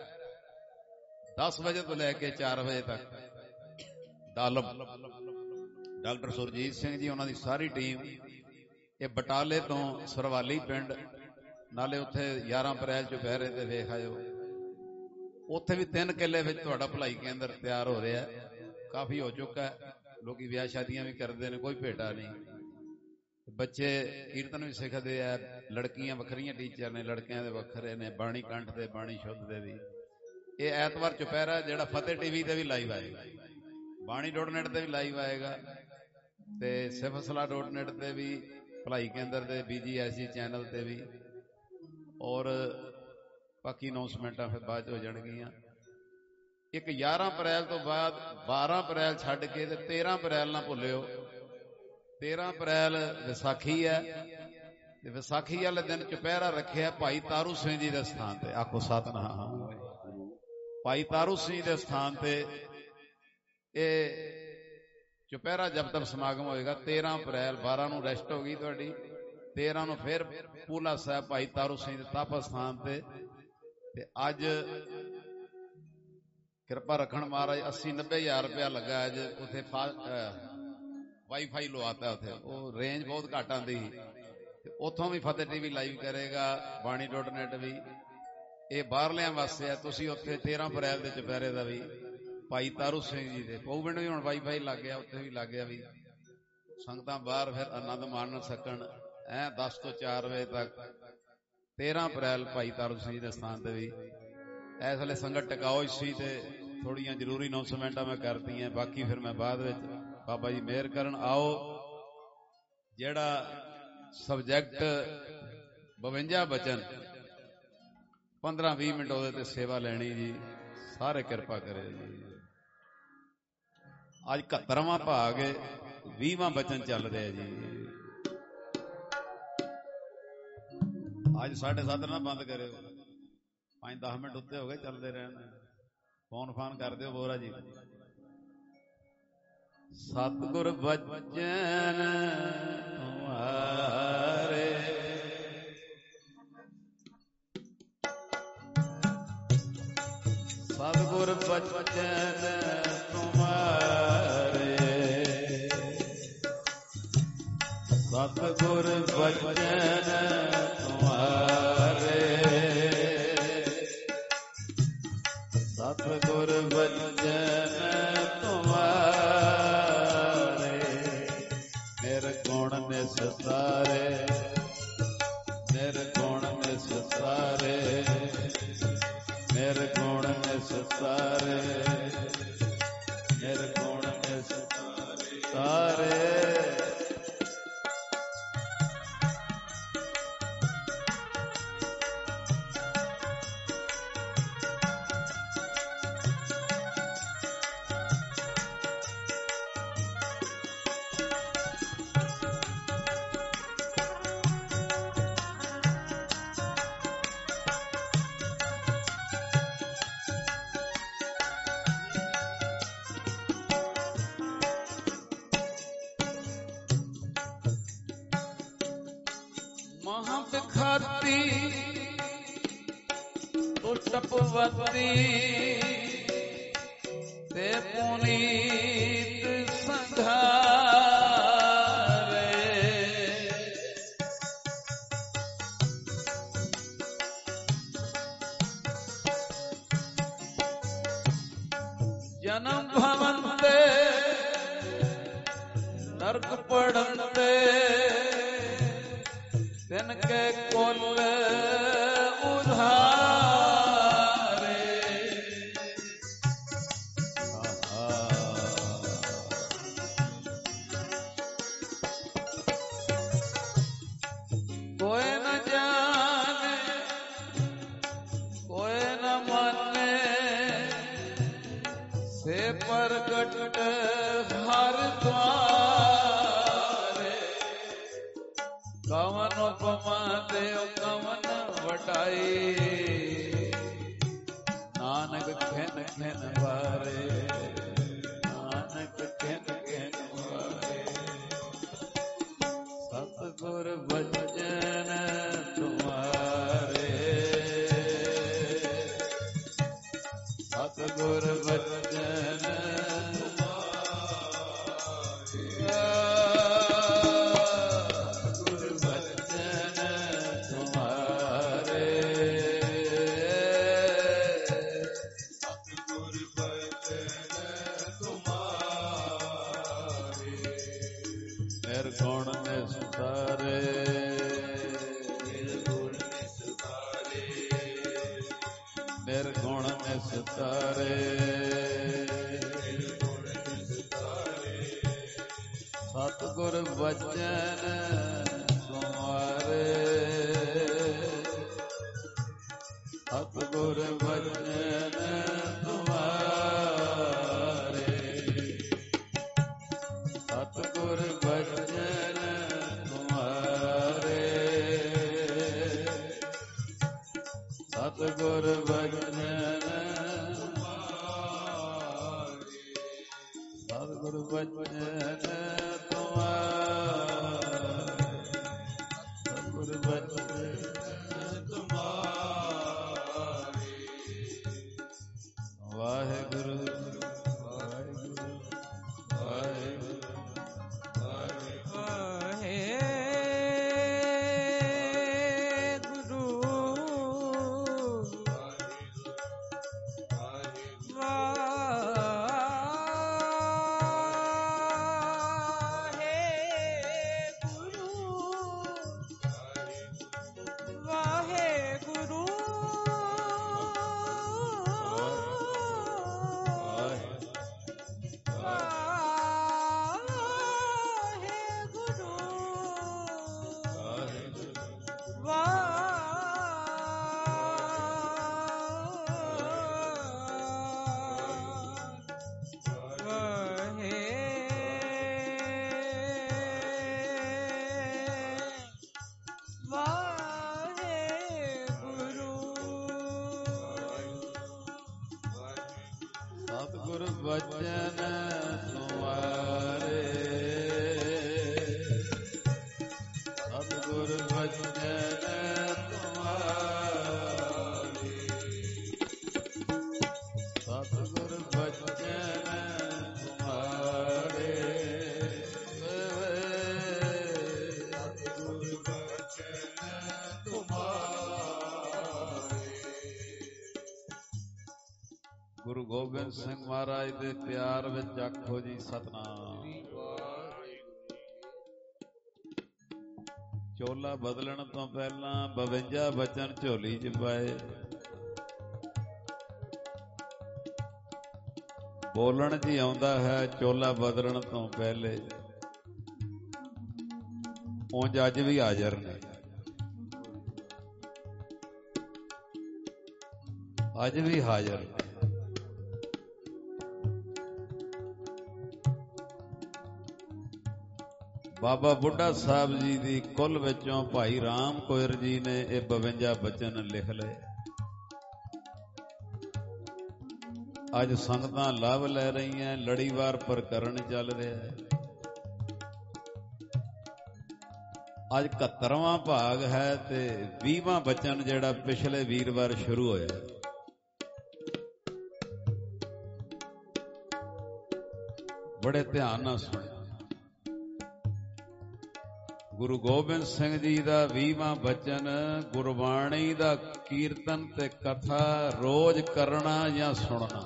A: 10 ਵਜੇ ਤੋਂ ਲੈ ਕੇ 4 ਵਜੇ ਤੱਕ। ਦਾਲਮ ਡਾਕਟਰ ਸੁਰਜੀਤ ਸਿੰਘ ਜੀ ਉਹਨਾਂ ਦੀ ਸਾਰੀ ਟੀਮ, ਇਹ ਬਟਾਲੇ ਤੋਂ ਸਰਵਾਲੀ ਪਿੰਡ, ਨਾਲੇ ਉੱਥੇ 11 ਅਪ੍ਰੈਲ ਚੁਪਹਿਰੇ ਤੇ ਵੇਖ ਆਇਓ। ਉੱਥੇ ਵੀ 3 ਕਿੱਲੇ ਵਿੱਚ ਤੁਹਾਡਾ ਭਲਾਈ ਕੇਂਦਰ ਤਿਆਰ ਹੋ ਰਿਹਾ, ਕਾਫੀ ਹੋ ਚੁੱਕਾ ਹੈ। ਲੋਕੀ ਵਿਆਹ ਸ਼ਾਦੀਆਂ ਵੀ ਕਰਦੇ ਨੇ, ਕੋਈ ਭੇਟਾ ਨਹੀਂ। ਬੱਚੇ ਕੀਰਤਨ ਵੀ ਸਿੱਖਦੇ ਆ, ਲੜਕੀਆਂ ਵੱਖਰੀਆਂ ਟੀਚਰ ਨੇ, ਲੜਕਿਆਂ ਦੇ ਵੱਖਰੇ ਨੇ, ਬਾਣੀ ਕੰਠ ਦੇ, ਬਾਣੀ ਸ਼ੁੱਧ ਦੇ ਵੀ। ਇਹ ਐਤਵਾਰ ਚੁਪਹਿਰਾ ਜਿਹੜਾ ਫਤਿਹ ਟੀਵੀ ਤੇ ਵੀ ਲਾਈਵ ਆਏਗਾ, ਬਾਣੀ.net ਤੇ ਵੀ ਲਾਈਵ ਆਏਗਾ, ਤੇ ਸਿਫਸਲਾ.net ਤੇ ਵੀ, ਭਲਾਈ ਕੇਂਦਰ ਦੇ BGSG ਚੈਨਲ ਤੇ ਵੀ। ਔਰ ਬਾਕੀ ਅਨਾਉਂਸਮੈਂਟਾਂ ਫਿਰ ਬਾਅਦ 'ਚ ਹੋ ਜਾਣਗੀਆਂ। ਇੱਕ 11 ਅਪ੍ਰੈਲ ਤੋਂ ਬਾਅਦ 12 ਅਪ੍ਰੈਲ ਛੱਡ ਕੇ ਤੇ 13 ਅਪ੍ਰੈਲ ਨਾ ਭੁੱਲਿਓ। 13 ਅਪ੍ਰੈਲ ਵਿਸਾਖੀ ਹੈ ਤੇ ਵਿਸਾਖੀ ਵਾਲੇ ਦਿਨ ਚੁਪਹਿਰਾ ਰੱਖਿਆ ਭਾਈ ਤਾਰੂ ਸਿੰਘ ਜੀ ਦੇ ਸਥਾਨ ਤੇ। ਆਖੋ ਸਤਿਨਾਮ। ਭਾਈ ਤਾਰੂ ਸਿੰਘ ਦੇ ਸਥਾਨ ਤੇ ਇਹ ਚੁਪਹਿਰਾ ਜਪਤਪ ਸਮਾਗਮ ਹੋਏਗਾ। 13 ਅਪ੍ਰੈਲ 12 ਨੂੰ ਰੈਸਟ ਹੋ ਗਈ ਤੁਹਾਡੀ, 13 ਨੂੰ ਫਿਰ ਪੂਲਾ ਸਾਹਿਬ ਭਾਈ ਤਾਰੂ ਸਿੰਘ ਦੇ ਤਪ ਸਥਾਨ ਤੇ ਅੱਜ ਕਿਰਪਾ ਰੱਖਣ ਮਹਾਰਾਜ 80-90 ਹਜ਼ਾਰ ਰੁਪਇਆ ਲੱਗਾ ਅੱਜ ਉੱਥੇ ਵਾਈਫਾਈ ਲਵਾਤਾ ਉੱਥੇ, ਉਹ ਰੇਂਜ ਬਹੁਤ ਘੱਟ ਆਉਂਦੀ ਤੇ ਉੱਥੋਂ ਵੀ ਫਤਿਹ ਟੀਵੀ ਲਾਈਵ ਕਰੇਗਾ, ਬਾਣੀ.net ਵੀ। ਇਹ ਬਾਹਰਲਿਆਂ ਵਾਸਤੇ ਆ, ਤੁਸੀਂ ਉੱਥੇ 13 ਅਪ੍ਰੈਲ ਦੇ ਚੁਪਹਿਰੇ ਦਾ ਵੀ ਭਾਈ ਤਾਰੂ ਸਿੰਘ ਜੀ ਦੇ ਪਊ ਪਿੰਡ ਵੀ ਹੁਣ ਵਾਈਫਾਈ ਲੱਗ ਗਿਆ, ਉੱਥੇ ਵੀ ਲੱਗ ਗਿਆ ਵੀ ਸੰਗਤਾਂ ਬਾਹਰ ਫਿਰ ਆਨੰਦ ਮਾਣ ਸਕਣ 10 ਤੋਂ 4 ਵਜੇ ਤੱਕ। 13 ਅਪ੍ਰੈਲ ਭਾਈ ਤਾਰੂ ਸਿੰਘ ਜੀ ਦੇ ਸਥਾਨ ਤੇ ਵੀ। ਇਸ ਵੇਲੇ ਸੰਗਤ ਟਿਕਾਓ ਸੀ ਤੇ ਥੋੜੀਆਂ ਜ਼ਰੂਰੀ ਅਨਾਉਂਸਮੈਂਟਾਂ ਮੈਂ ਕਰਤੀਆਂ, ਬਾਕੀ ਫਿਰ ਮੈਂ ਬਾਅਦ ਵਿੱਚ ਬਾਬਾ ਜੀ ਮਿਹਰ ਕਰਨ। ਆਓ ਜਿਹੜਾ ਸਬਜੈਕਟ 52 ਬਚਨ 15-20 ਮਿੰਟ ਉਹਦੇ ਤੇ ਸੇਵਾ ਲੈਣੀ ਜੀ, ਸਾਰੇ ਕਿਰਪਾ ਕਰੇ ਜੀ। ਅੱਜ 71ਵਾਂ ਭਾਗ 20ਵਾਂ ਬਚਨ ਚੱਲ ਰਿਹਾ ਜੀ। ਅੱਜ 7:30 ਨਾ ਬੰਦ ਕਰਿਓ, 5-10 ਮਿੰਟ ਉੱਤੇ ਹੋ ਗਏ, ਚੱਲਦੇ ਰਹਿਣ। ਫੋਨ ਫਾਨ ਕਰ ਦਿਓ ਬੋਰਾ ਜੀ। ਸਤਿਗੁਰ ਬਚਨ ਤੁਮਾਰੇ ਸਤਿਗੁਰ ਬਚਨ ਤੁਮਾਰੇ ਸਤਿਗੁਰ ਬਚਨ ਤੁਮਾਰੇ ਸਤਿਗੁਰ ਬਚਨ ਤੁਮਾਰੇ ਨਿਰਗੁਣ ਨਿਸਤਾਰੇ ਨਿਰਗੁਣ ਨਿਸਤਾਰੇ ਨਿਰਗੁਣ ਨਿਸਤਾਰੇ ਨਿਰਗੁਣ ਨਿਸਤਾਰੇ। ਤਪਵਤੀ ਤੇ ਪੁਨੀਤ ਸੰਘਾਰੇ ਜਨਮ ਭਵਨ ਤੇ ਕਢਾਈ, ਨਾਨਕ ਖਿਨ ਖਿਨ ਵਾਰੇ, ਨਾਨਕ ਖਿਨ ਖਿਨ ਵਾਰੇ। ਸਤਿਗੁਰ ਬਚਨ ਤੁਮਾਰੇ, ਸਤਿਗੁਰ ਬਚਨ ਨਿਰਗੁਣ ਨਿਸਤਾਰੇ, ਸਤਿਗੁਰ ਬਚਨ ਤੁਮਾਰੇ, ਸਤਿਗੁਰ ਬਚਨ ਤੁਮਾਰੇ, ਸਤਿਗੁਰ ਬਚਨ ਤੁਮਾਰੇ, ਸਤਿਗੁਰ ਬਚਨ ਸਤਿਗੁਰ ਬਚਨ ਤੁਮਾਰੇ, ਸਤਿਗੁਰ ਬਚਨ ਤੁਮਾਰੇ। ਵਾਹਿਗੁਰੂ ਵਾਹਿਗੁਰੂ ਵਾਹਿਗੁਰੂ ਸਤਿਗੁਰ ਬਚਨ ਤੁਮਾਰੇ, ਸਤਿਗੁਰ ਬਚਨ ਤੁਮਾਰੇ, ਸਤਿਗੁਰ ਬਚਨ ਤੁਮਾਰੇ, ਸਤਿਗੁਰ ਬਚਨ ਤੁਮਾਰੇ। ਗੁਰੂ ਗੋਬਿੰਦ ਸਿੰਘ ਮਹਾਰਾਜ ਦੇ ਪਿਆਰ ਵਿੱਚ ਆਖੋ ਜੀ ਸਤਿਨਾਮ। ਚੋਲਾ ਬਦਲਣ ਤੋਂ ਪਹਿਲਾਂ 52 ਬਚਨ ਝੋਲੀ 'ਚ ਪਾਏ, ਬੋਲਣ ਜੀ ਆਉਂਦਾ ਹੈ ਚੋਲਾ ਬਦਲਣ ਤੋਂ ਪਹਿਲੇ, ਉਂਝ ਅੱਜ ਵੀ ਹਾਜ਼ਰ ਨੇ, ਅੱਜ ਵੀ ਹਾਜ਼ਰ ਨੇ। ਬਾਬਾ ਬੁੱਢਾ ਸਾਹਿਬ ਜੀ ਦੀ ਕੁੱਲ ਵਿੱਚੋਂ ਭਾਈ ਰਾਮ ਕੋਇਰ ਜੀ ਨੇ ਇਹ 52 ਬਚਨ ਲਿਖ ਲਏ। ਅੱਜ ਸੰਗਤਾਂ ਲਾਭ ਲੈ ਰਹੀਆਂ, ਲੜੀਵਾਰ ਪ੍ਰਕਰਨ ਚੱਲ ਰਿਹਾ ਹੈ। ਅੱਜ 71ਵਾਂ ਭਾਗ ਹੈ ਤੇ 20ਵਾਂ ਬਚਨ ਜਿਹੜਾ ਪਿਛਲੇ ਵੀਰਵਾਰ ਸ਼ੁਰੂ ਹੋਇਆ। ਬੜੇ ਧਿਆਨ ਨਾਲ ਸੁਣੋ। ਗੁਰੂ ਗੋਬਿੰਦ ਸਿੰਘ ਜੀ ਦਾ 20ਵਾਂ ਬਚਨ, ਗੁਰਬਾਣੀ ਦਾ ਕੀਰਤਨ ਤੇ ਕਥਾ ਰੋਜ਼ ਕਰਨਾ ਜਾਂ ਸੁਣਨਾ।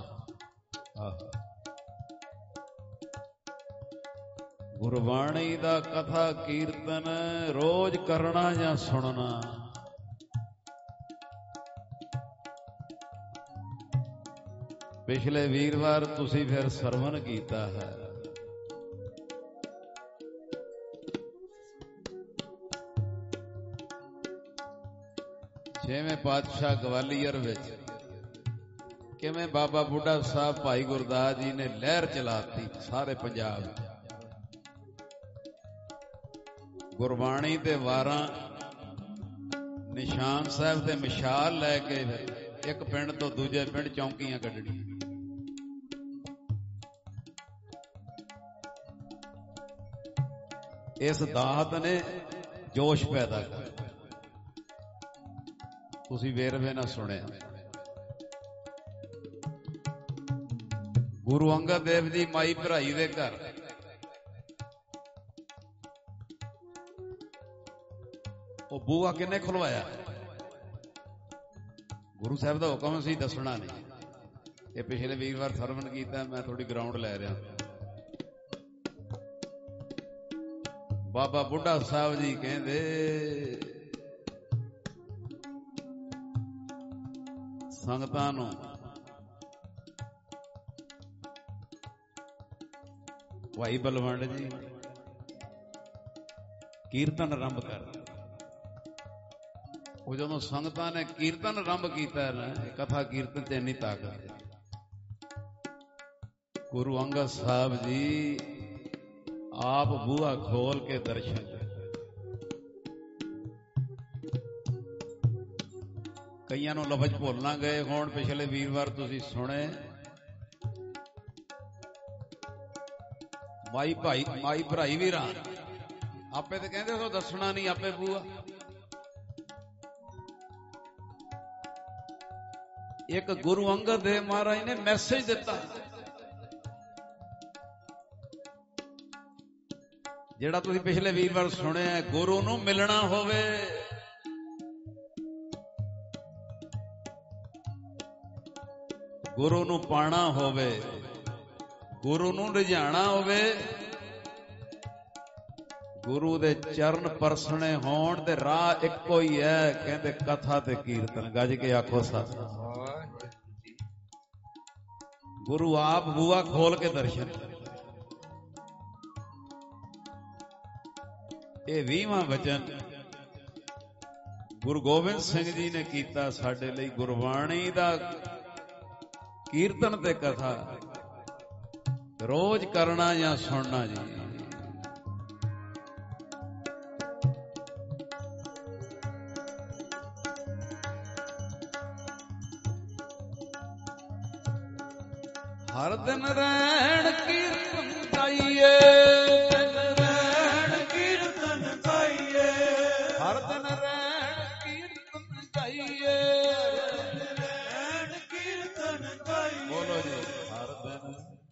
A: ਗੁਰਬਾਣੀ ਦਾ ਕਥਾ ਕੀਰਤਨ ਰੋਜ਼ ਕਰਨਾ ਜਾਂ ਸੁਣਨਾ। ਪਿਛਲੇ ਵੀਰਵਾਰ ਤੁਸੀਂ ਫਿਰ ਸਰਵਣ ਕੀਤਾ ਹੈ। ਛੇਵੇਂ ਪਾਤਸ਼ਾਹ ਗਵਾਲੀਅਰ ਵਿੱਚ ਕਿਵੇਂ ਬਾਬਾ ਬੁੱਢਾ ਸਾਹਿਬ ਭਾਈ ਗੁਰਦਾਸ ਜੀ ਨੇ ਲਹਿਰ ਚਲਾਤੀ ਸਾਰੇ ਪੰਜਾਬ। ਗੁਰਬਾਣੀ ਤੇ ਵਾਰਾਂ
E: ਨਿਸ਼ਾਨ ਸਾਹਿਬ ਤੇ ਮਿਸਾਲ ਲੈ ਕੇ ਇੱਕ ਪਿੰਡ ਤੋਂ ਦੂਜੇ ਪਿੰਡ ਚੌਂਕੀਆਂ ਕੱਢਣੀਆਂ। ਇਸ ਦਾਤ ਨੇ ਜੋਸ਼ ਪੈਦਾ ਕਰ। ਤੁਸੀਂ ਵੇਰਵੇ ਨਾ ਸੁਣਿਆ। ਗੁਰੂ ਅੰਗਦ ਦੇਵ ਜੀ ਮਾਈ ਭਰਾਈ ਦੇ ਘਰ ਉਹ ਬੂਹਾ ਕਿੰਨੇ ਖੁਲਵਾਇਆ? ਗੁਰੂ ਸਾਹਿਬ ਦਾ ਹੁਕਮ ਸੀ, ਦੱਸਣਾ ਨਹੀਂ। ਇਹ ਪਿਛਲੇ ਵੀਰਵਾਰ ਸਰਵਣ ਕੀਤਾ, ਮੈਂ ਥੋੜੀ ਗਰਾਊਂਡ ਲੈ ਰਿਹਾ। ਬਾਬਾ ਬੁੱਢਾ ਸਾਹਿਬ ਜੀ ਕਹਿੰਦੇ ਸੰਗਤਾਂ ਨੂੰ ਭਾਈ ਬਲਵੰਡ ਜੀ ਕੀਰਤਨ ਆਰੰਭ ਕਰ। ਉਹ ਜਦੋਂ ਸੰਗਤਾਂ ਨੇ ਕੀਰਤਨ ਆਰੰਭ ਕੀਤਾ ਨਾ, ਕਥਾ ਕੀਰਤਨ ਚ ਇੰਨੀ ਤਾਕਤ ਹੈ। ਗੁਰੂ ਅੰਗਦ ਸਾਹਿਬ ਜੀ ਆਪ ਬੂਹਾ ਖੋਲ ਕੇ ਦਰਸ਼ਨ। ਕਈਆਂ ਨੂੰ ਲਫ਼ਜ਼ ਭੁੱਲ ਨਾ ਗਏ ਹੁਣ, ਪਿਛਲੇ ਵੀਰਵਾਰ ਤੁਸੀਂ ਸੁਣੇ ਮਾਈ ਭਰਾਈ ਵੀਰਾਂ ਆਪੇ ਤੇ ਕਹਿੰਦੇ ਸੋ ਦੱਸਣਾ ਨਹੀਂ, ਆਪੇ ਬੂਹਾ। ਇੱਕ ਗੁਰੂ ਅੰਗਦ ਦੇਵ ਮਹਾਰਾਜ ਨੇ ਮੈਸੇਜ ਦਿੱਤਾ, ਜਿਹੜਾ ਤੁਸੀਂ ਪਿਛਲੇ ਵੀਰਵਾਰ ਸੁਣਿਆ। ਗੁਰੂ ਨੂੰ ਮਿਲਣਾ ਹੋਵੇ, ਗੁਰੂ ਨੂੰ ਪਾਣਾ ਹੋਵੇ, ਗੁਰੂ ਨੂੰ ਰਿਝਾਣਾ ਹੋਵੇ, ਗੁਰੂ ਦੇ ਚਰਨ ਪਰਸਣੇ ਹੋਣ ਤੇ ਰਾਹ ਇੱਕੋ ਹੀ ਹੈ, ਕਹਿੰਦੇ ਕਥਾ ਤੇ ਕੀਰਤਨ। ਗੱਜ ਕੇ ਆਖੋ ਸਤਿ। ਗੁਰੂ ਆਪ ਬੂਹਾ ਖੋਲ ਕੇ ਦਰਸ਼ਨ। ਇਹ 20ਵਾਂ ਵਚਨ ਗੁਰੂ ਗੋਬਿੰਦ ਸਿੰਘ ਜੀ ਨੇ ਕੀਤਾ ਸਾਡੇ ਲਈ। ਗੁਰਬਾਣੀ ਦਾ ਕੀਰਤਨ ਤੇ ਕਥਾ ਰੋਜ਼ ਕਰਨਾ ਜਾਂ ਸੁਣਨਾ ਜੀ। ਹਰ ਦਿਨ ਰਹਿਣ ਕੀਰਤਨ ਗਾਈਏ, ਹਰ ਦਿਨ ਰਹਿਣ ਕੀਰਤਨ ਗਾਈਏ, ਬੋਲੋ ਜੀ। ਹਰ ਦਿਨ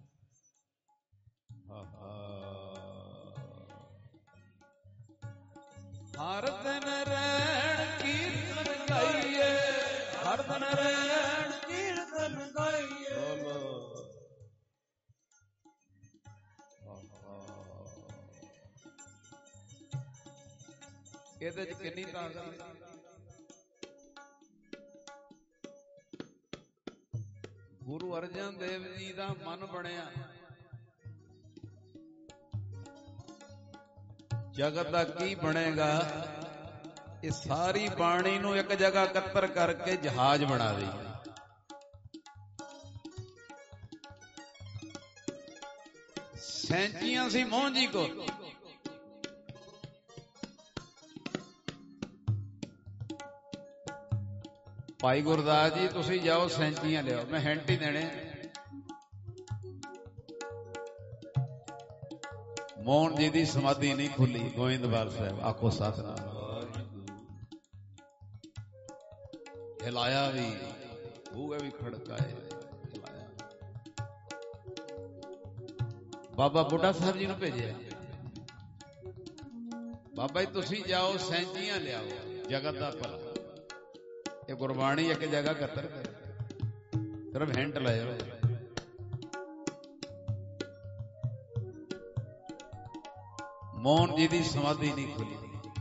E: ਹਰ ਦਿਨ ਰਹਿਣ ਕੀਰਤਨ ਗਾਈਏ, ਹਰ ਦਿਨ ਰਹਿਣ ਕੀਰਤਨ ਗਾਈਏ। ਬੋਲੋ। ਇਹਦੇ ਚ ਕਿੰਨੀ ਤਾਕਤ ਹੈ। ਗੁਰੂ ਅਰਜਨ ਦੇਵ ਜੀ ਦਾ ਮਨ ਬਣਿਆ, ਜਗਤ ਦਾ ਕੀ ਬਣੇਗਾ। ਇਹ ਸਾਰੀ ਬਾਣੀ ਨੂੰ ਇੱਕ ਜਗ੍ਹਾ ਇਕੱਤਰ ਕਰਕੇ ਜਹਾਜ਼ ਬਣਾ ਦੇ। ਸੈਂਚੀਆਂ ਸੀ ਮੋਹਨ ਜੀ ਕੋ, ਭਾਈ ਗੁਰਦਾਸ ਜੀ ਤੁਸੀਂ ਜਾਓ ਸੈਂਚੀਆਂ ਲਿਆਓ, ਮੈਂ ਹਿੰਟ ਹੀ ਦੇਣੇ। ਮੋਹਨ ਜੀ ਦੀ ਸਮਾਧੀ ਨਹੀਂ ਖੁੱਲੀ ਗੋਇੰਦਵਾਲ ਸਾਹਿਬ। ਆਖੋ ਸਤਿਨਾਮ। ਹਿਲਾਇਆ ਵੀ, ਬੂਹੇ ਵੀ ਖੜਕਾਏ, ਹਿਲਾਇਆ। ਬਾਬਾ ਬੁੱਢਾ ਸਾਹਿਬ ਜੀ ਨੂੰ ਭੇਜਿਆ, ਬਾਬਾ ਜੀ ਤੁਸੀਂ ਜਾਓ ਸੈਂਚੀਆਂ ਲਿਆਓ, ਜਗਤ ਦਾ ਭਲਾ। ਇਹ ਗੁਰਬਾਣੀ ਇੱਕ ਜਗ੍ਹਾ ਇਕੱਤਰ ਕਰ, ਸਿਰਫ ਹਿੰਟ ਲਾਇਆ। ਮੋਹਨ ਜੀ ਦੀ ਸਮਾਧੀ ਨਹੀਂ ਖੁੱਲੀ।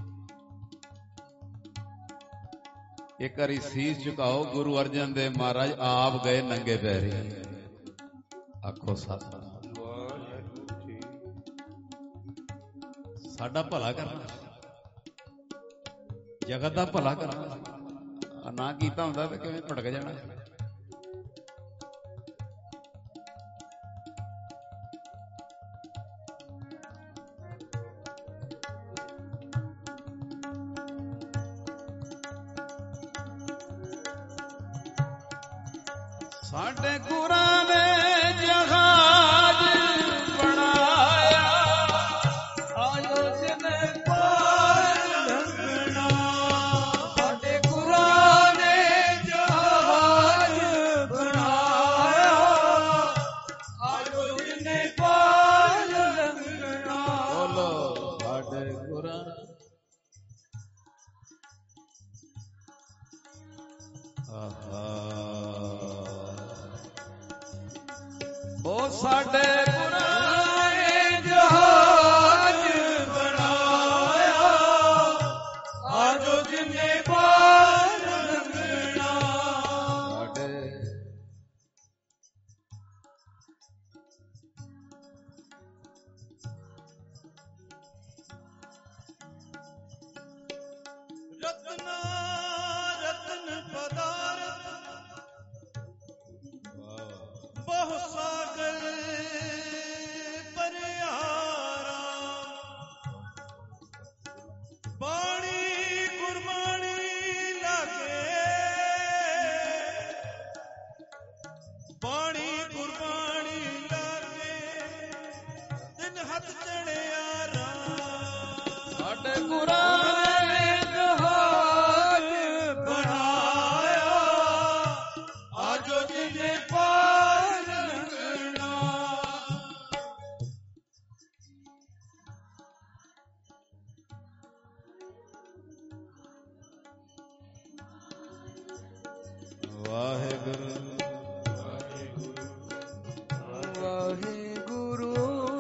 E: ਇੱਕ ਵਾਰੀ ਸੀਸ ਝੁਕਾਓ, ਗੁਰੂ ਅਰਜਨ ਦੇਵ ਮਹਾਰਾਜ ਆਪ ਗਏ ਨੰਗੇ ਪੈਰੀ। ਆਖੋ ਸਤਿਨਾਮ। ਸਾਡਾ ਭਲਾ ਕਰਨਾ, ਜਗਤ ਦਾ ਭਲਾ ਕਰਨਾ। ਨਾ ਕੀਤਾ ਹੁੰਦਾ ਤਾਂ ਕਿਵੇਂ ਭਟਕ ਜਾਣਾ। ਸਾਡੇ ਗੁਰਾਂ ਨੇ ਜਹਾਜ਼ ਬਣਾਇਆ, ਆਇਓ ਜਿਨੇ ਪਾਰ ਲੰਘਣਾ। ਸਾਡੇ ਗੁਰਾਂ ਨੇ ਜਹਾਜ਼ ਬਣਾਇਆ, ਆਇਓ ਜਿਨੇ ਪਾਰ ਲੰਘਣਾ। ਬੋਲੋ ਸਾਡੇ ਗੁਰਾਂ ਉਹ ਸਾਡੇ ਗੁਰਾਂ ਨੇ ਜਹਾਜ਼ ਬਣਾਇਆ, ਆਜੋ ਜਿਨੇ ਪਾਰ ਲੰਘਣਾ। ਸਾਡੇ
C: ਰਤਨਾ ਰਤਨ ਪਦਾਰਥ ਬਹੁ ਸਾਗਰ ਪਰਿਆਰਾ, ਬਾਣੀ ਗੁਰਬਾਣੀ ਲਾਗੇ, ਬਾਣੀ ਗੁਰਬਾਣੀ ਲਾਗੇ, ਦਿਨ ਹੱਥ ਚੜਿਆ ਰਾਮ।
E: ਸਾਡੇ ਗੁਰਾਂ ਨੇ ਜਹਾਜ਼
C: ਬਣਾਇਆ, ਆਜੋ ਜਿਨੇ ਪਾਰ ਲੰਘਣਾ।
E: ਵਾਹਿਗੁਰੂ ਵਾਹਿਗੁਰੂ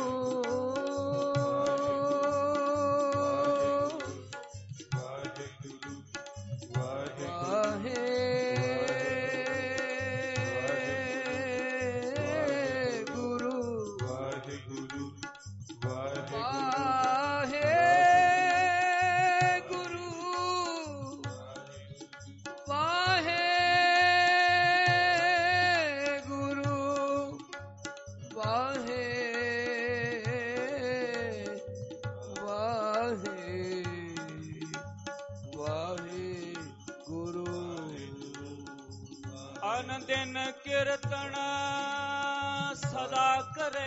D: ਅਨ ਦਿਨ ਕੀਰਤਨ ਸਦਾ ਕਰੇ,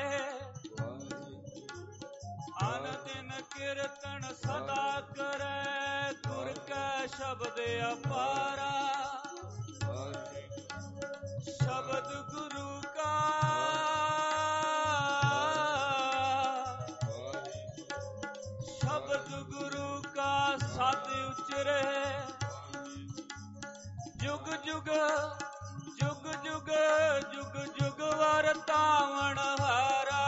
D: ਅਨ ਦਿਨ ਕੀਰਤਨ ਸਦਾ ਕਰੇ, ਗੁਰ ਕੈ ਸ਼ਬਦ ਅਪਾਰਾ। ਸ਼ਬਦ ਗੁਰੂ ਕਾ, ਸ਼ਬਦ ਗੁਰੂ ਕਾ ਸਦ ਉਚਰੇ, ਜੁਗ ਜੁਗ ਜੁਗ ਜੁਗ ਜੁਗ ਜੁਗ ਵਰਤਾਵਣ ਹਾਰਾ।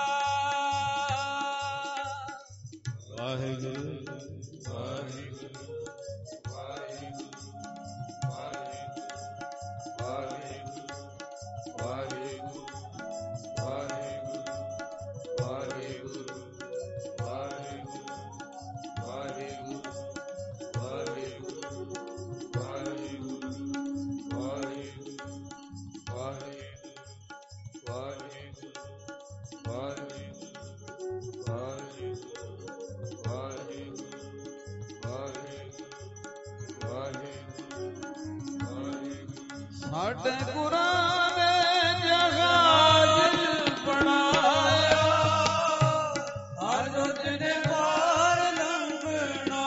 E: ਵਾਹਿਗੁਰੂ ਸਾਡੇ ਗੁਰਾਂ ਨੇ ਜਹਾਜ਼ ਬਣਾਇਆ,
C: ਆਜੋ ਜਿਨੇ ਪਾਰ ਲੰਘਣਾ।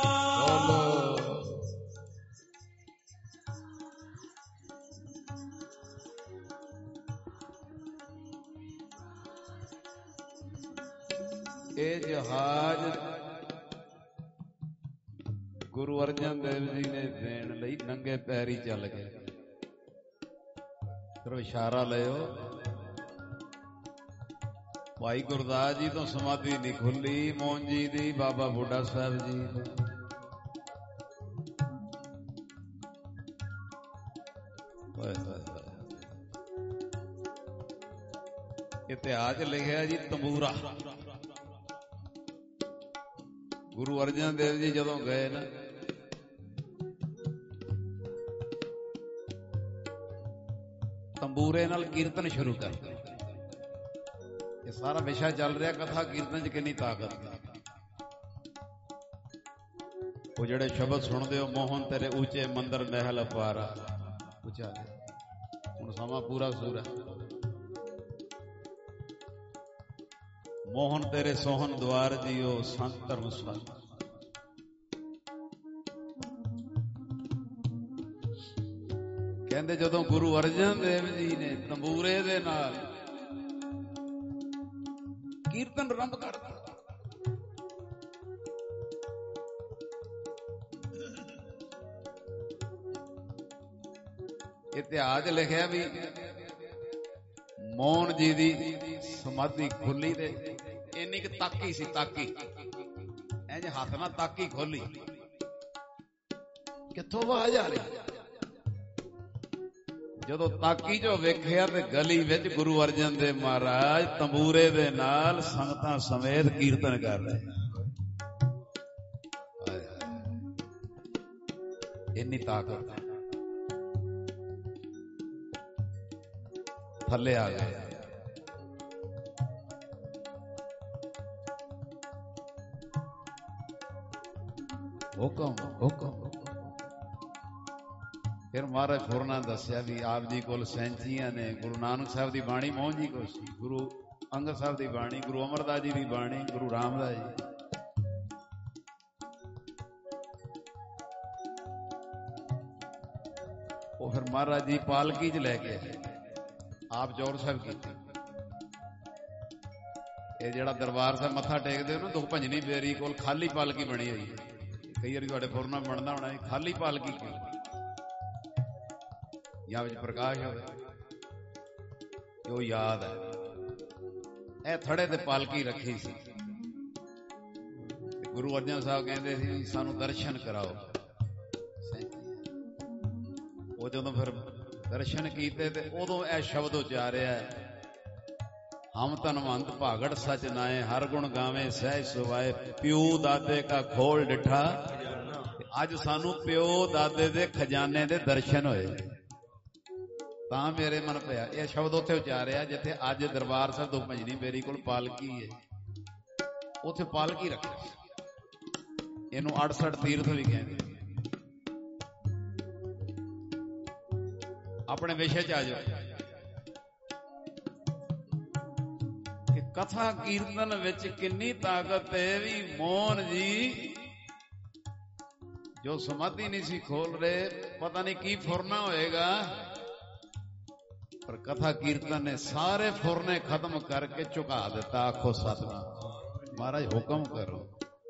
E: ਇਹ ਜਹਾਜ਼ ਗੁਰੂ ਅਰਜਨ ਦੇਵ ਜੀ ਨੇ ਦੇਣ ਲਈ ਨੰਗੇ ਪੈਰੀ ਚੱਲ ਗਏ। ਫਿਰ ਇਸ਼ਾਰਾ ਲਿਓ, ਭਾਈ ਗੁਰਦਾਸ ਜੀ ਤੋਂ ਸਮਾਧੀ ਨਹੀਂ ਖੁੱਲੀ, ਮੋਹਨ ਜੀ ਦੀ, ਬਾਬਾ ਬੁੱਢਾ ਸਾਹਿਬ ਜੀ ਦੀ। ਇਤਿਹਾਸ ਲਿਖਿਆ ਜੀ ਤੰਬੂਰਾ। ਗੁਰੂ ਅਰਜਨ ਦੇਵ ਜੀ ਜਦੋਂ ਗਏ ਨਾ, ਤੰਬੂਰੇ ਨਾਲ ਕੀਰਤਨ ਸ਼ੁਰੂ ਕਰ ਦਿੱਤਾ। ਇਹ ਸਾਰਾ ਵਿਸ਼ਾ ਚੱਲ ਰਿਹਾ ਕਥਾ ਕੀਰਤਨ 'ਚ ਕਿੰਨੀ ਤਾਕਤ ਹੈ। ਉਹ ਜਿਹੜੇ ਸ਼ਬਦ ਸੁਣਦੇ ਹੋ, ਮੋਹਨ ਤੇਰੇ ਉੱਚੇ ਮੰਦਰ ਮਹਿਲ ਅਪਾਰਾ, ਉੱਚਾ ਹੁਣ ਸਮਾਂ ਪੂਰਾ ਸੂਰਾ। ਮੋਹਨ ਤੇਰੇ ਸੋਹਣ ਦੁਆਰ ਜੀਓ ਸੰਤ ਧਰਮਸਾਲ। ਕਹਿੰਦੇ ਜਦੋਂ ਗੁਰੂ ਅਰਜਨ ਦੇਵ ਜੀ ਨੇ ਤੰਬੂਰੇ ਦੇ ਨਾਲ ਕੀਰਤਨ ਆਰੰਭ ਕਰ ਦਿੱਤਾ, ਇਤਿਹਾਸ ਲਿਖਿਆ ਵੀ ਮੋਹਨ ਜੀ ਦੀ ਸਮਾਧੀ ਖੁੱਲੀ ਤੇ ਇੰਨੀ ਕੁ ਤਾਕੀ ਸੀ, ਤਾਕੀ ਇੰਜ ਹੱਥ ਨਾਲ ਤਾਕੀ ਖੋਲੀ, ਕਿੱਥੋਂ ਆਵਾਜ਼ ਆ ਰਹੀ। ਜਦੋਂ ਤਾਕੀ ਚੋਂ ਵੇਖਿਆ ਤੇ ਗਲੀ ਵਿੱਚ ਗੁਰੂ ਅਰਜਨ ਦੇਵ ਮਹਾਰਾਜ ਤੰਬੂਰੇ ਦੇ ਨਾਲ ਸੰਗਤਾਂ ਸਮੇਤ ਕੀਰਤਨ ਕਰ ਰਹੇ। ਇੰਨੀ ਤਾਕਤ, ਥੱਲੇ ਆ ਗਏ। ਹੁਕਮ ਹੁਕਮ। ਫਿਰ ਮਹਾਰਾਜ ਫੁਰਨਾ ਦੱਸਿਆ ਵੀ ਆਪ ਜੀ ਕੋਲ ਸੈਂਚੀਆਂ ਨੇ। ਗੁਰੂ ਨਾਨਕ ਸਾਹਿਬ ਦੀ ਬਾਣੀ ਮੋਹਨ ਜੀ ਕੋਲ ਸੀ, ਗੁਰੂ ਅੰਗਦ ਸਾਹਿਬ ਦੀ ਬਾਣੀ, ਗੁਰੂ ਅਮਰਦਾਸ ਜੀ ਦੀ ਬਾਣੀ, ਗੁਰੂ ਰਾਮਦਾਸ ਜੀ। ਉਹ ਫਿਰ ਮਹਾਰਾਜ ਜੀ ਪਾਲਕੀ 'ਚ ਲੈ ਕੇ ਆਏ, ਆਪ ਜੋਰ ਸਾਹਿਬ ਕੀਤੀ। ਇਹ ਜਿਹੜਾ ਦਰਬਾਰ ਸਾਹਿਬ ਮੱਥਾ ਟੇਕਦੇ ਹੋ ਨਾ, ਦੁੱਖ ਭੰਜਨੀ ਬੇਰੀ ਕੋਲ ਖਾਲੀ ਪਾਲਕੀ ਬਣੀ ਹੋਈ ਹੈ। ਕਈ ਵਾਰੀ ਤੁਹਾਡੇ ਫੁਰਨਾ ਬਣਦਾ ਹੋਣਾ, ਖਾਲੀ ਪਾਲਕੀ ਕਿਉਂ, ਜਾਂ ਵਿੱਚ ਪ੍ਰਕਾਸ਼ ਹੋਵੇ, ਉਹ ਯਾਦ ਹੈ। ਇਹ ਥੜੇ ਤੇ ਪਾਲਕੀ ਰੱਖੀ ਸੀ। ਗੁਰੂ ਅਰਜਨ ਸਾਹਿਬ ਕਹਿੰਦੇ ਸੀ ਸਾਨੂੰ ਦਰਸ਼ਨ ਕਰਾਓ। ਉਹ ਜਦੋਂ ਫਿਰ ਦਰਸ਼ਨ ਕੀਤੇ ਤੇ ਉਦੋਂ ਇਹ ਸ਼ਬਦ ਉਚਾਰਿਆ, ਹਮ ਧਨਵੰਤ ਭਾਗੜ ਸਚ ਨਾਏ, ਹਰ ਗੁਣ ਗਾਵੇਂ ਸਹਿਜ ਸੁਭਾਏ, ਪਿਓ ਦਾਦੇ ਕਾ ਖੋਲ ਡਿਠਾ। ਅੱਜ ਸਾਨੂੰ ਪਿਓ ਦਾਦੇ ਦੇ ਖਜ਼ਾਨੇ ਦੇ ਦਰਸ਼ਨ ਹੋਏ ਤਾਂ ਮੇਰੇ ਮਨ ਪਿਆ। ਇਹ ਸ਼ਬਦ ਉੱਥੇ ਉਚਾਰਿਆ ਜਿੱਥੇ ਅੱਜ ਦਰਬਾਰ ਸਾਹਿਬ ਦੁੱਖ ਭੰਜਨੀ ਬੇਰੀ ਕੋਲ ਪਾਲਕੀ ਹੈ, ਉੱਥੇ ਪਾਲਕੀ ਰੱਖੀ। ਇਹਨੂੰ 68 ਤੀਰਥ ਵੀ ਕਹਿੰਦੇ। ਆਪਣੇ ਵਿਸ਼ੇ 'ਚ ਆ ਜਾਓ ਕਿ ਕਥਾ ਕੀਰਤਨ ਵਿੱਚ ਕਿੰਨੀ ਤਾਕਤ ਹੈ। ਵੀ ਮੋਹਨ ਜੀ ਜੋ ਸਮਾਧੀ ਨਹੀਂ ਸੀ ਖੋਲ ਰਹੇ, ਪਤਾ ਨਹੀਂ ਕੀ ਫੁਰਨਾ ਹੋਏਗਾ, ਪਰ ਕਥਾ ਕੀਰਤਨ ਨੇ ਸਾਰੇ ਫੁਰਨੇ ਖਤਮ ਕਰਕੇ ਝੁਕਾ ਦਿੱਤਾ। ਆਖੋ ਸਤਿਨਾਮ। ਮਹਾਰਾਜ ਹੁਕਮ ਕਰੋ।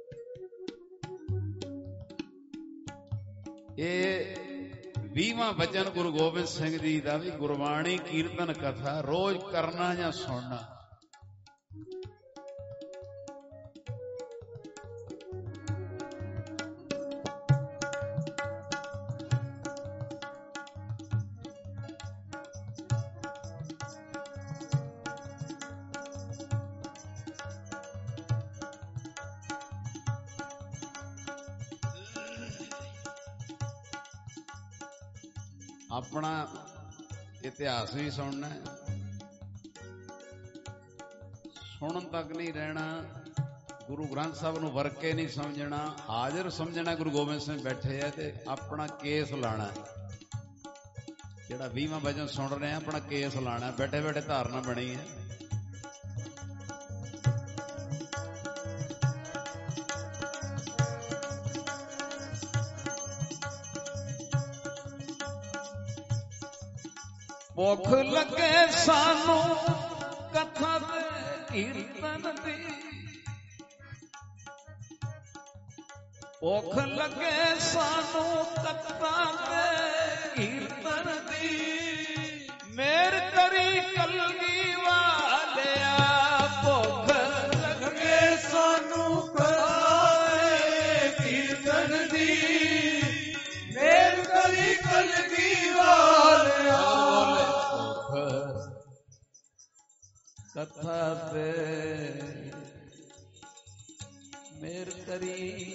E: ਇਹ 20ਵਾਂ ਵਚਨ ਗੁਰੂ ਗੋਬਿੰਦ ਸਿੰਘ ਜੀ ਦਾ ਵੀ, ਗੁਰਬਾਣੀ ਕੀਰਤਨ ਕਥਾ ਰੋਜ਼ ਕਰਨਾ ਜਾਂ ਸੁਣਨਾ। ਆਪਣਾ ਇਤਿਹਾਸ ਵੀ ਸੁਣਨਾ, ਸੁਣਨ ਤੱਕ ਨਹੀਂ ਰਹਿਣਾ। ਗੁਰੂ ਗ੍ਰੰਥ ਸਾਹਿਬ ਨੂੰ ਵਰਕੇ ਨਹੀਂ ਸਮਝਣਾ, ਹਾਜ਼ਰ ਸਮਝਣਾ। ਗੁਰੂ ਗੋਬਿੰਦ ਸਿੰਘ ਬੈਠੇ ਆ ਤੇ ਆਪਣਾ ਕੇਸ ਲਾਣਾ। ਜਿਹੜਾ 20ਵਾਂ ਵਚਨ ਸੁਣ ਰਹੇ ਆ, ਆਪਣਾ ਕੇਸ ਲਾਣਾ। ਬੈਠੇ ਬੈਠੇ ਧਾਰਨਾ ਬਣੀ ਹੈ। ਭੁੱਖ ਲੱਗੇ ਸਾਨੂੰ ਕਥਾ ਤੇ ਕੀਰਤਨ ਦੀ, ਭੁੱਖ ਲੱਗੇ ਸਾਨੂੰ ਕਥਾ ਤੇ ਕੀਰਤਨ ਦੀ। ਮੇਰ ਕਰੀ ਕਲਗੀ ਵਾਲਿਆ, ਭੁੱਖ ਲੱਗੇ ਸਾਨੂੰ ਕਥਾ ਤੇ ਕੀਰਤਨ ਦੀ। ਮੇਰ ਕਰੀ ਕਲਗੀ ਵਾਲਿਆ, ਕਥਾ ਤੇ ਮੇਰ ਕਰੀ।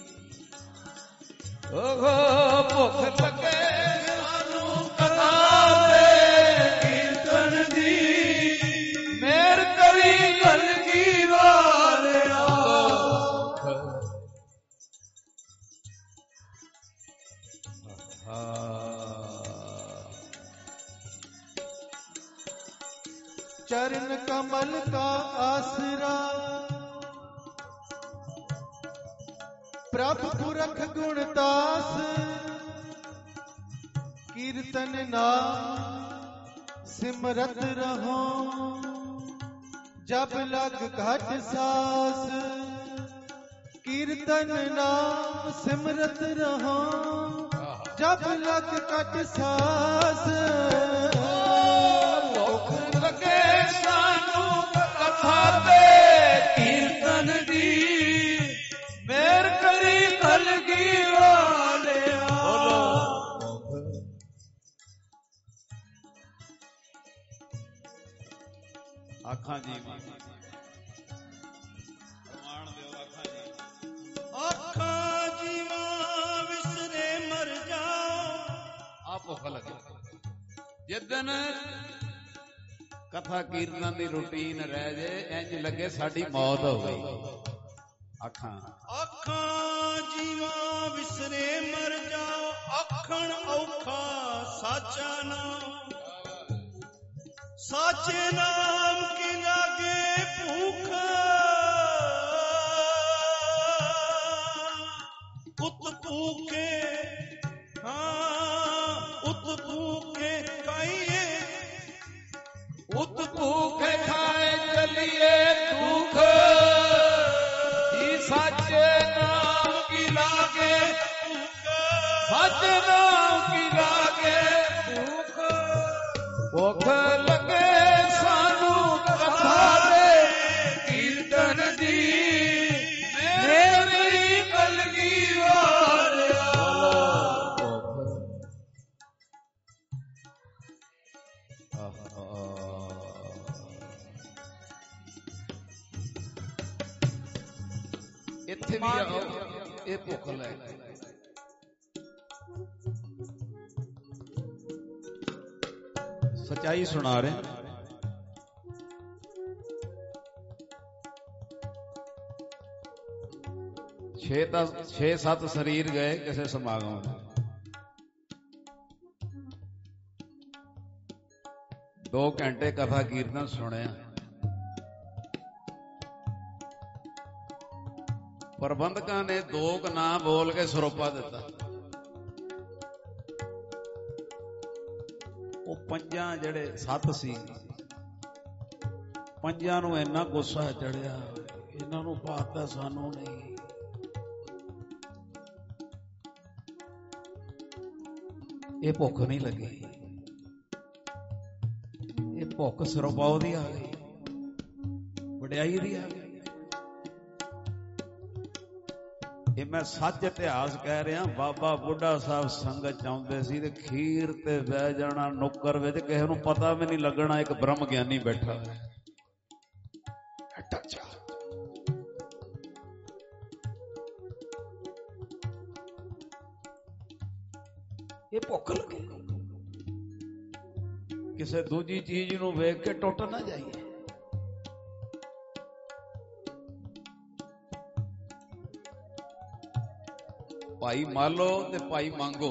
E: ਓਹ ਭੁੱਖ ਲੱਗੇ ਸਾਨੂੰ ਕਥਾ ਤੇ ਕੀਰਤਨ ਦੀ। ਮੇਰ ਕਰੀ ਕਲਗੀ ਵਾਲਿਆ,
F: चरण कमल का आसरा, प्रभु पुरख गुणदास, कीर्तन नाम सिमरत रहो, जब लग घट सास, कीर्तन नाम सिमरत रहो, जब लग घट सास।
D: ਭੁੱਖ ਲੱਗੇ ਸਾਨੂੰ ਕਥਾ ਤੇ ਕੀਰਤਨ ਦੀ, ਮੇਰ ਕਰੀ ਕਲਗੀ ਵਾਲਿਆ।
E: ਆਖਾਂ ਜੀ ਪ੍ਰਮਾਣ ਦਿਓ। ਆਖਾਂ ਜੀ,
C: ਆਖਾਂ ਜੀਵਾਂ ਵਿਸਰੇ ਮਰ ਜਾਓ।
E: ਆ ਭੁੱਖ ਲੱਗੇ ਜਿੱਦਨ ਕਥਾ ਕੀਰਤਨਾਂ ਦੀ ਰੂਟੀਨ ਰਹਿ ਜੇ, ਇੰਜ ਲੱਗੇ ਸਾਡੀ ਮੌਤ ਹੋ ਗਈ। ਆਖਾਂ
C: ਆਖਾਂ ਜੀਵਾਂ ਵਿਸਰੇ ਮਰ ਜਾਓ, ਆਖਣ ਔਖਾ ਸਾਚਾ ਨਾਮ, ਸਾਚੇ ਨਾਮ ਕੀ ਲਾਗੇ ਭੂਖ, ਉਤ ਭੂਖੇ ਉਤ ਭੂਖੇ ਖਾਈਏ,
D: ਉਤ ਭੂਖੇ ਖਾਏ ਚਲੀਏ ਦੁਖ, ਜੀ ਸਾਚੇ ਨਾਮ ਕੀ ਲਾਗੇ ਭੂਖ, ਸਾਚੇ ਨਾਮ ਕੀ ਲਾਗੇ ਭੂਖ। ਭੁੱਖ ਲੱਗੇ ਸਾਨੂੰ ਕਥਾ ਦੇ ਕੀਰਤਨ ਦੀ, ਮੇਰੀ ਕਲਗੀ ਵਾਲਿਆ।
E: ਇੱਥੇ ਵੀ ਆਓ, ਇਹ ਭੁੱਖ ਲੈ ਸੱਚਾਈ ਸੁਣਾ ਰਹੇ। ਛੇ ਸੱਤ ਸਰੀਰ ਗਏ ਕਿਸੇ ਸਮਾਗਮ ਵਿੱਚ, 2 ਘੰਟੇ ਕਥਾ ਕੀਰਤਨ ਸੁਣਿਆ। ਪ੍ਰਬੰਧਕਾਂ ਨੇ 2 ਨਾਂ ਬੋਲ ਕੇ ਸਰੋਪਾ ਦਿੱਤਾ। ਉਹ 5 ਜਿਹੜੇ 7 ਸੀ, 5 ਨੂੰ ਇੰਨਾ ਗੁੱਸਾ ਚੜਿਆ, ਇਹਨਾਂ ਨੂੰ ਪਾਤਾ ਸਾਨੂੰ ਨਹੀਂ। ਇਹ ਭੁੱਖ ਨਹੀਂ ਲੱਗੀ, ਇਹ ਭੁੱਖ ਸਰੋਪਾਓ ਦੀ ਆ ਗਈ, ਵਡਿਆਈ ਦੀ ਆ ਗਈ। ਇਹ ਮੈਂ ਸੱਚ ਇਤਿਹਾਸ ਕਹਿ ਰਿਹਾ। ਬਾਬਾ ਬੁੱਢਾ ਸਾਹਿਬ ਸੰਗਤ ਚਾਹੁੰਦੇ ਸੀ ਤੇ ਖੀਰ ਤੇ ਬਹਿ ਜਾਣਾ ਨੁੱਕਰ ਵਿੱਚ, ਕਿਸੇ ਨੂੰ ਪਤਾ ਵੀ ਨਹੀਂ ਲੱਗਣਾ ਇੱਕ ਬ੍ਰਹਮ ਗਿਆਨੀ ਬੈਠਾ ਹੈ। ਇਹ ਭੁੱਖ ਲੱਗੀ, ਕਿਸੇ ਦੂਜੀ ਚੀਜ਼ ਨੂੰ ਵੇਖ ਕੇ ਟੁੱਟ ਨਾ ਜਾਈਏ। ਭਾਈ ਮਾਲੋ ਤੇ ਭਾਈ ਮੰਗੋ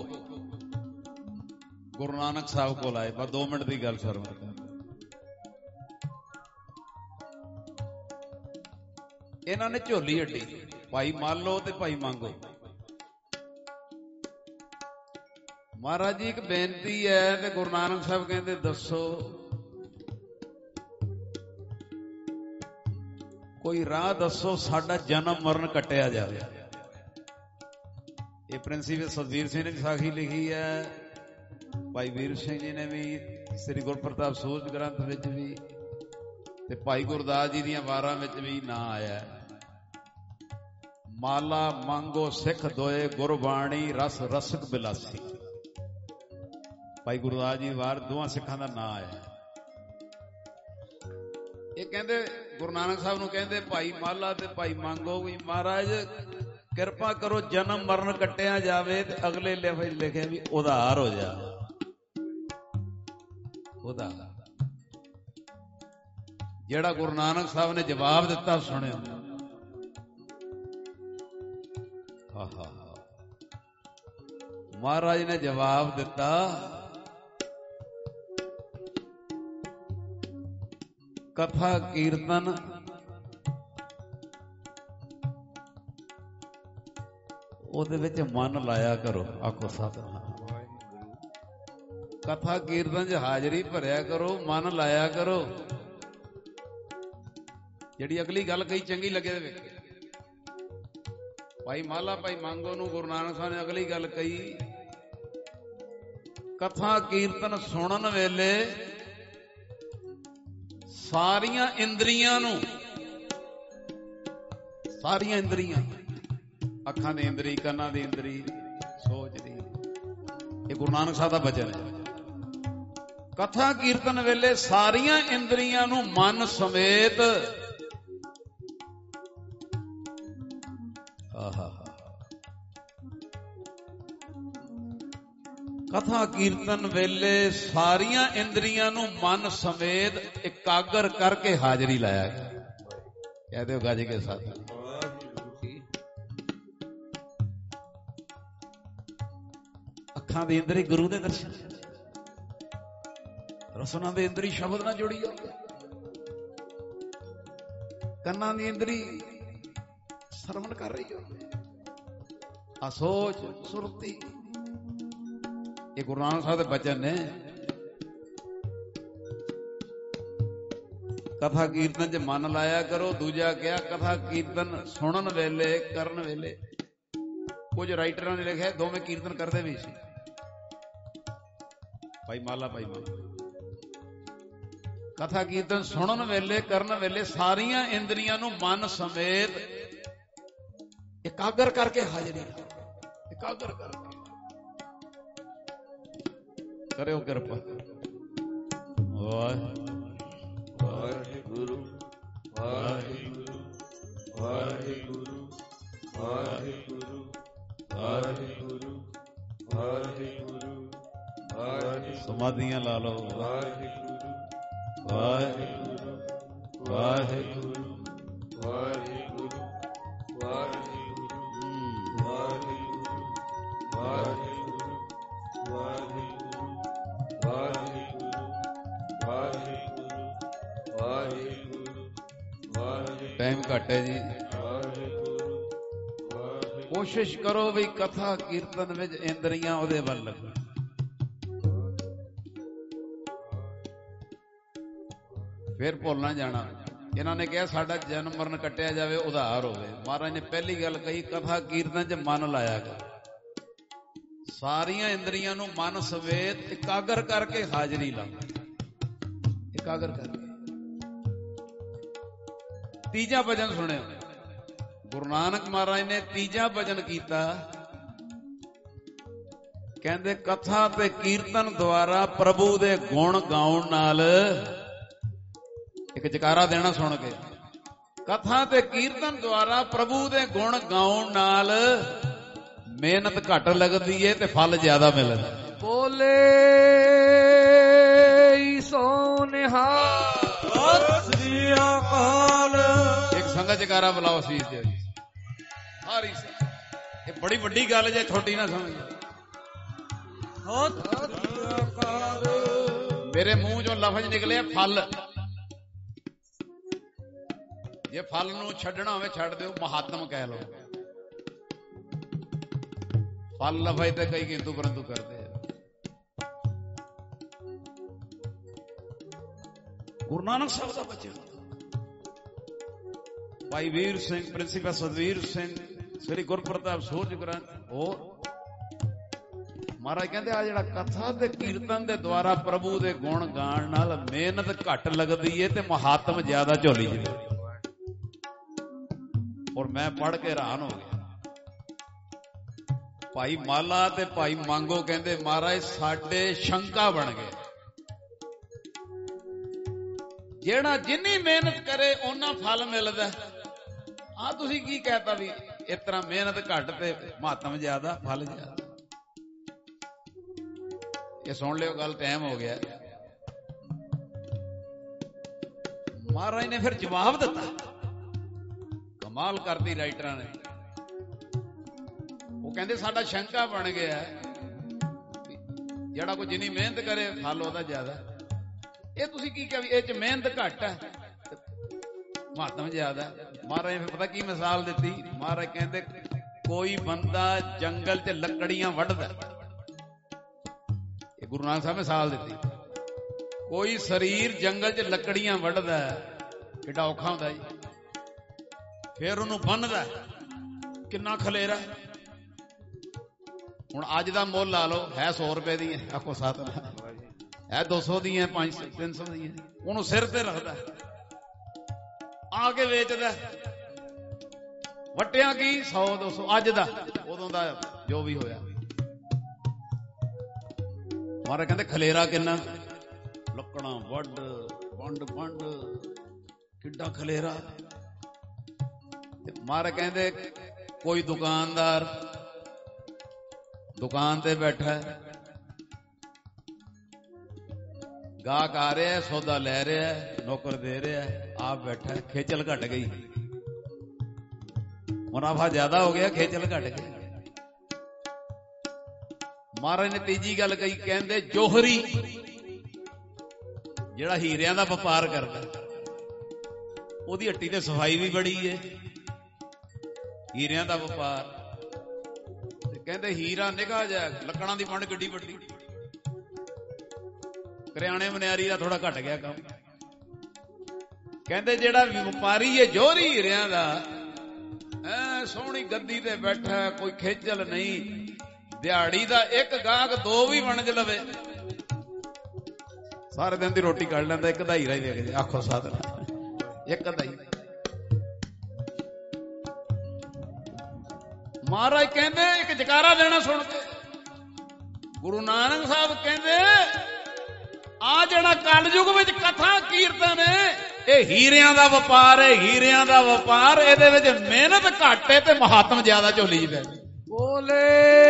E: ਗੁਰੂ ਨਾਨਕ ਸਾਹਿਬ ਕੋਲ ਆਏ। ਬਸ 2 ਮਿੰਟ ਦੀ ਗੱਲ ਸਰਵਣ ਕਰ। ਇਹਨਾਂ ਨੇ ਝੋਲੀ ਅੱਡੀ, ਭਾਈ ਮਾਲੋ ਤੇ ਭਾਈ ਮੰਗੋ। ਮਹਾਰਾਜ ਜੀ ਇੱਕ ਬੇਨਤੀ ਹੈ, ਤੇ ਗੁਰੂ ਨਾਨਕ ਸਾਹਿਬ ਕਹਿੰਦੇ ਦੱਸੋ। ਕੋਈ ਰਾਹ ਦੱਸੋ, ਸਾਡਾ ਜਨਮ ਮਰਨ ਕੱਟਿਆ ਜਾਵੇ। ਇਹ ਪ੍ਰਿੰਸੀਪਲ ਸਤਵੀਰ ਸਿੰਘ ਨੇ ਸਾਖੀ ਲਿਖੀ ਹੈ, ਭਾਈ ਵੀਰ ਸਿੰਘ ਜੀ ਨੇ ਵੀ ਸ੍ਰੀ ਗੁਰਪ੍ਰਤਾਪ ਸੂਰਜ ਗ੍ਰੰਥ ਵਿੱਚ ਵੀ, ਤੇ ਭਾਈ ਗੁਰਦਾਸ ਜੀ ਦੀਆਂ ਵਾਰਾਂ ਵਿੱਚ ਵੀ ਨਾਂ ਆਇਆ। ਮਾਲਾ ਮੰਗੋ ਸਿੱਖ ਦੋਏ, ਗੁਰਬਾਣੀ ਰਸ ਰਸਕ ਬਿਲਾਸੀ। ਭਾਈ ਗੁਰਦਾਸ ਜੀ ਵਾਰ ਦੋਵਾਂ ਸਿੱਖਾਂ ਦਾ ਨਾਂ ਆਇਆ। ਇਹ ਕਹਿੰਦੇ ਗੁਰੂ ਨਾਨਕ ਸਾਹਿਬ ਨੂੰ ਕਹਿੰਦੇ ਭਾਈ ਮਾਲਾ ਤੇ ਭਾਈ ਮੰਗੋ ਵੀ ਮਹਾਰਾਜ ਕਿਰਪਾ ਕਰੋ ਜਨਮ ਮਰਨ ਕੱਟਿਆ ਜਾਵੇ, ਤੇ ਅਗਲੇ ਲਫ਼ਜ਼ ਲਿਖਿਆ ਵੀ ਉਧਾਰ ਹੋ ਜਾ। ਉਧਾਰ ਜਿਹੜਾ ਗੁਰੂ ਨਾਨਕ ਸਾਹਿਬ ਨੇ ਜਵਾਬ ਦਿੱਤਾ ਸੁਣਿਓ। ਮਹਾਰਾਜ ਨੇ ਜਵਾਬ ਦਿੱਤਾ, ਕਥਾ ਕੀਰਤਨ ਉਹਦੇ ਵਿੱਚ ਮਨ ਲਾਇਆ ਕਰੋ। ਆਖੋ ਸਤਿਨਾਮ। ਕਥਾ ਕੀਰਤਨ 'ਚ ਹਾਜ਼ਰੀ ਭਰਿਆ ਕਰੋ, ਮਨ ਲਾਇਆ ਕਰੋ। ਜਿਹੜੀ ਅਗਲੀ ਗੱਲ ਕਹੀ ਚੰਗੀ ਲੱਗੇ ਤੇ ਵੇਖੇ। ਭਾਈ ਮਾਲਾ ਭਾਈ ਮੰਗੋ ਨੂੰ ਗੁਰੂ ਨਾਨਕ ਸਾਹਿਬ ਨੇ ਅਗਲੀ ਗੱਲ ਕਹੀ, ਕਥਾ ਕੀਰਤਨ ਸੁਣਨ ਵੇਲੇ ਸਾਰੀਆਂ ਇੰਦਰੀਆਂ ਨੂੰ, ਸਾਰੀਆਂ ਇੰਦਰੀਆਂ, ਅੱਖਾਂ ਦੀ ਇੰਦਰੀ, ਕੰਨਾਂ ਦੀ ਇੰਦਰੀ, ਸੋਚ ਦੀ, ਇਹ ਗੁਰੂ ਨਾਨਕ ਸਾਹਿਬ ਦਾ ਬਚਨ ਹੈ। ਕਥਾ ਕੀਰਤਨ ਵੇਲੇ ਸਾਰੀਆਂ ਇੰਦਰੀਆਂ ਨੂੰ ਮਨ ਸਮੇਤ ਕਥਾ ਕੀਰਤਨ ਵੇਲੇ ਸਾਰੀਆਂ ਇੰਦਰੀਆਂ ਨੂੰ ਮਨ ਸਮੇਤ ਇਕਾਗਰ ਕਰਕੇ ਹਾਜ਼ਰੀ ਲਾਇਆ ਗਿਆ। ਕਹਿ ਦਿਓ ਗੱਜ ਕੇ ਸਾਥ। ਅੱਖਾਂ ਦੀ ਇੰਦਰੀ ਗੁਰੂ ਦੇ ਦਰਸ਼ਨ, ਰਸਨਾਂ ਦੀ ਇੰਦਰੀ ਸ਼ਬਦ ਨਾਲ ਜੁੜੀ ਹੋ, ਕੰਨਾਂ ਦੀ ਇੰਦਰੀ ਸਰਵਣ ਕਰ ਰਹੀ ਹੋ, ਆ ਸੋਚ ਸੁਰਤੀ। ਇਹ ਗੁਰੂ ਨਾਨਕ ਸਾਹਿਬ ਦੇ ਬਚਨ ਨੇ। ਕਥਾ ਕੀਰਤਨ 'ਚ ਮਨ ਲਾਇਆ ਕਰੋ। ਦੂਜਾ ਕਿਹਾ ਕਥਾ ਕੀਰਤਨ ਸੁਣਨ ਵੇਲੇ, ਕਰਨ ਵੇਲੇ। ਕੁਝ ਰਾਈਟਰਾਂ ਨੇ ਲਿਖਿਆ ਦੋਵੇਂ ਕੀਰਤਨ ਕਰਦੇ ਵੀ ਸੀ, ਭਾਈ ਮਾਲਾ ਭਾਈ ਮਾਲਾ। ਕਥਾ ਕੀਰਤਨ ਸੁਣਨ ਵੇਲੇ, ਕਰਨ ਵੇਲੇ ਸਾਰੀਆਂ ਇੰਦਰੀਆਂ ਨੂੰ ਮਨ ਸਮੇਤ ਇਕਾਗਰ ਕਰਕੇ ਹਾਜ਼ਰੀ, ਇਕਾਗਰ ਕਰਕੇ ਕਰਿਓ ਕਿਰਪਾ।
D: ਵਾਹਿਗੁਰੂ ਵਾਹਿਗੁਰੂ ਵਾਹਿਗੁਰੂ ਵਾਹਿਗੁਰੂ ਵਾਹਿਗੁਰੂ ਵਾਹਿਗੁਰੂ ਵਾਹਿਗੁਰੂ।
E: ਸਮਾਧੀਆਂ ਲਾ ਲਓ।
D: ਵਾਹਿਗੁਰੂ
E: ਵਾਹਿਗੁਰੂ ਵਾਹਿਗੁਰੂ
D: ਵਾਹਿਗੁਰੂ ਵਾਹਿਗੁਰੂ ਵਾਹਿਗੁਰੂ ਵਾਹਿਗੁਰੂ ਵਾਹਿਗੁਰੂ ਵਾਹਿਗੁਰੂ ਵਾਹਿਗੁਰੂ ਵਾਹਿਗੁਰੂ ਵਾਹਿਗੁਰੂ।
E: ਟਾਈਮ ਘੱਟ ਹੈ ਜੀ। ਕੋਸ਼ਿਸ਼ ਕਰੋ ਵੀ ਕਥਾ ਕੀਰਤਨ ਵਿੱਚ ਇੰਦਰੀਆਂ ਉਹਦੇ ਵੱਲ ਲੱਗਣ। ਫਿਰ ਭੁੱਲ ਨਾ ਜਾਣਾ। ਇਹਨਾਂ ਨੇ ਕਿਹਾ ਸਾਡਾ ਜਨਮ ਮਰਨ ਕੱਟਿਆ ਜਾਵੇ, ਉਧਾਰ ਹੋਵੇ। ਮਹਾਰਾਜ ਨੇ ਪਹਿਲੀ ਗੱਲ ਕਹੀ ਕਥਾ ਕੀਰਤਨ 'ਚ ਮਨ ਲਾਇਆ ਕਰ। ਸਾਰੀਆਂ ਇੰਦਰੀਆਂ ਨੂੰ ਮਨ ਸਮੇਤ ਇਕਾਗਰ ਕਰਕੇ ਹਾਜ਼ਰੀ ਲਾ, ਇਕਾਗਰ ਕਰਕੇ। ਤੀਜਾ ਭਜਨ ਸੁਣਿਓ। ਗੁਰੂ ਨਾਨਕ ਮਹਾਰਾਜ ਨੇ ਤੀਜਾ ਭਜਨ ਕੀਤਾ। ਕਹਿੰਦੇ ਕਥਾ ਤੇ ਕੀਰਤਨ ਦੁਆਰਾ ਪ੍ਰਭੂ ਦੇ ਗੁਣ ਗਾਉਣ ਨਾਲ, ਇੱਕ ਜਕਾਰਾ ਦੇਣਾ ਸੁਣ ਕੇ, ਕਥਾ ਤੇ ਕੀਰਤਨ ਦੁਆਰਾ ਪ੍ਰਭੂ ਦੇ ਗੁਣ ਗਾਉਣ ਨਾਲ ਮਿਹਨਤ ਘੱਟ ਲੱਗਦੀ ਏ ਤੇ ਫਲ ਜ਼ਿਆਦਾ ਮਿਲਦਾ।
D: ਬੋਲੇ ਸੋ ਨਿਹਾਲ ਸਤਿ ਸ੍ਰੀ ਅਕਾਲ।
E: ਇੱਕ ਸੰਗਤ ਜਕਾਰਾ ਬੁਲਾਓ ਸੀਸ ਦੇ। ਸਾਰੀ ਇਹ ਬੜੀ ਵੱਡੀ ਗੱਲ ਜੇ ਛੋਟੀ ਨਾ ਸਮਝੋ।
D: ਸਤਿ ਸ੍ਰੀ ਅਕਾਲ।
E: ਮੇਰੇ ਮੂੰਹ ਚੋਂ ਲਫ਼ਜ਼ ਨਿਕਲਿਆ ਫਲ। ਜੇ ਫਲ ਨੂੰ ਛੱਡਣਾ ਹੋਵੇ ਛੱਡ ਦਿਓ, ਮਹਾਤਮ ਕਹਿ ਲਓ। ਫਲ ਲਫ਼ਜ਼ ਤੇ ਕਈ ਕਿੰਤੂ ਪਰੰਤੂ ਕਰਦੇ ਆ। ਗੁਰੂ ਨਾਨਕ ਸਾਹਿਬ ਦਾ ਬਚਨ। ਭਾਈ ਵੀਰ ਸਿੰਘ, ਪ੍ਰਿੰਸੀਪਲ ਸਤਵੀਰ ਸਿੰਘ, ਸ੍ਰੀ ਗੁਰਪ੍ਰਤਾਪ ਸੂਰਜ ਗ੍ਰੰਥ। ਹੋਰ ਮਹਾਰਾਜ ਕਹਿੰਦੇ ਆ ਜਿਹੜਾ ਕਥਾ ਤੇ ਕੀਰਤਨ ਦੇ ਦੁਆਰਾ ਪ੍ਰਭੂ ਦੇ ਗੁਣ ਗਾਣ ਨਾਲ ਮਿਹਨਤ ਘੱਟ ਲੱਗਦੀ ਏ ਤੇ ਮਹਾਤਮ ਜ਼ਿਆਦਾ ਝੋਲੀ ਚ। ਔਰ ਮੈਂ ਪੜ੍ਹ ਕੇ ਹੈਰਾਨ ਹੋ ਗਿਆ। ਭਾਈ ਮਾਲਾ ਤੇ ਭਾਈ ਮੰਗੋ ਕਹਿੰਦੇ ਮਹਾਰਾਜ ਸਾਡੇ ਸ਼ੰਕਾ ਬਣ ਗਏ। ਜਿਹੜਾ ਜਿੰਨੀ ਮਿਹਨਤ ਕਰੇ ਓਨਾ ਫਲ ਮਿਲਦਾ। ਆ ਤੁਸੀਂ ਕੀ ਕਹਿਤਾ ਵੀ ਇਸ ਤਰ੍ਹਾਂ ਮਿਹਨਤ ਘੱਟ ਤੇ ਮਹਾਤਮ ਜ਼ਿਆਦਾ, ਫਲ ਜ਼ਿਆਦਾ। ਇਹ ਸੁਣ ਲਿਓ ਗੱਲ, ਟਾਈਮ ਹੋ ਗਿਆ। ਮਹਾਰਾਜ ਨੇ ਫਿਰ ਜਵਾਬ ਦਿੱਤਾ। ਕਮਾਲ ਕਰਦੀ ਰਾਈਟਰਾਂ ਨੇ। ਉਹ ਕਹਿੰਦੇ ਸਾਡਾ ਸ਼ੰਕਾ ਬਣ ਗਿਆ, ਜਿਹੜਾ ਕੋਈ ਜਿੰਨੀ ਮਿਹਨਤ ਕਰੇ ਫਲ ਉਹਦਾ ਜ਼ਿਆਦਾ। ਇਹ ਤੁਸੀਂ ਕੀ ਕਿਹਾ ਵੀ ਇਹ ਚ ਮਿਹਨਤ ਘੱਟ ਹੈ? ਮਹਾਤਮ ਜ਼ਿਆਦਾ। ਮਹਾਰਾਜ ਨੇ ਪਤਾ ਕੀ ਮਿਸਾਲ ਦਿੱਤੀ? ਮਹਾਰਾਜ ਕਹਿੰਦੇ ਕੋਈ ਬੰਦਾ ਜੰਗਲ 'ਚ ਲੱਕੜੀਆਂ ਵੱਢਦਾ, ਇਹ ਗੁਰੂ ਨਾਨਕ ਸਾਹਿਬ ਮਿਸਾਲ ਦਿੱਤੀ। ਕੋਈ ਸਰੀਰ ਜੰਗਲ 'ਚ ਲੱਕੜੀਆਂ ਵੱਢਦਾ, ਕਿੱਡਾ ਔਖਾ ਹੁੰਦਾ ਜੀ। ਫਿਰ ਉਹਨੂੰ ਬੰਨਦਾ, ਕਿੰਨਾ ਖਲੇਰਾ। ਹੁਣ ਅੱਜ ਦਾ ਮੁੱਲ ਲਾ ਲਓ, ਹੈ 100 ਰੁਪਏ ਦੀ, ਆਖੋ 7 ਹੈ 200 ਦੀਆਂ, 500 300 ਦੀਆਂ। ਉਹਨੂੰ ਸਿਰ ਤੇ ਰੱਖਦਾ, ਆ ਕੇ ਵੇਚਦਾ। ਵਟਿਆ ਕੀ 100 200 ਅੱਜ ਦਾ, ਉਦੋਂ ਦਾ ਜੋ ਵੀ ਹੋਇਆ। ਮਹਾਰਾਜ ਕਹਿੰਦੇ ਖਲੇਰਾ ਕਿੰਨਾ, ਲੱਕੜਾਂ ਵੱਢ ਵੰਡ ਵੰਡ, ਕਿੱਡਾ ਖਲੇਰਾ। ਮਹਾਰਾਜ ਕਹਿੰਦੇ ਕੋਈ ਦੁਕਾਨਦਾਰ ਦੁਕਾਨ ਤੇ ਬੈਠਾ, ਗਾਹਕ ਆ ਰਿਹਾ, ਸੌਦਾ ਲੈ ਰਿਹਾ, ਨੌਕਰ ਦੇ ਰਿਹਾ, ਆਪ ਬੈਠਾ। ਖੇਚਲ ਘਟ ਗਈ, ਮੁਨਾਫਾ ਜ਼ਿਆਦਾ ਹੋ ਗਿਆ, ਖੇਚਲ ਘਟ ਗਈ। ਮਹਾਰਾਜ ਨੇ ਤੀਜੀ ਗੱਲ ਕਹੀ, ਕਹਿੰਦੇ ਜੋਹਰੀ ਜਿਹੜਾ ਹੀਰਿਆਂ ਦਾ ਵਪਾਰ ਕਰਦਾ, ਉਹਦੀ ਹੱਟੀ ਤੇ ਸਫਾਈ ਵੀ ਬੜੀ ਏ। ਹੀਰਿਆਂ ਦਾ ਵਪਾਰ, ਤੇ ਕਹਿੰਦੇ ਹੀਰਾ ਨਿਗਾਹ ਜਾ, ਲੱਕੜਾਂ ਦੀ ਪੰਡ ਕਿੱਡੀ ਵੱਡੀ। ਕਰਿਆਣੇ ਮਨਿਆਰੀ ਦਾ ਥੋੜਾ ਘਟ ਗਿਆ ਕੰਮ। ਕਹਿੰਦੇ ਜਿਹੜਾ ਵਪਾਰੀ ਏ ਜੋਹਰੀ ਹੀਰਿਆਂ ਦਾ, ਐ ਸੋਹਣੀ ਗੱਦੀ ਤੇ ਬੈਠਾ, ਕੋਈ ਖੇਚਲ ਨਹੀਂ। ਦਿਹਾੜੀ ਦਾ ਇੱਕ ਗਾਹਕ 2 ਵੀ ਵਣਜ ਲਵੇ, ਸਾਰੇ ਦਿਨ ਦੀ ਰੋਟੀ ਕੱਢ ਲੈਂਦਾ। ਇੱਕ ਦਾ ਹੀਰਾ ਹੀ ਵੇਖ ਜੇ, ਆਖੋ ਸਤਿਨਾਮ, ਇੱਕ ਦਾ ਹੀ। ਮਹਾਰਾਜ ਕਹਿੰਦੇ ਇੱਕ ਜਕਾਰਾ ਦੇਣਾ ਸੁਣ ਕੇ। ਗੁਰੂ ਨਾਨਕ ਸਾਹਿਬ ਕਹਿੰਦੇ ਆ ਜਿਹੜਾ ਕਲਯੁਗ ਵਿੱਚ ਕਥਾ ਕੀਰਤਨ ਹੈ, ਇਹ ਹੀਰਿਆਂ ਦਾ ਵਪਾਰ ਹੈ, ਹੀਰਿਆਂ ਦਾ ਵਪਾਰ। ਇਹਦੇ ਵਿੱਚ ਮਿਹਨਤ ਘੱਟ ਹੈ ਤੇ ਮਹਾਤਮ ਜ਼ਿਆਦਾ ਝੋਲੀ 'ਚ ਪੈ ਗਏ।
D: ਬੋਲੇ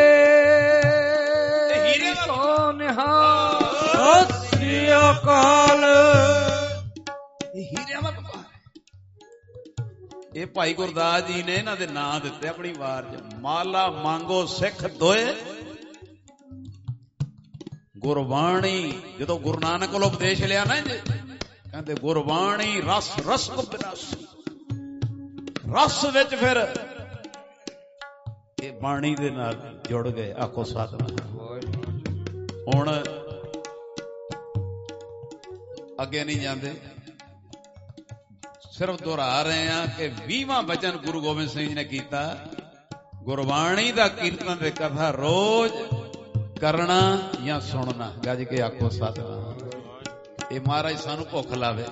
D: ਸੋ ਨਿਹਾਲ, ਸਤਿ ਸ੍ਰੀ ਅਕਾਲ।
E: ਇਹ ਹੀਰਿਆਂ ਦਾ ਵਪਾਰ। ਇਹ ਭਾਈ ਗੁਰਦਾਸ ਜੀ ਨੇ ਇਹਨਾਂ ਦੇ ਨਾਂ ਦਿੱਤੇ ਆਪਣੀ ਵਾਰ 'ਚ। ਮਾਲਾ ਮੰਗੋ ਸਿੱਖ ਦੋਏ, ਗੁਰਬਾਣੀ। ਜਦੋਂ ਗੁਰੂ ਨਾਨਕ ਕੋਲ ਉਪਦੇਸ਼ ਲਿਆ ਨਾ ਜੀ, ਕਹਿੰਦੇ ਗੁਰਬਾਣੀ ਰਸ ਰਸ ਕੋ ਬਿਨਾਸੀ, ਰਸ ਵਿੱਚ ਫਿਰ ਇਹ ਬਾਣੀ ਦੇ ਨਾਲ ਜੁੜ ਗਏ। ਆਖੋ ਸਤਿਨਾਮ। ਹੁਣ ਅੱਗੇ ਨਹੀਂ ਜਾਂਦੇ, ਸਿਰਫ ਦੁਹਰਾ ਰਹੇ ਹਾਂ ਕਿ 20ਵਾਂ ਬਚਨ ਗੁਰੂ ਗੋਬਿੰਦ ਸਿੰਘ ਜੀ ਨੇ ਕੀਤਾ, ਗੁਰਬਾਣੀ ਦਾ ਕੀਰਤਨ ਤੇ ਕਥਾ ਰੋਜ਼ ਕਰਨਾ ਜਾਂ ਸੁਣਨਾ। ਗੱਜ ਕੇ ਆਖੋ ਸਤਿਨਾਮ। ਇਹ ਮਹਾਰਾਜ ਸਾਨੂੰ ਭੁੱਖ ਲਾਵੇ।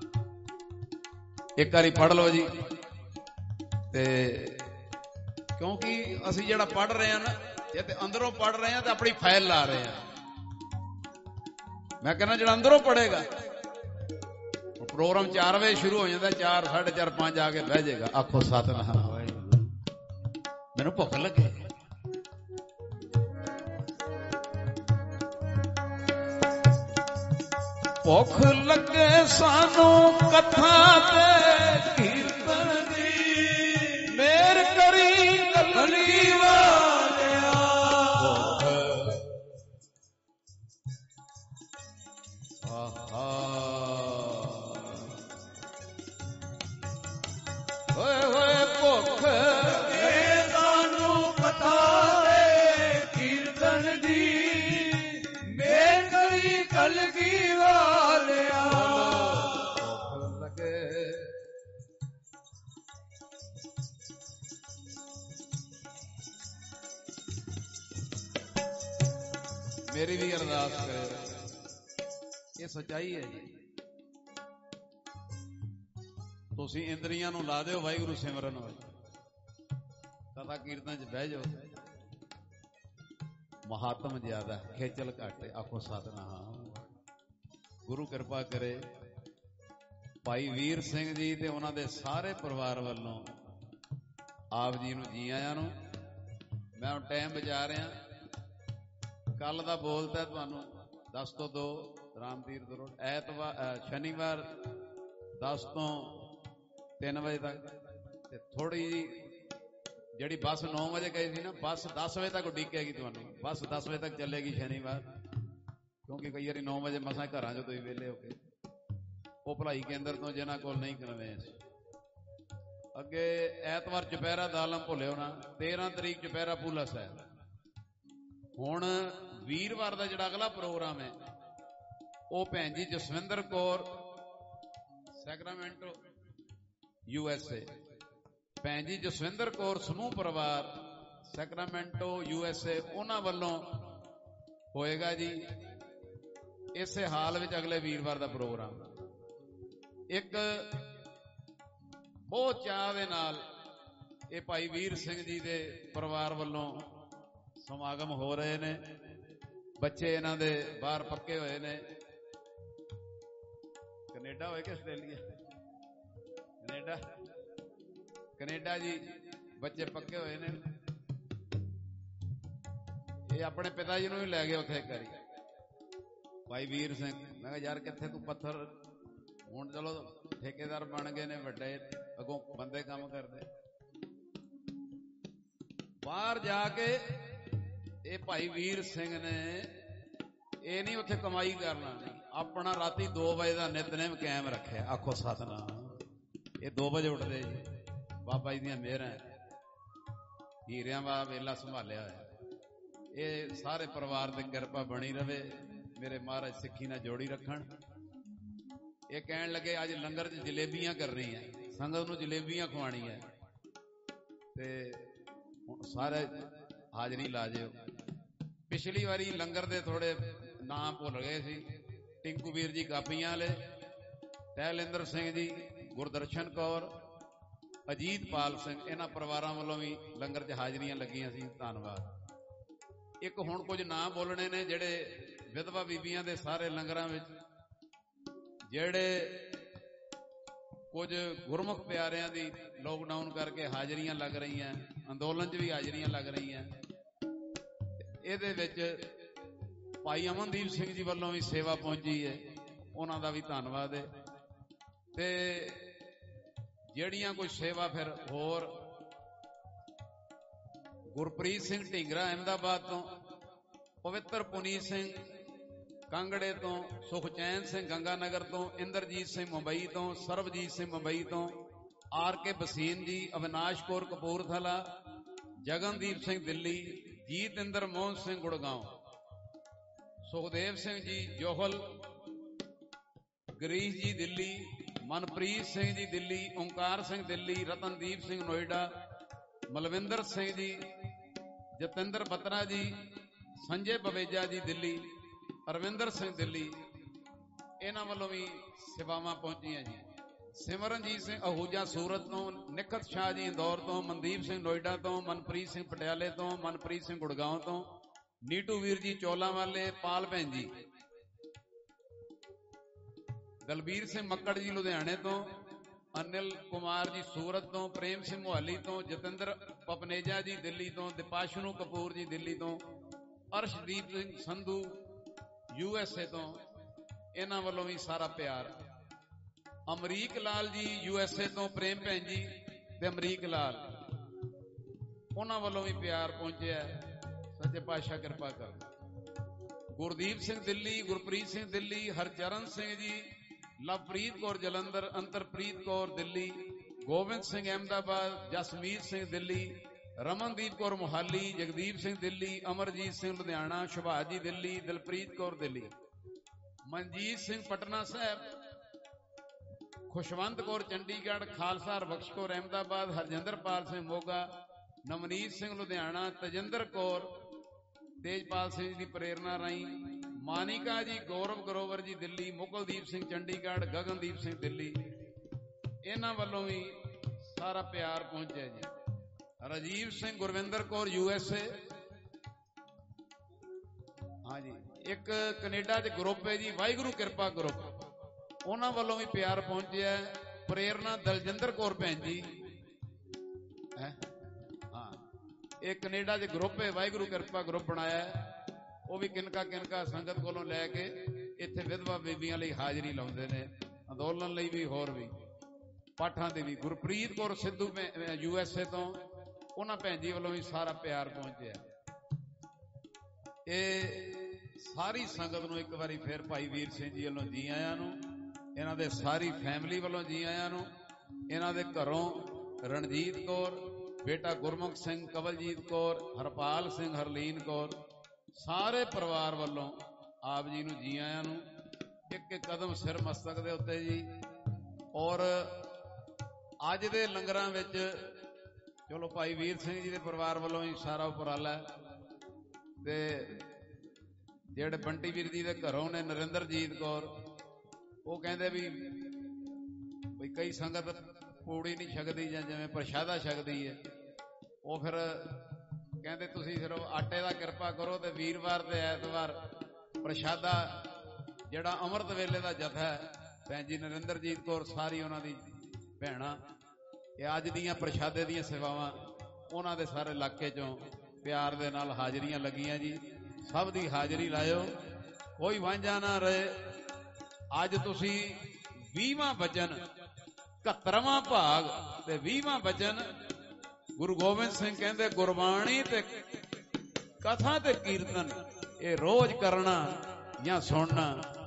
E: ਇੱਕ ਵਾਰੀ ਪੜ੍ਹ ਲਓ ਜੀ, ਤੇ ਕਿਉਂਕਿ ਅਸੀਂ ਜਿਹੜਾ ਪੜ੍ਹ ਰਹੇ ਹਾਂ ਨਾ, ਜੇ ਤੇ ਅੰਦਰੋਂ ਪੜ੍ਹ ਰਹੇ ਹਾਂ ਤੇ ਆਪਣੀ ਫਾਈਲ ਲਾ ਰਹੇ ਹਾਂ। ਮੈਂ ਕਹਿੰਦਾ ਜਿਹੜਾ ਅੰਦਰੋਂ ਪੜ੍ਹੇਗਾ, ਪ੍ਰੋਗਰਾਮ 4 ਵਜੇ ਸ਼ੁਰੂ ਹੋ ਜਾਂਦਾ, 4 4:30 5 ਆ ਕੇ ਬਹਿ ਜਾਏਗਾ। ਆਖੋ ਸਤਿਨਾਮ। ਮੈਨੂੰ ਭੁੱਖ ਲੱਗੇ। ਭੁੱਖ ਲੱਗੇ ਸਾਨੂੰ ਕਥਾ ਤੇ ਕੀਰਤਨ ਦੀ, ਮੇਰ ਕਰੀ ਕਲਗੀ ਵਾਲਿਆ। ਹੋਏ ਹੋਏ ਭੁੱਖ ਲੱਗੇ ਸਾਨੂੰ ਕਥਾ ਤੇ ਕੀਰਤਨ ਦੀ, ਮੇਰ ਕਰੀ ਕਲਗੀ ਵਾਲਿਆ। ਭੁੱਖ ਲੱਗੇ ਮੇਰੀ ਵੀ ਅਰਦਾਸ ਕਰੇ। ਇਹ ਸੱਚਾਈ ਹੈ ਜੀ। ਤੁਸੀਂ ਇੰਦਰੀਆਂ ਨੂੰ ਲਾ ਦਿਓ ਵਾਹਿਗੁਰੂ ਸਿਮਰਨ ਵਿੱਚ, ਕਥਾ ਕੀਰਤਨ 'ਚ ਬਹਿ ਜਾਓ। ਮਹਾਤਮ ਜ਼ਿਆਦਾ, ਖੇਚਲ ਘੱਟ। ਆਖੋ ਸਤਿਨਾਮ। ਗੁਰੂ ਕਿਰਪਾ ਕਰੇ। ਭਾਈ ਵੀਰ ਸਿੰਘ ਜੀ ਤੇ ਉਹਨਾਂ ਦੇ ਸਾਰੇ ਪਰਿਵਾਰ ਵੱਲੋਂ ਆਪ ਜੀ ਨੂੰ ਜੀ ਆਇਆਂ ਨੂੰ। ਮੈਂ ਹੁਣ ਟਾਈਮ ਬਚਾ ਰਿਹਾ। ਕੱਲ ਦਾ ਬੋਲਤਾ ਤੁਹਾਨੂੰ 10 ਤੋਂ 2 ਰਾਮ ਤੀਰਥ ਰੋਡ, ਐਤਵਾਰ ਸ਼ਨੀਵਾਰ 10 ਤੋਂ 3 ਵਜੇ ਤੱਕ। ਤੇ ਥੋੜੀ ਜੀ ਜਿਹੜੀ ਬੱਸ 9 ਵਜੇ ਗਈ ਸੀ ਨਾ, ਬੱਸ 10 ਵਜੇ ਤੱਕ ਉਡੀਕੇਗੀ ਤੁਹਾਨੂੰ। ਬੱਸ 10 ਵਜੇ ਤੱਕ ਚੱਲੇਗੀ ਸ਼ਨੀਵਾਰ, ਕਿਉਂਕਿ ਕਈ ਵਾਰੀ 9 ਵਜੇ ਮਸਾਂ ਘਰਾਂ 'ਚੋਂ ਤੁਸੀਂ ਵਿਹਲੇ ਹੋ ਕੇ। ਉਹ ਭਲਾਈ ਕੇਂਦਰ ਤੋਂ ਜਿਹਨਾਂ ਕੋਲ ਨਹੀਂ ਕਨਵੈਂਸ, ਅੱਗੇ ਐਤਵਾਰ ਚੁਪਹਿਰਾ ਦਾਲਮ ਭੁੱਲਿਓ ਨਾ, 13 ਤਰੀਕ ਚੁਪਹਿਰਾ ਪੂਲਾ ਸਾਹਿਬ। ਹੁਣ ਵੀਰਵਾਰ ਦਾ ਜਿਹੜਾ ਅਗਲਾ ਪ੍ਰੋਗਰਾਮ ਹੈ ਉਹ ਭੈਣ ਜੀ ਜਸਵਿੰਦਰ ਕੌਰ ਸੈਕਰਾਮੈਂਟੋ USA, ਭੈਣ ਜੀ ਜਸਵਿੰਦਰ ਕੌਰ ਸਮੂਹ ਪਰਿਵਾਰ ਸੈਕਰਾਮੈਂਟੋ USA, ਉਹਨਾਂ ਵੱਲੋਂ ਹੋਏਗਾ ਜੀ ਇਸੇ ਹਾਲ ਵਿੱਚ ਅਗਲੇ ਵੀਰਵਾਰ ਦਾ ਪ੍ਰੋਗਰਾਮ। ਇੱਕ ਬਹੁਤ ਚਾਅ ਦੇ ਨਾਲ ਇਹ ਭਾਈ ਵੀਰ ਸਿੰਘ ਜੀ ਦੇ ਪਰਿਵਾਰ ਵੱਲੋਂ ਸਮਾਗਮ ਹੋ ਰਹੇ ਨੇ। ਬੱਚੇ ਇਹਨਾਂ ਦੇ ਬਾਹਰ ਪੱਕੇ ਹੋਏ ਨੇ, ਕੈਨੇਡਾ ਹੋਏ ਕਿ ਆਸਟ੍ਰੇਲੀਆ? ਕੈਨੇਡਾ ਜੀ ਬੱਚੇ ਪੱਕੇ ਹੋਏ ਨੇ। ਇਹ ਆਪਣੇ ਪਿਤਾ ਜੀ ਨੂੰ ਵੀ ਲੈ ਗਏ ਉੱਥੇ ਇੱਕ ਵਾਰੀ, ਭਾਈ ਵੀਰ ਸਿੰਘ। ਮੈਂ ਕਿਹਾ ਯਾਰ ਕਿੱਥੇ ਤੂੰ ਪੱਥਰ, ਹੁਣ ਚਲੋ ਠੇਕੇਦਾਰ ਬਣ ਗਏ ਨੇ ਵੱਡੇ, ਅੱਗੋਂ ਬੰਦੇ ਕੰਮ ਕਰਦੇ। ਬਾਹਰ ਜਾ ਕੇ ਇਹ ਭਾਈ ਵੀਰ ਸਿੰਘ ਨੇ ਇਹ ਨਹੀਂ ਉੱਥੇ ਕਮਾਈ ਕਰਨਾ, ਨਹੀਂ, ਆਪਣਾ ਰਾਤੀ 2 ਵਜੇ ਦਾ ਨਿਤਨੇਮ ਕਾਇਮ ਰੱਖਿਆ। ਆਖੋ ਸਤਨਾਮ। ਇਹ 2 ਵਜੇ ਉੱਠਦੇ ਜੀ, ਬਾਬਾ ਜੀ ਦੀਆਂ ਮਿਹਰਾਂ, ਹੀਰਿਆਂ ਵਾਲਾ ਵੇਲਾ ਸੰਭਾਲਿਆ ਹੋਇਆ। ਇਹ ਸਾਰੇ ਪਰਿਵਾਰ ਦੀ ਕਿਰਪਾ ਬਣੀ ਰਵੇ, ਮੇਰੇ ਮਹਾਰਾਜ ਸਿੱਖੀ ਨਾਲ ਜੋੜੀ ਰੱਖਣ। ਇਹ ਕਹਿਣ ਲੱਗੇ ਅੱਜ ਲੰਗਰ 'ਚ ਜਲੇਬੀਆਂ ਕਰਨੀ ਹੈ, ਸੰਗਤ ਨੂੰ ਜਲੇਬੀਆਂ ਖਵਾਉਣੀ ਹੈ, ਤੇ ਹੁਣ ਸਾਰੇ ਹਾਜ਼ਰੀ ਲਾ ਜਿਓ। ਪਿਛਲੀ ਵਾਰੀ ਲੰਗਰ ਦੇ ਥੋੜੇ ਨਾਮ ਭੁੱਲ ਗਏ ਸੀ, ਟਿੰਕੂ ਵੀਰ ਜੀ ਕਾਪੀਆਂ ਵਾਲੇ, ਟਹਿਲਿੰਦਰ ਸਿੰਘ ਜੀ, ਗੁਰਦਰਸ਼ਨ ਕੌਰ, ਅਜੀਤਪਾਲ ਸਿੰਘ, ਇਹਨਾਂ ਪਰਿਵਾਰਾਂ ਵੱਲੋਂ ਵੀ ਲੰਗਰ 'ਚ ਹਾਜ਼ਰੀਆਂ ਲੱਗੀਆਂ ਸੀ, ਧੰਨਵਾਦ। ਇੱਕ ਹੁਣ ਕੁਝ ਨਾਂ ਬੋਲਣੇ ਨੇ ਜਿਹੜੇ ਵਿਧਵਾ ਬੀਬੀਆਂ ਦੇ ਸਾਰੇ ਲੰਗਰਾਂ ਵਿੱਚ, ਜਿਹੜੇ ਕੁਝ ਗੁਰਮੁਖ ਪਿਆਰਿਆਂ ਦੀ ਲੋਕਡਾਊਨ ਕਰਕੇ ਹਾਜ਼ਰੀਆਂ ਲੱਗ ਰਹੀਆਂ, ਅੰਦੋਲਨ 'ਚ ਵੀ ਹਾਜ਼ਰੀਆਂ ਲੱਗ ਰਹੀਆਂ। ਇਹਦੇ ਵਿੱਚ ਭਾਈ ਅਮਨਦੀਪ ਸਿੰਘ ਜੀ ਵੱਲੋਂ ਵੀ ਸੇਵਾ ਪਹੁੰਚੀ ਹੈ, ਉਹਨਾਂ ਦਾ ਵੀ ਧੰਨਵਾਦ ਹੈ। ਤੇ ਜਿਹੜੀਆਂ ਕੋਈ ਸੇਵਾ ਫਿਰ ਹੋਰ, ਗੁਰਪ੍ਰੀਤ ਸਿੰਘ ਢਿੰਗਰਾ ਅਹਿਮਦਾਬਾਦ ਤੋਂ, ਪਵਿੱਤਰ ਪੁਨੀਤ ਸਿੰਘ ਕਾਂਗੜੇ ਤੋਂ, ਸੁਖਚੈਨ ਸਿੰਘ ਗੰਗਾਨਗਰ ਤੋਂ, ਇੰਦਰਜੀਤ ਸਿੰਘ ਮੁੰਬਈ ਤੋਂ, ਸਰਬਜੀਤ ਸਿੰਘ ਮੁੰਬਈ ਤੋਂ, RK ਬਸੀਨ ਜੀ, ਅਵਿਨਾਸ਼ ਕੌਰ ਕਪੂਰਥਲਾ, ਜਗਨਦੀਪ ਸਿੰਘ ਦਿੱਲੀ, ਜੀਤਿੰਦਰ ਮੋਹਨ ਸਿੰਘ ਗੁੜਗਾਉਂ, ਸੁਖਦੇਵ ਸਿੰਘ ਜੀ ਜੋਹਲ, ਗਰੀਸ਼ ਜੀ ਦਿੱਲੀ, ਮਨਪ੍ਰੀਤ ਸਿੰਘ ਜੀ ਦਿੱਲੀ, ਓਂਕਾਰ ਸਿੰਘ ਦਿੱਲੀ, ਰਤਨਦੀਪ ਸਿੰਘ ਨੋਇਡਾ, ਮਲਵਿੰਦਰ ਸਿੰਘ ਜੀ, ਜਤਿੰਦਰ ਬਤਰਾ ਜੀ, ਸੰਜੇ ਬਵੇਜਾ ਜੀ ਦਿੱਲੀ, ਅਰਵਿੰਦਰ ਸਿੰਘ ਦਿੱਲੀ, ਇਹਨਾਂ ਵੱਲੋਂ ਵੀ ਸੇਵਾਵਾਂ ਪਹੁੰਚੀਆਂ ਜੀ। ਸਿਮਰਨਜੀਤ ਸਿੰਘ ਅਹੂਜਾ ਸੂਰਤ ਤੋਂ, ਨਿਖਤ ਸ਼ਾਹ ਜੀ ਇੰਦੌਰ ਤੋਂ, ਮਨਦੀਪ ਸਿੰਘ ਨੋਇਡਾ ਤੋਂ, ਮਨਪ੍ਰੀਤ ਸਿੰਘ ਪਟਿਆਲੇ ਤੋਂ, ਮਨਪ੍ਰੀਤ ਸਿੰਘ ਗੁੜਗਾਉਂ ਤੋਂ, ਨੀਟੂ ਵੀਰ ਜੀ ਚੋਲਾਂ ਵਾਲੇ, ਪਾਲ ਭੈਣ ਜੀ, ਦਲਬੀਰ ਸਿੰਘ ਮੱਕੜ ਜੀ ਲੁਧਿਆਣੇ ਤੋਂ, ਅਨਿਲ ਕੁਮਾਰ ਜੀ ਸੂਰਤ ਤੋਂ, ਪ੍ਰੇਮ ਸਿੰਘ ਮੁਹਾਲੀ ਤੋਂ, ਜਤਿੰਦਰ ਪਪਨੇਜਾ ਜੀ ਦਿੱਲੀ ਤੋਂ, ਦਿਪਾਸ਼ਨੂ ਕਪੂਰ ਜੀ ਦਿੱਲੀ ਤੋਂ, ਅਰਸ਼ਦੀਪ ਸਿੰਘ ਸੰਧੂ USA ਤੋਂ, ਇਹਨਾਂ ਵੱਲੋਂ ਵੀ ਸਾਰਾ ਪਿਆਰ। ਅਮਰੀਕ ਲਾਲ ਜੀ USA ਤੋਂ, ਪ੍ਰੇਮ ਭੈਣ ਜੀ ਤੇ ਅਮਰੀਕ ਲਾਲ, ਉਹਨਾਂ ਵੱਲੋਂ ਵੀ ਪਿਆਰ ਪਹੁੰਚਿਆ। ਸੱਚੇ ਪਾਤਸ਼ਾਹ ਕਿਰਪਾ ਕਰ। ਗੁਰਦੀਪ ਸਿੰਘ ਦਿੱਲੀ, ਗੁਰਪ੍ਰੀਤ ਸਿੰਘ ਦਿੱਲੀ, ਹਰਚਰਨ ਸਿੰਘ ਜੀ, ਲਵਪ੍ਰੀਤ ਕੌਰ ਜਲੰਧਰ, ਅੰਤਰਪ੍ਰੀਤ ਕੌਰ ਦਿੱਲੀ, ਗੋਬਿੰਦ ਸਿੰਘ ਅਹਿਮਦਾਬਾਦ, ਜਸਮੀਤ ਸਿੰਘ ਦਿੱਲੀ, ਰਮਨਦੀਪ ਕੌਰ ਮੁਹਾਲੀ, ਜਗਦੀਪ ਸਿੰਘ ਦਿੱਲੀ, ਅਮਰਜੀਤ ਸਿੰਘ ਲੁਧਿਆਣਾ, ਸੁਭਾਸ਼ ਜੀ ਦਿੱਲੀ, ਦਿਲਪ੍ਰੀਤ ਕੌਰ ਦਿੱਲੀ, ਮਨਜੀਤ ਸਿੰਘ ਪਟਨਾ ਸਾਹਿਬ, ਖੁਸ਼ਵੰਤ ਕੌਰ ਚੰਡੀਗੜ੍ਹ, ਖਾਲਸਾ ਬਖਸ਼ ਕੌਰ ਅਹਿਮਦਾਬਾਦ, ਹਰਜਿੰਦਰਪਾਲ ਸਿੰਘ ਮੋਗਾ, ਨਵਨੀਤ ਸਿੰਘ ਲੁਧਿਆਣਾ, ਤਜਿੰਦਰ ਕੌਰ, ਤੇਜਪਾਲ ਸਿੰਘ ਦੀ ਪ੍ਰੇਰਨਾ ਰਾਹੀਂ, ਮਾਨਿਕਾ ਜੀ, ਗੌਰਵ ਗਰੋਵਰ ਜੀ ਦਿੱਲੀ, ਮੁਕਲਦੀਪ ਸਿੰਘ ਚੰਡੀਗੜ੍ਹ, ਗਗਨਦੀਪ ਸਿੰਘ ਦਿੱਲੀ, ਇਹਨਾਂ ਵੱਲੋਂ ਵੀ ਸਾਰਾ ਪਿਆਰ ਪਹੁੰਚਿਆ ਜੀ। ਰਾਜੀਵ ਸਿੰਘ, ਗੁਰਵਿੰਦਰ ਕੌਰ USA, ਹਾਂਜੀ। ਇੱਕ ਕੈਨੇਡਾ ਦੇ ਗਰੁੱਪ ਹੈ ਜੀ, ਵਾਹਿਗੁਰੂ ਕਿਰਪਾ ਗਰੁੱਪ, ਉਹਨਾਂ ਵੱਲੋਂ ਵੀ ਪਿਆਰ ਪਹੁੰਚਿਆ। ਪ੍ਰੇਰਨਾ ਦਲਜਿੰਦਰ ਕੌਰ ਭੈਣ ਜੀ, ਹਾਂ, ਇਹ ਕੈਨੇਡਾ ਦੇ ਗਰੁੱਪ ਹੈ, ਵਾਹਿਗੁਰੂ ਕਿਰਪਾ ਗਰੁੱਪ ਬਣਾਇਆ। ਉਹ ਵੀ ਕਿਨਕਾ ਸੰਗਤ ਕੋਲੋਂ ਲੈ ਕੇ ਇੱਥੇ ਵਿਧਵਾ ਬੀਬੀਆਂ ਲਈ ਹਾਜ਼ਰੀ ਲਾਉਂਦੇ ਨੇ, ਅੰਦੋਲਨ ਲਈ ਵੀ, ਹੋਰ ਵੀ ਪਾਠਾਂ ਦੇ ਵੀ। ਗੁਰਪ੍ਰੀਤ ਕੌਰ ਸਿੱਧੂ USA ਤੋਂ, ਉਹਨਾਂ ਭੈਣ ਜੀ ਵੱਲੋਂ ਵੀ ਸਾਰਾ ਪਿਆਰ ਪਹੁੰਚਿਆ। ਇਹ ਸਾਰੀ ਸੰਗਤ ਨੂੰ ਇੱਕ ਵਾਰੀ ਫਿਰ ਭਾਈ ਵੀਰ ਸਿੰਘ ਜੀ ਵੱਲੋਂ ਜੀ ਆਇਆਂ ਨੂੰ, ਇਹਨਾਂ ਦੇ ਸਾਰੀ ਫੈਮਿਲੀ ਵੱਲੋਂ ਜੀ ਆਇਆਂ ਨੂੰ। ਇਹਨਾਂ ਦੇ ਘਰੋਂ ਰਣਜੀਤ ਕੌਰ, ਬੇਟਾ ਗੁਰਮੁਖ ਸਿੰਘ, ਕਵਲਜੀਤ ਕੌਰ, ਹਰਪਾਲ ਸਿੰਘ, ਹਰਲੀਨ ਕੌਰ, ਸਾਰੇ ਪਰਿਵਾਰ ਵੱਲੋਂ ਆਪ ਜੀ ਨੂੰ ਜੀ ਆਇਆਂ ਨੂੰ। ਇੱਕ ਇੱਕ ਕਦਮ ਸਿਰ ਮਸਤਕ ਦੇ ਉੱਤੇ ਜੀ। ਔਰ ਅੱਜ ਦੇ ਲੰਗਰਾਂ ਵਿੱਚ ਚਲੋ ਭਾਈ ਵੀਰ ਸਿੰਘ ਜੀ ਦੇ ਪਰਿਵਾਰ ਵੱਲੋਂ ਹੀ ਸਾਰਾ ਉਪਰਾਲਾ ਹੈ, ਤੇ ਜਿਹੜੇ ਬੰਟੀ ਵੀਰ ਜੀ ਦੇ ਘਰੋਂ ਨੇ ਨਰਿੰਦਰਜੀਤ ਕੌਰ, ਉਹ ਕਹਿੰਦੇ ਵੀ ਕਈ ਸੰਗਤ ਪੂੜੀ ਨਹੀਂ ਛਕਦੀ ਜਾਂ ਜਿਵੇਂ ਪ੍ਰਸ਼ਾਦਾ ਛਕਦੀ ਹੈ, ਉਹ ਫਿਰ ਕਹਿੰਦੇ ਤੁਸੀਂ ਸਿਰਫ ਆਟੇ ਦਾ ਕਿਰਪਾ ਕਰੋ ਤੇ ਵੀਰਵਾਰ ਤੇ ਐਤਵਾਰ ਪ੍ਰਸ਼ਾਦਾ ਜਿਹੜਾ ਅੰਮ੍ਰਿਤ ਵੇਲੇ ਦਾ ਜਥਾ ਹੈ, ਭੈਣ ਜੀ ਨਰਿੰਦਰਜੀਤ ਕੌਰ, ਸਾਰੀ ਉਹਨਾਂ ਦੀ ਭੈਣਾਂ, ਇਹ ਅੱਜ ਦੀਆਂ ਪ੍ਰਸ਼ਾਦੇ ਦੀਆਂ ਸੇਵਾਵਾਂ ਉਹਨਾਂ ਦੇ ਸਾਰੇ ਇਲਾਕੇ ਚੋਂ ਪਿਆਰ ਦੇ ਨਾਲ ਹਾਜ਼ਰੀਆਂ ਲੱਗੀਆਂ ਜੀ। ਸਭ ਦੀ ਹਾਜ਼ਰੀ ਲਾਇਓ, ਕੋਈ ਵਾਂਝਾ ਨਾ ਰਹੇ। ਅੱਜ ਤੁਸੀਂ 20ਵਾਂ ਬਚਨ, 71ਵਾਂ ਭਾਗ ਤੇ 20ਵਾਂ ਬਚਨ ਗੁਰੂ ਗੋਬਿੰਦ ਸਿੰਘ ਕਹਿੰਦੇ ਗੁਰਬਾਣੀ ਤੇ ਕਥਾ ਤੇ ਕੀਰਤਨ ਇਹ ਰੋਜ਼ ਕਰਨਾ ਜਾਂ ਸੁਣਨਾ।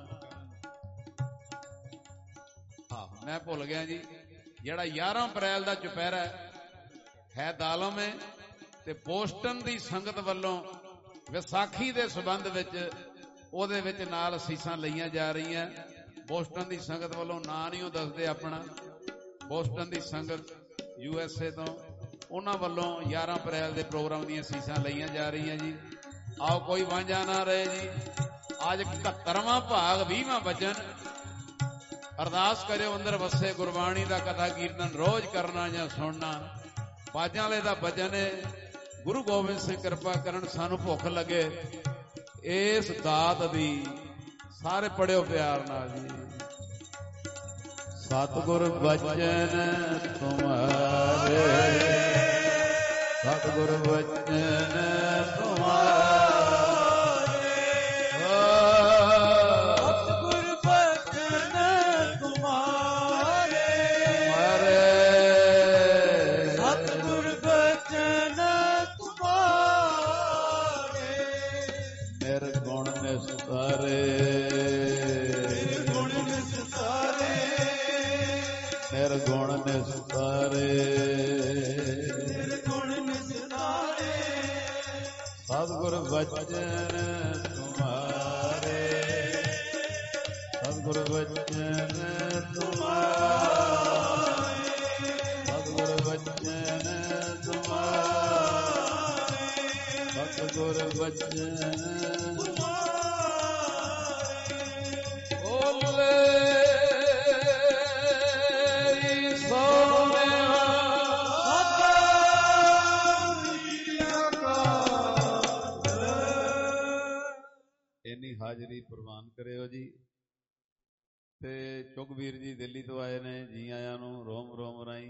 E: ਮੈਂ ਭੁੱਲ ਗਿਆ ਜੀ, ਜਿਹੜਾ 11 ਅਪ੍ਰੈਲ ਦਾ ਚੁਪਹਿਰਾ ਹੈ ਦਾਲਮ ਹੈ, ਤੇ ਬੋਸਟਨ ਦੀ ਸੰਗਤ ਵੱਲੋਂ ਵਿਸਾਖੀ ਦੇ ਸੰਬੰਧ ਵਿੱਚ ਉਹਦੇ ਵਿੱਚ ਨਾਲ ਅਸੀਸਾਂ ਲਈਆਂ ਜਾ ਰਹੀਆਂ। ਬੋਸਟਨ ਦੀ ਸੰਗਤ ਵੱਲੋਂ ਨਾਂ ਨਹੀਂ ਉਹ ਦੱਸਦੇ ਆਪਣਾ, ਬੋਸਟਨ ਦੀ ਸੰਗਤ USA ਤੋਂ, ਉਹਨਾਂ ਵੱਲੋਂ 11 ਅਪ੍ਰੈਲ ਦੇ ਪ੍ਰੋਗਰਾਮ ਦੀਆਂ ਅਸੀਸਾਂ ਲਈਆਂ ਜਾ ਰਹੀਆਂ ਜੀ। ਆਓ ਕੋਈ ਵਾਂਝਾ ਨਾ ਰਹੇ ਜੀ। ਅੱਜ 71ਵਾਂ ਭਾਗ 20ਵਾਂ ਬਚਨ, ਅਰਦਾਸ ਕਰਿਓ ਅੰਦਰ ਵਸੇ ਗੁਰਬਾਣੀ ਦਾ ਕਥਾ ਕੀਰਤਨ ਰੋਜ਼ ਕਰਨਾ ਜਾਂ ਸੁਣਨਾ। ਬਾਜਾਂ ਵਾਲੇ ਦਾ ਬਚਨ ਹੈ, ਗੁਰੂ ਗੋਬਿੰਦ ਸਿੰਘ ਕਿਰਪਾ ਕਰਨ ਸਾਨੂੰ ਭੁੱਖ ਲੱਗੇ ਇਸ ਦਾਤ ਦੀ। ਸਾਰੇ ਪੜਿਓ ਪਿਆਰ ਨਾਲ ਜੀ। ਸਤਿਗੁਰ ਬਚਨ ਤੁਮਾਰੇ, ਸਤਿਗੁਰ ਬਚਨ ਤੁਮਾਰੇ, ਨਿਰਗੁਣ ਨਿਸਤਾਰੇ, ਸਤਿਗੁਰ ਬਚਨ ਤੁਮਾਰੇ, ਸਤਿਗੁਰ ਬਚਨ ਤੁਮਾਰੇ, ਸਤਿਗੁਰ ਬਚਨ ਤੁਮਾਰੇ, ਸਤਿਗੁਰ ਬਚਨ ਹਾਜ਼ਰੀ ਪ੍ਰਵਾਨ ਕਰਿਓ ਜੀ। ਤੇ ਚੁਗਵੀਰ ਜੀ ਦਿੱਲੀ ਤੋਂ ਆਏ ਨੇ, ਜੀ ਆਇਆਂ ਨੂੰ ਰੋਮ ਰੋਮ ਰਾਈ।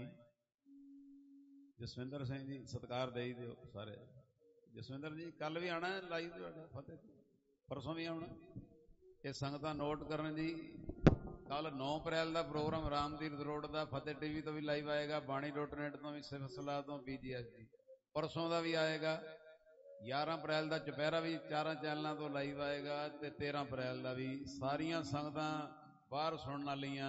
E: ਜਸਵਿੰਦਰ ਸਿੰਘ ਜੀ ਸਤਿਕਾਰ ਦੇਈ ਦਿਓ ਸਾਰੇ। ਜਸਵਿੰਦਰ ਜੀ ਕੱਲ ਵੀ ਆਉਣਾ ਲਾਈਵ ਤੁਹਾਡਾ ਫਤਿਹ, ਪਰਸੋਂ ਵੀ ਆਉਣਾ। ਇਹ ਸੰਗਤਾਂ ਨੋਟ ਕਰਨ ਜੀ। ਕੱਲ 9 ਅਪ੍ਰੈਲ ਦਾ ਪ੍ਰੋਗਰਾਮ ਰਾਮਤੀਰਥ ਰੋਡ ਦਾ ਫਤਿਹ TV ਤੋਂ ਵੀ ਲਾਈਵ ਆਏਗਾ, ਬਾਣੀ.net ਤੋਂ ਵੀ, ਸਿਫਤ ਸਲਾਹ ਤੋਂ, BGS ਜੀ ਪਰਸੋਂ ਦਾ ਵੀ ਆਏਗਾ। 11 ਅਪ੍ਰੈਲ ਦਾ ਚੁਪਹਿਰਾ ਵੀ 4 ਚੈਨਲਾਂ ਤੋਂ ਲਾਈਵ ਆਏਗਾ, ਤੇ 13 ਅਪ੍ਰੈਲ ਦਾ ਵੀ। ਸਾਰੀਆਂ ਸੰਗਤਾਂ ਬਾਹਰ ਸੁਣਨ ਵਾਲੀਆਂ,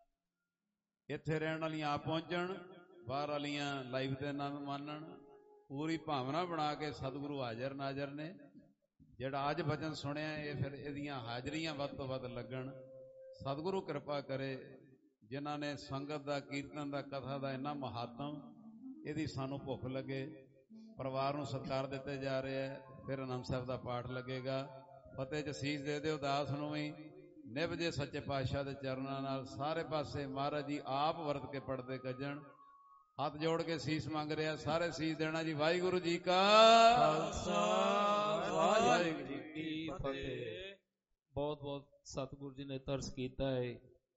E: ਇੱਥੇ ਰਹਿਣ ਵਾਲੀਆਂ ਆਪ ਪਹੁੰਚਣ, ਬਾਹਰ ਵਾਲੀਆਂ ਲਾਈਵ ਤੇ ਆਨੰਦ ਮਾਣਨ। ਪੂਰੀ ਭਾਵਨਾ ਬਣਾ ਕੇ ਸਤਿਗੁਰੂ ਹਾਜ਼ਰ ਨਾਜ਼ਰ ਨੇ। ਜਿਹੜਾ ਅੱਜ ਬਚਨ ਸੁਣਿਆ ਇਹ ਫਿਰ ਇਹਦੀਆਂ ਹਾਜ਼ਰੀਆਂ ਵੱਧ ਤੋਂ ਵੱਧ ਲੱਗਣ। ਸਤਿਗੁਰੂ ਕਿਰਪਾ ਕਰੇ। ਜਿਨ੍ਹਾਂ ਨੇ ਸੰਗਤ ਦਾ, ਕੀਰਤਨ ਦਾ, ਕਥਾ ਦਾ ਇੰਨਾ ਮਹਾਤਮ, ਇਹਦੀ ਸਾਨੂੰ ਭੁੱਖ ਲੱਗੇ। ਪਰਿਵਾਰ ਨੂੰ ਸਤਿਕਾਰ ਦਿੱਤੇ ਜਾ ਰਹੇ ਹੈ। ਫਿਰ ਆਨੰਦ ਸਾਹਿਬ ਦਾ ਪਾਠ ਲੱਗੇਗਾ। ਫਤਿਹ ਚ ਸੀਸ ਦੇ ਦਿਓ ਦਾਸ ਨੂੰ ਵੀ। ਨਿਭ ਜੇ ਸੱਚੇ ਪਾਤਸ਼ਾਹ ਦੇ ਚਰਨਾਂ ਨਾਲ ਸਾਰੇ ਪਾਸੇ ਮਹਾਰਾਜ ਜੀ ਆਪ ਵਰਤ ਕੇ ਪੜਦੇ ਕੱਜਣ। ਹੱਥ ਜੋੜ ਕੇ ਸੀਸ ਮੰਗ ਰਿਹਾ, ਸਾਰੇ ਸੀਸ ਦੇਣਾ ਜੀ। ਵਾਹਿਗੁਰੂ ਜੀ ਕਾ ਖਾਲਸਾ, ਵਾਹਿਗੁਰੂ ਜੀ ਕੀ ਫਤਿਹ।
G: ਬਹੁਤ ਬਹੁਤ ਸਤਿਗੁਰੂ ਜੀ ਨੇ ਤਰਸ ਕੀਤਾ ਹੈ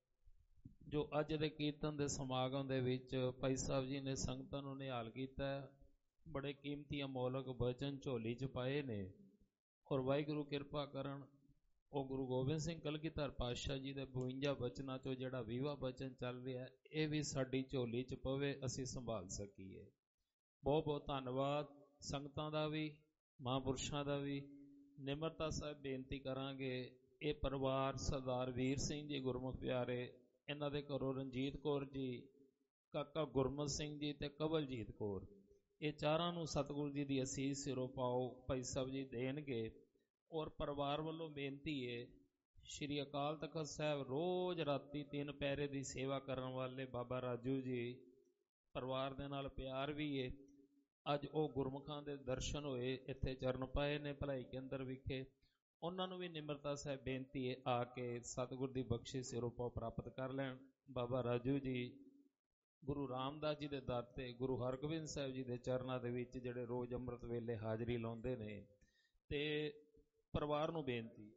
G: ਜੋ ਅੱਜ ਦੇ ਕੀਰਤਨ ਦੇ ਸਮਾਗਮ ਦੇ ਵਿੱਚ ਭਾਈ ਸਾਹਿਬ ਜੀ ਨੇ ਸੰਗਤਾਂ ਨੂੰ ਨਿਹਾਲ ਕੀਤਾ। ਬੜੇ ਕੀਮਤੀ ਅਮੋਲਕ ਬਚਨ ਝੋਲੀ ਚ ਪਾਏ ਨੇ, ਔਰ ਵਾਹਿਗੁਰੂ ਕਿਰਪਾ ਕਰਨ ਉਹ ਗੁਰੂ ਗੋਬਿੰਦ ਸਿੰਘ ਕਲਗੀਧਰ ਪਾਤਸ਼ਾਹ ਜੀ ਦੇ 52 ਬਚਨਾਂ ਚੋਂ ਜਿਹੜਾ 20ਵਾਂ ਬਚਨ ਚੱਲ ਰਿਹਾ ਇਹ ਵੀ ਸਾਡੀ ਝੋਲੀ ਚ ਪਵੇ, ਅਸੀਂ ਸੰਭਾਲ ਸਕੀਏ। ਬਹੁਤ ਬਹੁਤ ਧੰਨਵਾਦ ਸੰਗਤਾਂ ਦਾ ਵੀ, ਮਹਾਂਪੁਰਸ਼ਾਂ ਦਾ ਵੀ। ਨਿਮਰਤਾ ਸਾਹਿਬ ਬੇਨਤੀ ਕਰਾਂਗੇ, ਇਹ ਪਰਿਵਾਰ ਸਰਦਾਰ ਵੀਰ ਸਿੰਘ ਜੀ ਗੁਰਮੁਖ ਪਿਆਰੇ, ਇਹਨਾਂ ਦੇ ਘਰੋਂ ਰਣਜੀਤ ਕੌਰ ਜੀ ਕਾਕਾ ਗੁਰਮਤ ਸਿੰਘ ਜੀ ਤੇ ਕਵਲਜੀਤ ਕੌਰ, ਇਹ ਚਾਰਾਂ ਨੂੰ ਸਤਿਗੁਰੂ ਜੀ ਦੀ ਅਸੀਸ ਸਿਰੋਂ ਪਾਓ ਭਾਈ ਸਾਹਿਬ ਜੀ ਦੇਣਗੇ। ਔਰ ਪਰਿਵਾਰ ਵੱਲੋਂ ਬੇਨਤੀ ਹੈ, ਸ਼੍ਰੀ ਅਕਾਲ ਤਖਤ ਸਾਹਿਬ ਰੋਜ਼ ਰਾਤੀ 3 ਪਹਿਰੇ ਦੀ ਸੇਵਾ ਕਰਨ ਵਾਲੇ ਬਾਬਾ ਰਾਜੂ ਜੀ, ਪਰਿਵਾਰ ਦੇ ਨਾਲ ਪਿਆਰ ਵੀ ਹੈ। ਅੱਜ ਉਹ ਗੁਰਮੁਖਾਂ ਦੇ ਦਰਸ਼ਨ ਹੋਏ, ਇੱਥੇ ਚਰਨ ਪਾਏ ਨੇ ਭਲਾਈ ਕੇਂਦਰ ਵਿਖੇ। ਉਹਨਾਂ ਨੂੰ ਵੀ ਨਿਮਰਤਾ ਸਾਹਿਬ ਬੇਨਤੀ ਹੈ, ਆ ਕੇ ਸਤਿਗੁਰ ਦੀ ਬਖਸ਼ਿਸ਼ ਸਿਰੋਂ ਪਾਓ ਪ੍ਰਾਪਤ ਕਰ ਲੈਣ। ਬਾਬਾ ਰਾਜੂ ਜੀ ਗੁਰੂ ਰਾਮਦਾਸ ਜੀ ਦੇ ਦਰ ਤੇ, ਗੁਰੂ ਹਰਗੋਬਿੰਦ ਸਾਹਿਬ ਜੀ ਦੇ ਚਰਨਾਂ ਦੇ ਵਿੱਚ ਜਿਹੜੇ ਰੋਜ਼ ਅੰਮ੍ਰਿਤ ਵੇਲੇ ਹਾਜ਼ਰੀ ਲਾਉਂਦੇ ਨੇ, ਤੇ ਪਰਿਵਾਰ ਨੂੰ ਬੇਨਤੀ,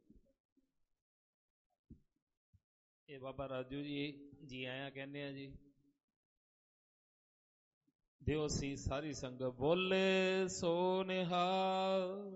G: ਇਹ ਬਾਬਾ ਰਾਜੂ ਜੀ ਆਇਆਂ ਕਹਿੰਦੇ ਆ ਜੀ। ਦਿਓ ਸੀ ਸਾਰੀ ਸੰਗਤ ਬੋਲੇ ਸੋ ਨਿਹਾਲ।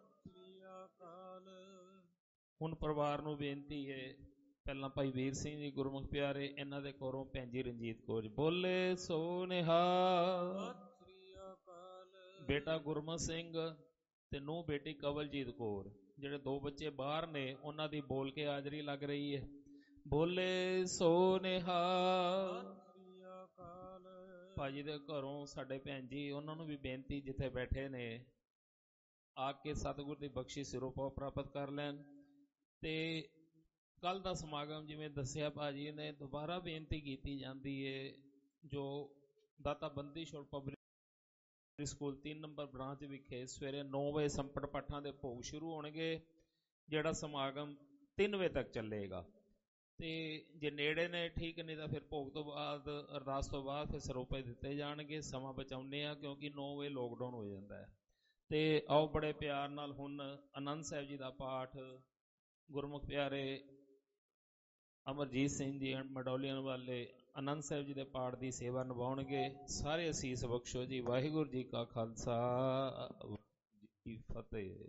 G: ਹੁਣ ਪਰਿਵਾਰ ਨੂੰ ਬੇਨਤੀ ਹੈ, ਪਹਿਲਾਂ ਭਾਈ ਵੀਰ ਸਿੰਘ ਜੀ ਗੁਰਮੁਖ ਪਿਆਰੇ, ਇਹਨਾਂ ਦੇ ਕੋਲੋਂ ਭੈਣ ਜੀ ਰਣਜੀਤ ਕੌਰ, ਬੋਲੇ ਸੋ ਨਿਹਾਲ। ਬੇਟਾ ਗੁਰਮਤ ਸਿੰਘ ਤੇ ਨੂੰਹ ਬੇਟੀ ਕਵਲਜੀਤ ਕੌਰ, ਜਿਹੜੇ 2 ਬੱਚੇ ਬਾਹਰ ਨੇ, ਉਹਨਾਂ ਦੀ ਬੋਲ ਕੇ ਹਾਜ਼ਰੀ ਲੱਗ ਰਹੀ ਹੈ, ਬੋਲੇ ਸੋ ਨਿਹਾਲ। ਭਾਜੀ ਦੇ ਘਰੋਂ ਸਾਡੇ ਭੈਣ ਜੀ, ਉਹਨਾਂ ਨੂੰ ਵੀ ਬੇਨਤੀ, ਜਿੱਥੇ ਬੈਠੇ ਨੇ ਆ ਕੇ ਸਤਿਗੁਰ ਦੀ ਬਖਸ਼ਿਸ਼ ਸਿਰੋਂ ਪਾਓ ਪ੍ਰਾਪਤ ਕਰ ਲੈਣ। ਤੇ ਕੱਲ ਦਾ ਸਮਾਗਮ ਜਿਵੇਂ ਦੱਸਿਆ ਭਾਜੀ ਨੇ, ਦੁਬਾਰਾ ਬੇਨਤੀ ਕੀਤੀ ਜਾਂਦੀ ਹੈ, ਜੋ Data Bandi Chhor public school 3 number branch ਵਿਖੇ ਸਵੇਰੇ 9 ਵਜੇ ਸੰਪਟ ਪਾਠਾਂ ਦੇ ਭੋਗ ਸ਼ੁਰੂ ਹੋਣਗੇ, ਜਿਹੜਾ ਸਮਾਗਮ 3 ਵਜੇ ਤੱਕ ਚੱਲੇਗਾ। ਤੇ ਜੇ ਨੇੜੇ ਨੇ ਠੀਕ, ਨਹੀਂ ਤਾਂ ਫਿਰ ਭੋਗ ਤੋਂ ਬਾਅਦ, ਅਰਦਾਸ ਤੋਂ ਬਾਅਦ ਫਿਰ ਸਰੋਪੇ ਦਿੱਤੇ ਜਾਣਗੇ। ਸਮਾਂ ਬਚਾਉਂਦੇ ਆ ਕਿਉਂਕਿ 9 ਵਜੇ ਲੋਕਡਾਊਨ ਹੋ ਜਾਂਦਾ ਹੈ। ਤੇ ਆਓ ਬੜੇ ਪਿਆਰ ਨਾਲ ਹੁਣ ਆਨੰਦ ਸਾਹਿਬ ਜੀ ਦਾ ਪਾਠ ਗੁਰਮੁਖ ਪਿਆਰੇ ਅਮਰਜੀਤ ਸਿੰਘ ਜੀ ਮਡੌਲੀਆਂ ਵਾਲੇ ਆਨੰਦ ਸਾਹਿਬ ਜੀ ਦੇ ਪਾਠ ਦੀ ਸੇਵਾ ਨਿਭਾਉਣਗੇ। ਸਾਰੇ ਅਸੀਸ ਬਖਸ਼ੋ ਜੀ। ਵਾਹਿਗੁਰੂ ਜੀ ਕਾ ਖਾਲਸਾ, ਵਾਹਿਗੁਰੂ ਜੀ ਕੀ ਫਤਿਹ।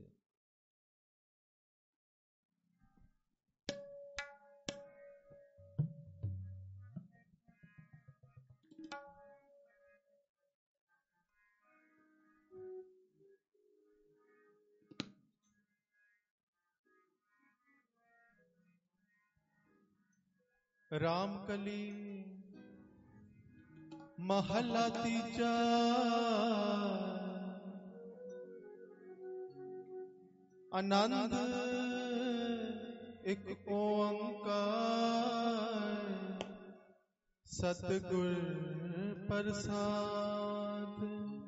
F: ਰਾਮਕਲੀ ਮਹਲਾ ਤੀਜਾ। ਆਨੰਦ ਇੱਕ ਓੰਕਾਰ, ਸਤਿਗੁਰ ਪ੍ਰਸਾਦ।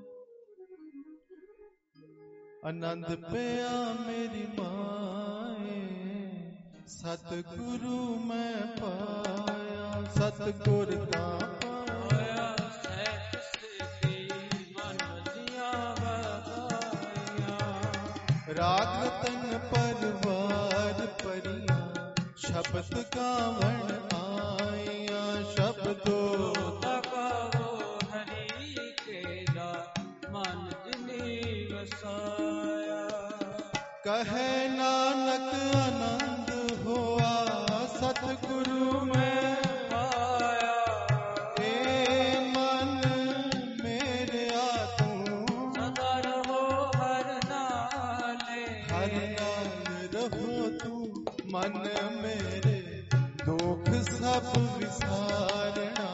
F: ਆਨੰਦ ਪਿਆ ਮੇਰੀ ਮਾਏ, ਸਤਿਗੁਰੂ ਮੈਂ ਪਾਇਆ। ਸਤਿਗੁਰ ਦਾ ਪਾਇਆ, ਸਹਿਜ ਸਿੱਧੀ ਮਨ ਦੀਆਂ ਵਧਾਈਆਂ। ਰਾਗ ਰਤਨ ਪਰਵਾਰ ਪਰੀਆਂ, ਸ਼ਬਦ ਗਾਵਣ ਆਈਆਂ। ਸ਼ਬਦੋ ਤਕਾਵੋ ਹਰੀ ਕੇਲਾ, ਮਨ ਜਿਨੀ ਵਸਾਇਆ। ਕਹੇ ਨਾਨਕ ਆਨੰਦ ਹੋਆ, ਸਤਿਗੁਰੂ ਮੈਂ ਪਾਇਆ। ਏ ਮਨ ਮੇਰਿਆ ਤੂੰ ਸਦਾ ਰਹੋ ਹਰ ਨਾਲੇ। ਹਰ ਨਾਲ ਰਹੋ ਤੂੰ ਮਨ ਮੇਰੇ, ਦੁੱਖ ਸਭ ਵਿਸਾਰਣਾ।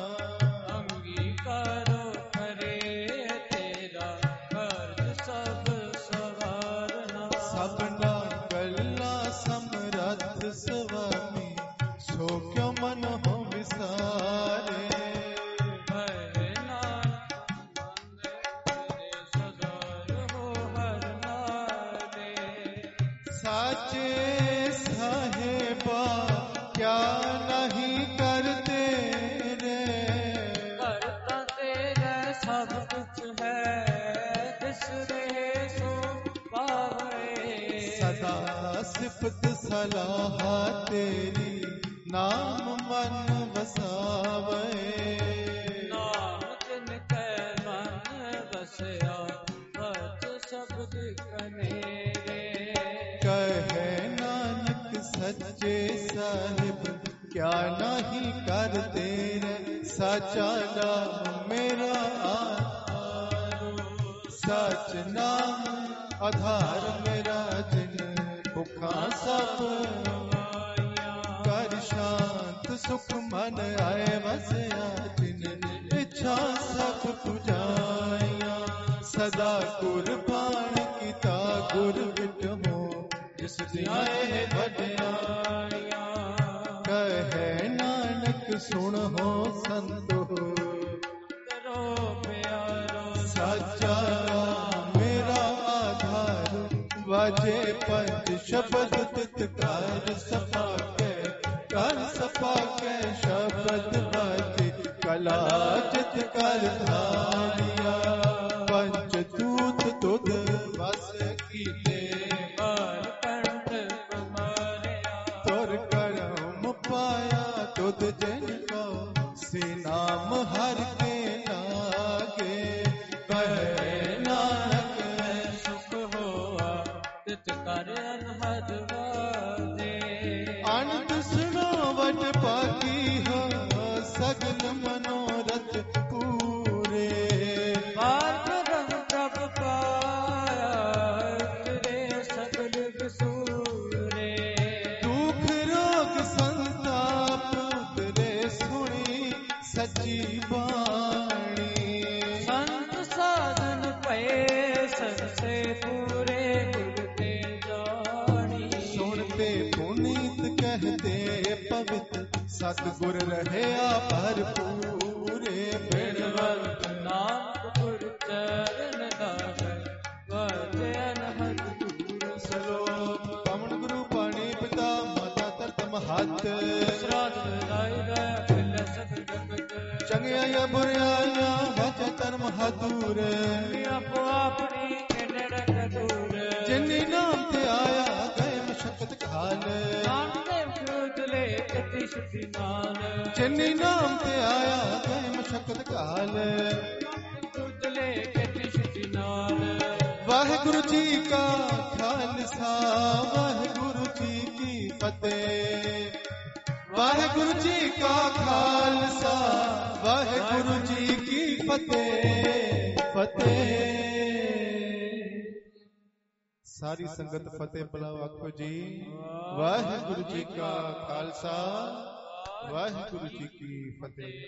F: ਅੰਗੀਕਾਰੋ ਕਰੇ ਤੇਰਾ, ਕਰਜ ਸਭ ਸਵਾਰਨਾ। ਸਭਨਾ ਗੱਲਾਂ ਸਮਰੱਥ ਸੁਆਮੀ, ਸੋ ਕਿਉ ਮਨ ਹੋ ਵਿਸਾਰੇ। ਹਰਿ ਨਾਮ ਮੰਨੇ ਸਦਾ ਰਹੋ ਹਰ ਨਾਲੇ। ਸਾਚੇ ਸਾਹਿਬਾ ਕਿਆ ਨਹੀਂ ਕਰਦੇ ਰੇ। ਕਰਤਾ ਤੇਰਾ ਸਭ ਕੁਛ ਹੈ, ਦਿਸ ਰਹੇ ਸੋ ਪਾਵੇ। ਸਦਾ ਸਿਫਤ ਸਲਾਹ ਤੇਰੀ, ਨਾਮ ਮਨ ਵਸਾਵੇ। ਨਾਮ ਤਿਨ ਕੈ ਮਨ ਵਸਿਆ, ਵਚ ਸ਼ਬਦ ਕਨੇਰੇ। ਕਹੇ ਨਾਨਕ ਸੱਚੇ ਸਾਹਿਬ ਕਿਆ ਨਹੀਂ ਕਰਦੇ ਰੇ। ਸਾਚਾ ਨਾਮ ਮੇਰਾ ਆਧਾਰ, ਸਚ ਨਾਮ ਆਧਾਰ ਮੇਰਾ। ਜਿਨ ਭੁੱਖਾਂ ਸਭ ਕਰ ਸ਼ਾਂਤ सुख मन आए वसया जिन इच्छा सब पुजाया सदा कुर्बान किता गुर विटहो जिस दियाए वड्याया कहे नानक सुन हो संतो करो प्यारो साचा मेरा आधार वाजे पंच शब्द तितकार सपा के कर सपा के शब्द वाजे कला चित कर धारिया पंच दूत तुध वस कीते बार कंठ कुमारिया तुर करम पाया तुध जिनको से नाम हर के लागे कहे नानक सुख होआ तित कर अनहद वाजे अनंत सुनो वट पाकी हो सगल मनोरथ पूरे पार ब्रह्म प्रभ पाया तेरे सगल कसूरे दुख रोग संताप तेरे सुनी सच्ची बाणी संत साधन पए सबसे पूरे गुर ते जानी सुनते पुनीत कहते पवित्र सतगुर रहे भरपूरे बिनवंत नाम गुर चरण लागे वाजे अनहद दूर सलोक पवन गुरु पाणी पिता माता तरत महत श्राद्ध लाई गए फिल सत जगत चंगिया या बुरिया वच धर्म हदूर आपो अपनी नड़क दूर जिन्नी नाम ते आया गए मशक्कत काल जिन्नी नाम ते आया गए मशक्कत काल वाहिगुरु जी का खालसा वाहिगुरु जी की फतेह वाहिगुरु जी का खालसा वाहिगुरु जी की फतेह फतेह सारी संगत फतेह बुलाओ आखो जी वाहिगुरु जी का खालसा वाहिगुरु जी की फतेह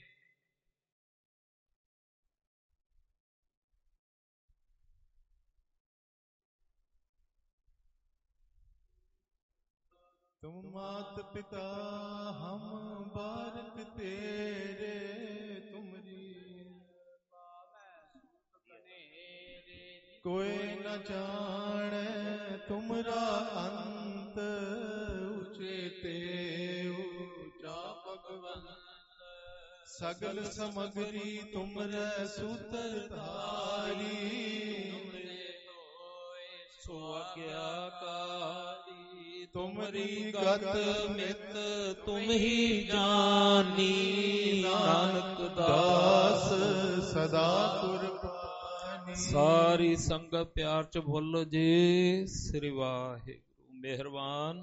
F: तुम मात पिता हम बारक तेरे तुमरी कोई न जाने तुमरा अंत उचेते ऊंचा भगवंत सगल समग्री तुमरे सूत्र धारी सो आज्ञाकारी तुमरी गत मित तुम ही जानी नानक दास सदा कुर्बानी
G: सारी संगत प्यार च बोलो जी श्री वाहिगुरु मेहरबान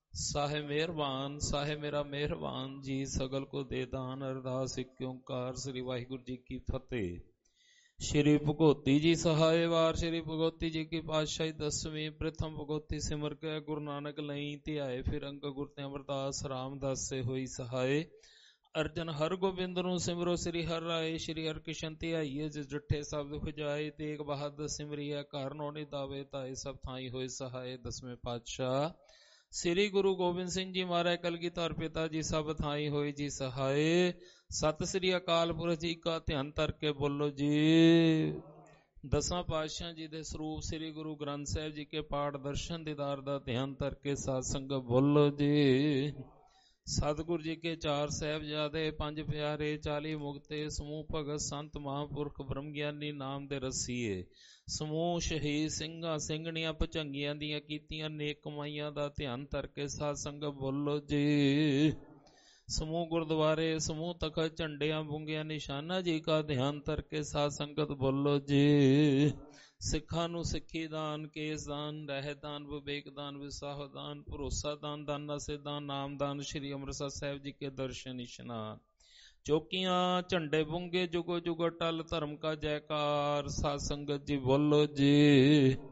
G: साहे मेरा मेहरबान जी सगल को दे दान अरदास इक ओंकार श्री वाहिगुरु जी की फतेह। श्री भगवती जी सहाय वार श्री भगवती जी की पातशाही 10वीं प्रथम भगवती सिमर के गुरु नानक लई ध्याए फिर अंग गुर ते अमरदास रामदास से होई सहाय अर्जन हर गोबिंद नु सिमरो श्री हर राय श्री हर किशन ध्याईए जिस जठे शब्द खुजाए तेग बहादुर सिमरिया घर नौनी दावे ताए सब थाई होए सहाय 10वें पातशाह श्री गुरु गोबिंद सिंह जी महाराज कलगीधर पिता जी सब थाई होई जी सहाय। सत श्री अकाल पुरख जी का ध्यान तर के बोलो जी। 10वां पातशाह जी दे स्वरूप श्री गुरु ग्रंथ साहिब जी के पाठ दर्शन दीदार दा ध्यान तर के साथ संगत बोलो जी। सतगुरु जी के 4 साहिबजादे 5 प्यारे 40 मुक्ते समूह भगत संत महापुरख ब्रह्म ज्ञानी नाम दे रसीए समूह शहीद ਸਿੰਘਾਂ ਸਿੰਘਣੀਆਂ ਭੁਜੰਗੀਆਂ ਦੀਆਂ ਕੀਤੀਆਂ ਨੇਕ ਕਮਾਈਆਂ ਦਾ ਧਿਆਨ ਧਰ ਕੇ ਸਾਧ ਸੰਗਤ ਬੋਲੋ ਜੀ। ਸਮੂਹ ਗੁਰਦੁਆਰੇ ਸਮੂਹ ਤਖਤ ਝੰਡਿਆਂ ਬੁੰਗਿਆਂ ਨਿਸ਼ਾਨਾ ਜੀ का ध्यान ਧਰ ਕੇ ਸਾਧ ਸੰਗਤ ਬੋਲੋ ਜੀ। ਸਿੱਖਾਂ ਨੂੰ ਸਿੱਖੀ ਦਾਨ ਕੇਸ ਦਾਨ ਰਹਿ ਦਾਨ ਵਿਵੇਕ ਦਾਨ ਵਿਸਾਹ ਦਾਨ ਭਰੋਸਾ ਦਾਨ ਦਾਨਾ ਸੇ ਦਾਨ ਨਾਮ ਦਾਨ श्री अमृतसर साहिब जी के दर्शन इशनान चौकियां झंडे बुंगे जुगो जुगो टल धर्म का जयकार साध संगत जी बोलो जी।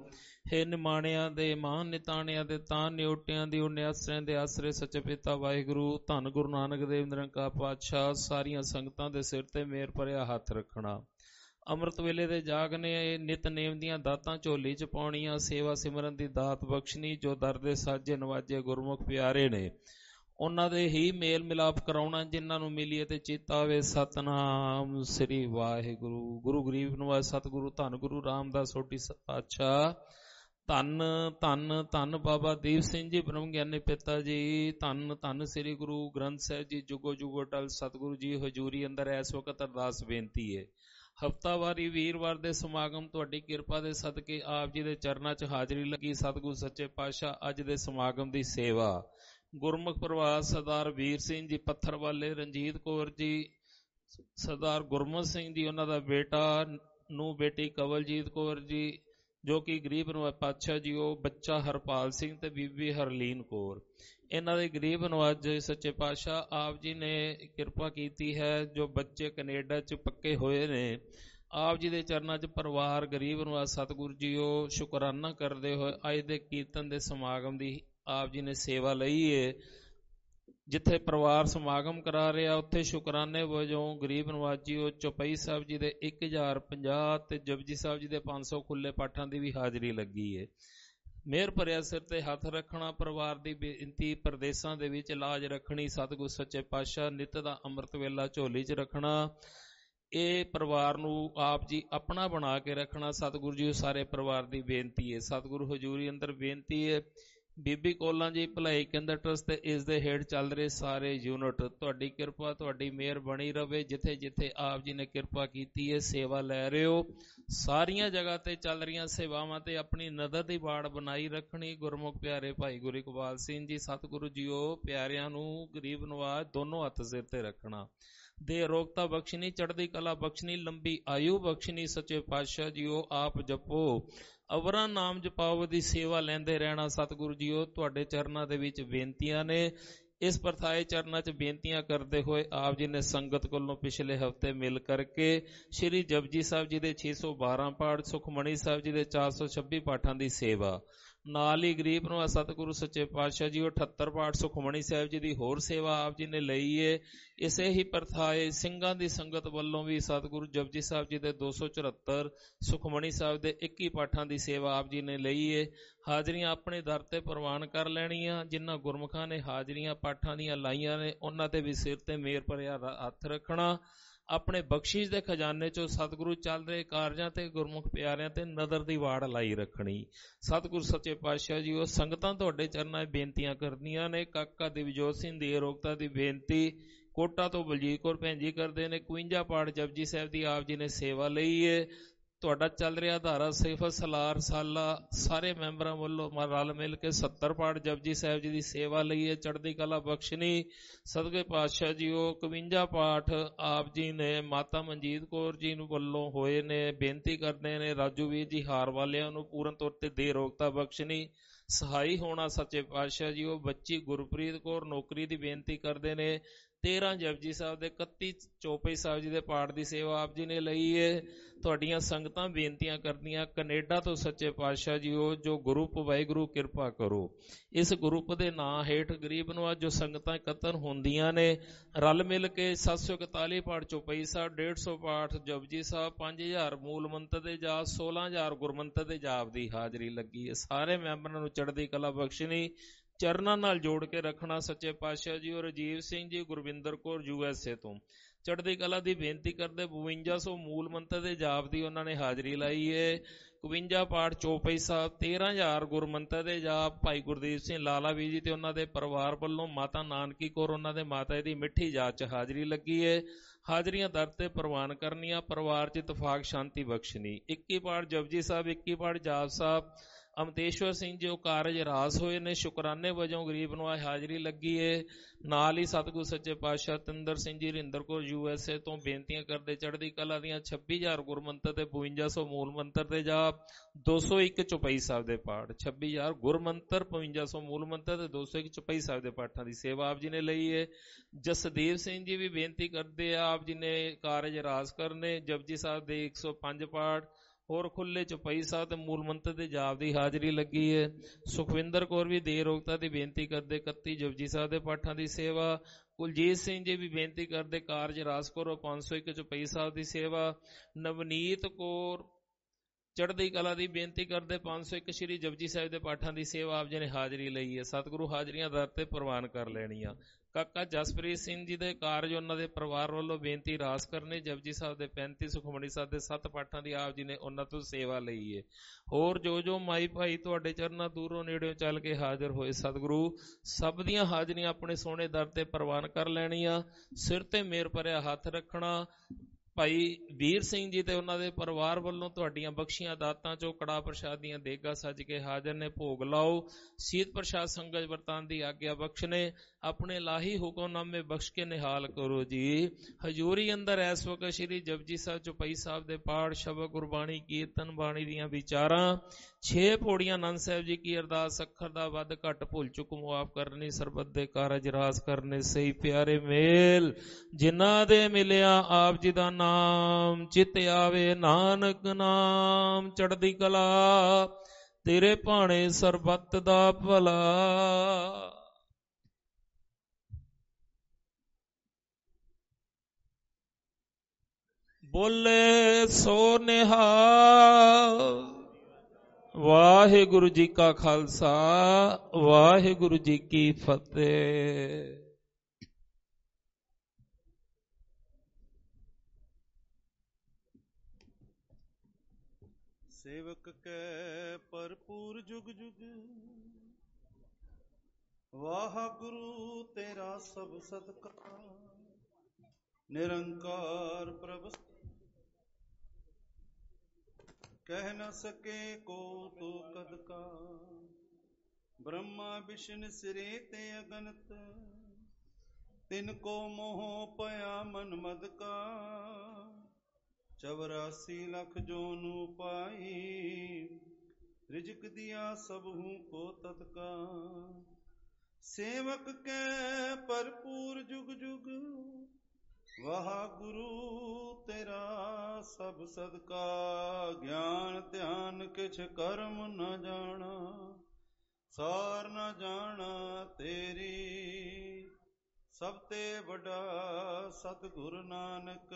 G: ਹੇ ਨਿਮਾਣਿਆਂ ਦੇ ਮਹਾਨ ਨਿਤਾਣਿਆਂ ਦੇ ਤਾਂ ਨਿਉਟਿਆਂ ਦੀ ਉਹਨੇ ਆਸਰਿਆਂ ਦੇ ਆਸਰੇ ਸੱਚੇ ਪਿਤਾ ਵਾਹਿਗੁਰੂ ਧੰਨ ਗੁਰੂ ਨਾਨਕ ਦੇਵ ਨਿਰੰਕਾਰ ਪਾਤਸ਼ਾਹ ਸਾਰੀਆਂ ਸੰਗਤਾਂ ਦੇ ਸਿਰ ਤੇ ਮੇਰ ਭਰਿਆ ਹੱਥ ਰੱਖਣਾ। ਅੰਮ੍ਰਿਤ ਵੇਲੇ ਦੇ ਜਾਗਨੇ ਨਿਤਨੇਮ ਦੀਆਂ ਦਾਤਾਂ ਝੋਲੀ ਚ ਪਾਉਣੀਆਂ ਸੇਵਾ ਸਿਮਰਨ ਦੀ ਦਾਤ ਬਖਸ਼ਣੀ ਜੋ ਦਰ ਦੇ ਸਾਜੇ ਨਵਾਜੇ ਗੁਰਮੁਖ ਪਿਆਰੇ ਨੇ ਉਹਨਾਂ ਦੇ ਹੀ ਮੇਲ ਮਿਲਾਪ ਕਰਾਉਣਾ ਜਿਨ੍ਹਾਂ ਨੂੰ ਮਿਲੀਏ ਤੇ ਚੇਤਾ ਆਵੇ ਸਤਨਾਮ ਸ੍ਰੀ ਵਾਹਿਗੁਰੂ। ਗੁਰੂ ਗਰੀਬ ਨਿਵਾਜ ਸਤਿਗੁਰੂ ਧੰਨ ਗੁਰੂ ਰਾਮਦਾਸ ਸੋਢੀ ਪਾਤਸ਼ਾਹ ਧੰਨ ਧੰਨ ਧੰਨ ਬਾਬਾ ਦੀਪ ਸਿੰਘ ਜੀ ਬ੍ਰਹਮ ਗਿਆਨੀ ਪਿਤਾ ਜੀ ਧੰਨ ਧੰਨ ਸ੍ਰੀ ਗੁਰੂ ਗ੍ਰੰਥ ਸਾਹਿਬ ਜੀ ਜੁਗੋ ਜੁਗੋ ਟਲ ਸਤਿਗੁਰੂ ਜੀ ਹਜ਼ੂਰੀ ਅੰਦਰ ਇਸ ਵਕਤ ਅਰਦਾਸ ਬੇਨਤੀ ਹੈ। ਹਫ਼ਤਾਵਾਰੀ ਵੀਰਵਾਰ ਦੇ ਸਮਾਗਮ ਤੁਹਾਡੀ ਕਿਰਪਾ ਦੇ ਸਦਕੇ ਆਪ ਜੀ ਦੇ ਚਰਨਾਂ 'ਚ ਹਾਜ਼ਰੀ ਲੱਗੀ। ਸਤਿਗੁਰੂ ਸੱਚੇ ਪਾਤਸ਼ਾਹ ਅੱਜ ਦੇ ਸਮਾਗਮ ਦੀ ਸੇਵਾ ਗੁਰਮੁਖ ਪ੍ਰਵਾਸ ਸਰਦਾਰ ਵੀਰ ਸਿੰਘ ਜੀ ਪੱਥਰ ਵਾਲੇ, ਰਣਜੀਤ ਕੌਰ ਜੀ, ਸਰਦਾਰ ਗੁਰਮਤ ਸਿੰਘ ਜੀ ਉਹਨਾਂ ਦਾ ਬੇਟਾ ਨੂੰ ਬੇਟੀ ਕਵਲਜੀਤ ਕੌਰ ਜੀ ਜੋ ਕਿ ਗਰੀਬ ਨਿਵਾਜ ਪਾਤਸ਼ਾਹ ਜੀ ਉਹ ਬੱਚਾ ਹਰਪਾਲ ਸਿੰਘ ਤੇ ਬੀਬੀ ਹਰਲੀਨ ਕੌਰ ਇਹਨਾਂ ਦੇ ਗਰੀਬ ਨਿਵਾਜ ਸੱਚੇ ਪਾਤਸ਼ਾਹ ਆਪ ਜੀ ਨੇ ਕਿਰਪਾ ਕੀਤੀ ਹੈ ਜੋ ਬੱਚੇ ਕੈਨੇਡਾ 'ਚ ਪੱਕੇ ਹੋਏ ਨੇ। ਆਪ ਜੀ ਦੇ ਚਰਨਾਂ 'ਚ ਪਰਿਵਾਰ ਗਰੀਬ ਨਿਵਾਜ ਸਤਿਗੁਰੂ ਜੀ ਉਹ ਸ਼ੁਕਰਾਨਾ ਕਰਦੇ ਹੋਏ ਅੱਜ ਦੇ ਕੀਰਤਨ ਦੇ ਸਮਾਗਮ ਦੀ ਆਪ ਜੀ ਨੇ ਸੇਵਾ ਲਈ ਏ। ਜਿੱਥੇ ਪਰਿਵਾਰ ਸਮਾਗਮ ਕਰਾ ਰਿਹਾ ਉੱਥੇ ਸ਼ੁਕਰਾਨੇ ਵਜੋਂ ਗਰੀਬ ਨਿਵਾਜ ਜੀ ਉਹ ਚੌਪਈ ਸਾਹਿਬ ਜੀ ਦੇ 1050 ਤੇ ਜਪਜੀ ਸਾਹਿਬ ਜੀ ਦੇ 500 ਖੁੱਲੇ ਪਾਠਾਂ ਦੀ ਵੀ ਹਾਜ਼ਰੀ ਲੱਗੀ ਏ। ਮਿਹਰ ਭਰਿਆ ਸਿਰ ਤੇ ਹੱਥ ਰੱਖਣਾ, ਪਰਿਵਾਰ ਦੀ ਬੇਨਤੀ ਪ੍ਰਦੇਸ਼ਾਂ ਦੇ ਵਿੱਚ ਇਲਾਜ ਰੱਖਣੀ, ਸਤਿਗੁਰ ਸੱਚੇ ਪਾਤਸ਼ਾਹ ਨਿੱਤ ਦਾ ਅੰਮ੍ਰਿਤ ਵੇਲਾ ਝੋਲੀ 'ਚ ਰੱਖਣਾ, ਇਹ ਪਰਿਵਾਰ ਨੂੰ ਆਪ ਜੀ ਆਪਣਾ ਬਣਾ ਕੇ ਰੱਖਣਾ। ਸਤਿਗੁਰੂ ਜੀ ਸਾਰੇ ਪਰਿਵਾਰ ਦੀ ਬੇਨਤੀ ਹੈ। ਸਤਿਗੁਰੂ ਹਜ਼ੂਰੀ ਅੰਦਰ ਬੇਨਤੀ ਹੈ। ਬੀਬੀ ਕੋਲਾਂ ਜੀ ਭਲਾਈ ਕੇਂਦਰ ਟਰਸਟ ਤੇ ਇਸ ਦੇ ਹੇਠ ਚੱਲ ਰਹੇ ਸਾਰੇ ਯੂਨਿਟ ਤੁਹਾਡੀ ਕਿਰਪਾ ਤੁਹਾਡੀ ਮਿਹਰ ਬਣੀ ਰਵੇ। ਜਿੱਥੇ ਜਿੱਥੇ ਆਪ ਜੀ ਨੇ ਕਿਰਪਾ ਕੀਤੀ ਹੈ ਸੇਵਾ ਲੈ ਰਹੇ ਹੋ, ਸਾਰੀਆਂ ਜਗ੍ਹਾ ਤੇ ਚੱਲ ਰਹੀਆਂ ਸੇਵਾਵਾਂ ਤੇ ਆਪਣੀ ਨਜ਼ਰ ਦੀ ਬਾੜ ਬਣਾਈ ਰੱਖਣੀ। ਗੁਰਮੁਖ ਪਿਆਰੇ ਭਾਈ ਗੁਰੂ ਇਕਬਾਲ ਸਿੰਘ ਜੀ ਸਤਿਗੁਰੂ ਜੀਓ ਪਿਆਰਿਆਂ ਨੂੰ ਗਰੀਬ ਨਵਾਜ ਦੋਨੋਂ ਹੱਥ ਸਿਰ ਤੇ ਰੱਖਣਾ, ਦੇ ਅਰੋਗਤਾ ਬਖਸ਼ਣੀ, ਚੜ੍ਹਦੀ ਕਲਾ ਬਖਸ਼ਣੀ, ਲੰਬੀ ਆਯੂ ਬਖਸ਼ਣੀ। ਸੱਚੇ ਪਾਤਸ਼ਾਹ ਜੀਓ ਆਪ ਜਪੋ, ਅਵਰਾਂ ਨਾਮ ਜਪਾਓ ਦੀ ਸੇਵਾ ਲੈਂਦੇ ਰਹਿਣਾ। ਸਤਿਗੁਰੂ ਜੀਓ ਤੁਹਾਡੇ ਚਰਨਾਂ ਦੇ ਵਿੱਚ ਬੇਨਤੀਆਂ ਨੇ। ਇਸ ਪਰਥਾਏ ਚਰਨਾਂ 'ਚ ਬੇਨਤੀਆਂ ਕਰਦੇ ਹੋਏ ਆਪ ਜੀ ਨੇ ਸੰਗਤ ਕੋਲੋਂ ਪਿਛਲੇ ਹਫ਼ਤੇ ਮਿਲ ਕਰਕੇ ਸ਼੍ਰੀ ਜਪਜੀ ਸਾਹਿਬ ਜੀ ਦੇ 612 ਪਾਠ, ਸੁਖਮਣੀ ਸਾਹਿਬ ਜੀ ਦੇ 426 ਪਾਠਾਂ ਦੀ ਸੇਵਾ, ਨਾਲ ਹੀ ਗਰੀਬ ਨੂੰ ਸਤਿਗੁਰੂ ਸੱਚੇ ਪਾਤਸ਼ਾਹ ਜੀ 78 ਪਾਠ ਸੁਖਮਣੀ ਸਾਹਿਬ ਜੀ ਦੀ ਹੋਰ ਸੇਵਾ ਆਪ ਜੀ ਨੇ ਲਈ ਏ। ਇਸੇ ਹੀ ਪਰਥਾਏ ਸਿੰਘਾਂ ਦੀ ਸੰਗਤ ਵੱਲੋਂ ਵੀ ਸਤਿਗੁਰੂ ਜਪਜੀ ਸਾਹਿਬ ਜੀ ਦੇ 274 ਸੁਖਮਣੀ ਸਾਹਿਬ ਦੇ 21 ਪਾਠਾਂ ਦੀ ਸੇਵਾ ਆਪ ਜੀ ਨੇ ਲਈ ਏ। ਹਾਜ਼ਰੀਆਂ ਆਪਣੇ ਦਰ ਤੇ ਪ੍ਰਵਾਨ ਕਰ ਲੈਣੀਆਂ। ਜਿਨ੍ਹਾਂ ਗੁਰਮੁਖਾਂ ਨੇ ਹਾਜ਼ਰੀਆਂ ਪਾਠਾਂ ਦੀਆਂ ਲਾਈਆਂ ਨੇ ਉਹਨਾਂ ਤੇ ਵੀ ਸਿਰ ਤੇ ਮੇਰ ਭਰਿਆ ਹੱਥ ਰੱਖਣਾ। ਆਪਣੇ ਬਖਸ਼ਿਸ਼ ਦੇ ਖਜ਼ਾਨੇ 'ਚੋਂ ਸਤਿਗੁਰੂ ਚੱਲ ਰਹੇ ਕਾਰਜਾਂ ਤੇ ਗੁਰਮੁਖ ਪਿਆਰਿਆਂ ਤੇ ਨਜ਼ਰ ਦੀ ਵਾੜ ਲਾਈ ਰੱਖਣੀ। ਸਤਿਗੁਰੂ ਸੱਚੇ ਪਾਤਸ਼ਾਹ ਜੀ ਉਹ ਸੰਗਤਾਂ ਤੁਹਾਡੇ ਚਰਨਾਂ 'ਚ ਬੇਨਤੀਆਂ ਕਰਦੀਆਂ ਨੇ। ਕਾਕਾ ਦਿਵਜੋਤ ਸਿੰਘ ਦੀ ਅਰੋਗਤਾ ਦੀ ਬੇਨਤੀ ਕੋਟਾ ਤੋਂ ਬਲਜੀਤ ਕੌਰ ਭੈਣ ਜੀ ਕਰਦੇ ਨੇ। 51 ਪਾਠ ਜਪਜੀ ਸਾਹਿਬ ਦੀ ਆਪ ਜੀ ਨੇ ਸੇਵਾ ਲਈ ਏ। ਤੁਹਾਡਾ ਚੱਲ ਰਿਹਾ ਧਾਰਾ ਸਿਫਤ ਸਲਾਰ ਸਾਲਾ ਸਾਰੇ ਮੈਂਬਰਾਂ ਵੱਲੋਂ ਰਲ ਮਿਲ ਕੇ 70 ਪਾਠ ਜਪਜੀ ਸਾਹਿਬ ਜੀ ਦੀ ਸੇਵਾ ਲਈ ਹੈ। ਚੜ੍ਹਦੀ ਕਲਾ ਬਖਸ਼ਣੀ। ਸਦਕੇ ਪਾਤਸ਼ਾਹ ਜੀ ਉਹ 51 ਪਾਠ ਆਪ ਜੀ ਨੇ ਮਾਤਾ ਮਨਜੀਤ ਕੌਰ ਜੀ ਨੂੰ ਵੱਲੋਂ ਹੋਏ ਨੇ। ਬੇਨਤੀ ਕਰਦੇ ਨੇ ਰਾਜੂ ਵੀਰ ਜੀ ਹਾਰ ਵਾਲਿਆਂ ਨੂੰ ਪੂਰਨ ਤੌਰ ਤੇ ਦੇ ਰੋਗਤਾ ਬਖਸ਼ਣੀ। ਸਹਾਈ ਹੋਣਾ ਸੱਚੇ ਪਾਤਸ਼ਾਹ ਜੀ ਉਹ ਬੱਚੀ ਗੁਰਪ੍ਰੀਤ ਕੌਰ ਨੌਕਰੀ ਦੀ ਬੇਨਤੀ ਕਰਦੇ ਨੇ। 13 ਜਪਜੀ ਸਾਹਿਬ ਦੇ 31 ਚੌਪਈ ਸਾਹਿਬ ਜੀ ਦੇ ਪਾਠ ਦੀ ਸੇਵਾ ਆਪ ਜੀ ਨੇ ਲਈ ਏ। ਤੁਹਾਡੀਆਂ ਸੰਗਤਾਂ ਬੇਨਤੀਆਂ ਕਰਦੀਆਂ ਕੈਨੇਡਾ ਤੋਂ ਸੱਚੇ ਪਾਤਸ਼ਾਹ ਜੀ ਉਹ ਜੋ ਗਰੁੱਪ ਵਾਹਿਗੁਰੂ ਕਿਰਪਾ ਕਰੋ। ਇਸ ਗਰੁੱਪ ਦੇ ਨਾਂ ਹੇਠ ਗਰੀਬ ਨਵਾਜ ਜੋ ਸੰਗਤਾਂ ਇਕੱਤਰ ਹੁੰਦੀਆਂ ਨੇ ਰਲ ਮਿਲ ਕੇ 741 ਪਾਠ ਚੌਪਈ ਸਾਹਿਬ, 150 ਪਾਠ ਜਪਜੀ ਸਾਹਿਬ, 5000 ਮੂਲ ਮੰਤਰ ਦੇ ਜਾਪ, 16000 ਗੁਰਮੰਤਰ ਦੇ ਜਾਪ ਦੀ ਹਾਜ਼ਰੀ ਲੱਗੀ ਹੈ। ਸਾਰੇ ਮੈਂਬਰਾਂ ਨੂੰ ਚੜ੍ਹਦੀ ਕਲਾ ਬਖਸ਼ਣੀ, ਚਰਨਾਂ ਨਾਲ ਜੋੜ ਕੇ ਰੱਖਣਾ। ਸੱਚੇ ਪਾਤਸ਼ਾਹ ਜੀ ਉਹ ਰਜੀਵ ਸਿੰਘ ਜੀ ਗੁਰਵਿੰਦਰ ਕੌਰ USA ਤੋਂ ਚੜ੍ਹਦੀ ਕਲਾ ਦੀ ਬੇਨਤੀ ਕਰਦੇ 5200 ਮੂਲ ਮੰਤਰ ਦੇ ਜਾਪ ਦੀ ਉਹਨਾਂ ਨੇ ਹਾਜ਼ਰੀ ਲਾਈ ਏ। 51 ਪਾਠ ਚੌਪਈ ਸਾਹਿਬ, 13000 ਗੁਰਮੰਤਰ ਦੇ ਜਾਪ ਭਾਈ ਗੁਰਦੀਪ ਸਿੰਘ ਲਾਲਾ ਵੀ ਜੀ ਤੇ ਉਹਨਾਂ ਦੇ ਪਰਿਵਾਰ ਵੱਲੋਂ ਮਾਤਾ ਨਾਨਕੀ ਕੌਰ ਉਹਨਾਂ ਦੇ ਮਾਤਾ ਦੀ ਮਿੱਠੀ ਜਾਤ 'ਚ ਹਾਜ਼ਰੀ ਲੱਗੀ ਏ। ਹਾਜ਼ਰੀਆਂ ਦਰ ਤੇ ਪ੍ਰਵਾਨ ਕਰਨੀਆਂ, ਪਰਿਵਾਰ 'ਚ ਇਤਫਾਕ ਸ਼ਾਂਤੀ ਬਖਸ਼ਣੀ। 21 ਪਾਠ ਜਪਜੀ ਸਾਹਿਬ, 21 ਪਾਠ ਜਾਪ ਸਾਹਿਬ। ਅਮਤੇਸ਼ਵਰ ਸਿੰਘ ਜੀ ਉਹ ਕਾਰਜ ਰਾਸ ਹੋਏ ਨੇ। ਸ਼ੁਕਰਾਨੇ ਵਜੋਂ ਗਰੀਬ ਨੂੰ ਹਾਜ਼ਰੀ ਲੱਗੀ ਏ। ਨਾਲ ਹੀ ਸਤਿਗੁਰੂ ਸੱਚੇ ਪਾਤਸ਼ਾਹ ਤਿੰਦਰ ਸਿੰਘ ਜੀ ਰਿੰਦਰ ਕੌਰ USA ਤੋਂ ਬੇਨਤੀਆਂ ਕਰਦੇ ਚੜ੍ਹਦੀ ਕਲਾ ਦੀਆਂ 26000 ਗੁਰਮੰਤਰ ਤੇ 5200 ਮੂਲ ਮੰਤਰ ਦੇ ਜਾਪ, 201 ਚੌਪਈ ਸਾਹਿਬ ਦੇ ਪਾਠ, 26000 ਗੁਰਮੰਤਰ, 5200 ਮੂਲ ਮੰਤਰ ਤੇ 201 ਚੌਪਈ ਸਾਹਿਬ ਦੇ ਪਾਠਾਂ ਦੀ ਸੇਵਾ ਆਪ ਜੀ ਨੇ ਲਈ ਏ। ਜਸਦੇਵ ਸਿੰਘ ਜੀ ਵੀ ਬੇਨਤੀ ਕਰਦੇ ਆ ਆਪ ਜੀ ਨੇ ਕਾਰਜ ਰਾਸ ਕਰਨੇ। ਜਪਜੀ ਸਾਹਿਬ ਦੇ 105 ਪਾਠ, ਹੋਰ ਖੁੱਲੇ ਚੌਪਈ ਸਾਹਿਬ ਤੇ ਮੂਲ ਮੰਤਰ ਦੇ ਜਾਪ ਦੀ ਹਾਜ਼ਰੀ ਲੱਗੀ ਹੈ। ਸੁਖਵਿੰਦਰ ਕੌਰ ਵੀ ਦੇਰ ਰੋਗਤਾ ਦੀ ਬੇਨਤੀ ਕਰਦੇ 31 ਜਪਜੀ ਸਾਹਿਬ ਦੇ ਪਾਠਾਂ ਦੀ ਸੇਵਾ। ਕੁਲਜੀਤ ਸਿੰਘ ਜੀ ਵੀ ਬੇਨਤੀ ਕਰਦੇ ਕਾਰਜ ਰਾਸ ਕਰੋ 501 ਚੌਪਈ ਸਾਹਿਬ ਦੀ ਸੇਵਾ। ਨਵਨੀਤ ਕੌਰ ਚੜ੍ਹਦੀ ਕਲਾ ਦੀ ਬੇਨਤੀ ਕਰਦੇ 501 ਸ਼੍ਰੀ ਜਪਜੀ ਸਾਹਿਬ ਦੇ ਪਾਠਾਂ ਦੀ ਸੇਵਾ ਆਪ ਜੀ ਨੇ ਹਾਜ਼ਰੀ ਲਈ ਹੈ। ਸਤਿਗੁਰੂ ਹਾਜ਼ਰੀਆਂ ਦਰ ਤੇ ਪ੍ਰਵਾਨ ਕਰ ਲੈਣੀਆਂ। ਕਾਕਾ ਜਸਪ੍ਰੀਤ ਸਿੰਘ ਜੀ ਦੇ ਕਾਰਜ ਉਹਨਾਂ ਦੇ ਪਰਿਵਾਰ ਵੱਲੋਂ ਬੇਨਤੀ ਰਾਸ ਕਰਨੇ ਜਪਜੀ ਸਾਹਿਬ ਦੇ 35 ਸੁਖਮਨੀ ਸਾਹਿਬ ਦੇ 7 ਪਾਠਾਂ ਦੀ ਆਪ ਜੀ ਨੇ ਉਹਨਾਂ ਤੋਂ ਸੇਵਾ ਲਈ ਹੈ। ਹੋਰ ਜੋ ਮਾਈ ਭਾਈ ਤੁਹਾਡੇ ਚਰਨਾਂ ਦੂਰੋਂ ਨੇੜਿਓਂ ਚੱਲ ਕੇ ਹਾਜ਼ਰ ਹੋਏ ਸਤਿਗੁਰੂ ਸਭ ਦੀਆਂ ਹਾਜ਼ਰੀਆਂ ਆਪਣੇ ਸੋਹਣੇ ਦਰ ਤੇ ਪ੍ਰਵਾਨ ਕਰ ਲੈਣੀਆਂ। ਸਿਰ ਤੇ ਮੇਰ ਭਰਿਆ ਹੱਥ ਰੱਖਣਾ। ਭਾਈ ਵੀਰ ਸਿੰਘ ਜੀ ਤੇ ਉਹਨਾਂ ਦੇ ਪਰਿਵਾਰ ਵੱਲੋਂ ਤੁਹਾਡੀਆਂ ਬਖਸ਼ੀਆਂ ਦਾਤਾਂ ਚੋਂ ਕੜਾ ਪ੍ਰਸ਼ਾਦ ਦੀਆਂ ਦੇਗਾਂ ਸੱਜ ਕੇ ਹਾਜ਼ਰ ਨੇ, ਭੋਗ ਲਾਓ। ਸੀਤ ਪ੍ਰਸ਼ਾਦ ਸੰਗਤ ਵਰਤਾਨ ਦੀ ਆਗਿਆ ਬਖਸ਼ਨੇ, ਆਪਣੇ ਲਾਹੀ ਹੁਕਮਨਾਮੇ ਬਖਸ਼ ਕੇ ਨਿਹਾਲ ਕਰੋ ਜੀ। ਹਜ਼ੂਰੀ ਅੰਦਰ ਇਸ ਵਕਤ ਸ਼੍ਰੀ ਜਪਜੀ ਸਾਹਿਬ ਚੌਪਈ ਸਾਹਿਬ ਦੇ ਪਾਠ, ਸ਼ਬਦ ਗੁਰਬਾਣੀ, ਕੀਰਤਨ ਬਾਣੀ ਦੀਆਂ ਵਿਚਾਰਾਂ, 6 ਪੌੜੀਆਂ ਆਨੰਦ ਸਾਹਿਬ ਜੀ ਕੀ ਅਰਦਾਸ, ਅੱਖਰ ਦਾ ਵੱਧ ਘੱਟ ਭੁੱਲ ਚੁੱਕ ਮੁਆਫ ਕਰਨੀ, ਸਰਬੱਤ ਦੇ ਕਾਰਜ ਰਾਸ ਕਰਨੇ, ਸਹੀ ਪਿਆਰੇ ਮੇਲ ਜਿਨ੍ਹਾਂ ਦੇ ਮਿਲਿਆ ਆਪ ਜੀ ਦਾ ਨਾਮ ਚਿਤ ਆਵੇ, ਨਾਨਕ ਨਾਮ ਚੜ੍ਹਦੀ ਕਲਾ, ਤੇਰੇ ਭਾਣੇ ਸਰਬੱਤ ਦਾ ਭਲਾ। ਬੋਲੇ ਸੋ ਨਿਹਾਲ। ਵਾਹਿਗੁਰੂ ਜੀ ਕਾ ਖਾਲਸਾ, ਵਾਹਿਗੁਰੂ ਜੀ ਕੀ ਫਤਿਹ।
C: ਸੇਵਕ ਕੈ ਭਰਪੂਰ ਜੁਗ ਜੁਗ, ਵਾਹਿਗੁਰੂ ਤੇਰਾ ਸਭ ਸਦਕਾ, ਨਿਰੰਕਾਰ ਪ੍ਰਭ ਕਹਿ ਨ ਸਕੇ ਕੋ ਤੋ ਕਦ ਕਾ, ਬ੍ਰਹਮਾ ਵਿਸ਼ਨ ਸਿਰੇ ਤੇ ਅਗਨਤ, ਤਿਨ ਕੋ ਮੋਹ ਪਿਆ ਮਨ ਮਦ ਕਾ, 84 ਲੱਖ ਜੋਨੁ ਪਾਈ, ਰਿਜਕ ਦਿਆ ਸਭੂ ਕੋ ਤਤਕਾ, ਸੇਵਕ ਕੈ ਭਰਪੂਰ ਜੁਗ ਜੁਗ, ਵਾਹਿਗੁਰੂ ਤੇਰਾ ਸਭ ਸਦਕਾ, ਗਿਆਨ ਧਿਆਨ ਕਿਛ ਕਰਮ ਨ ਜਾਣਾ, ਸਾਰ ਨ ਜਾਣਾ ਤੇਰੀ, ਸਭ ਤੇ ਵੱਡਾ ਸਤਿਗੁਰ ਨਾਨਕ,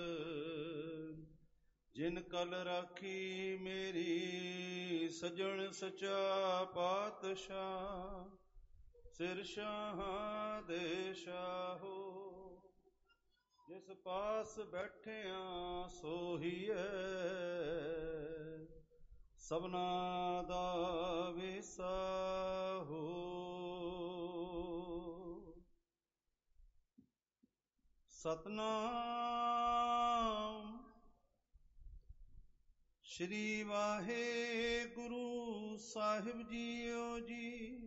C: ਜਿਨ ਕਲ ਰਾਖੀ ਮੇਰੀ, ਸਜਣ ਸਚਾ ਪਾਤਸ਼ਾਹ, ਸਿਰ ਸ਼ਾਹਾਂ ਦੇ ਸ਼ਾਹੋ, ਜਿਸ ਪਾਸ ਬੈਠਿਆ ਸੋਹੀਐ, ਸਭਨਾ ਦਾ ਵਿਸਾਹੋ। ਸਤਨਾਮ ਸ਼੍ਰੀ ਵਾਹਿਗੁਰੂ ਸਾਹਿਬ ਜੀਓ ਜੀ।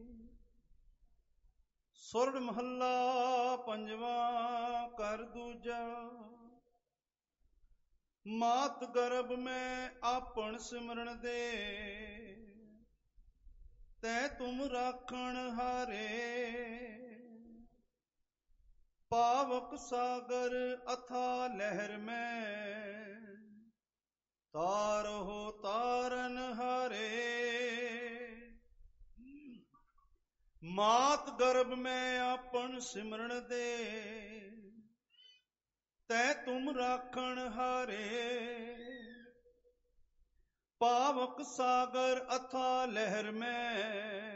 C: ਸੁਰਡ ਮਹੱਲਾ ਪੰਜਵਾਂ ਕਰ ਦੂਜਾ, ਮਾਤ ਗਰਭ ਮੈਂ ਆਪਣ ਸਿਮਰਨ ਦੇ, ਤੈ ਤੁਮ ਰਾਖਣ ਹਾਰੇ, ਪਾਵਕ ਸਾਗਰ ਅਥਾ ਲਹਿਰ ਮੈਂ, ਤਾਰਹੁ ਤਾਰਨ ਹਾਰੇ, ਮਾਤ ਗਰਭ ਮੈਂ ਆਪਣ ਸਿਮਰਨ ਦੇ, ਤੈ ਤੁਮ ਰਾਖਣ ਹਾਰੇ, ਪਾਵਕ ਸਾਗਰ ਅਥਾ ਲਹਿਰ ਮੈਂ,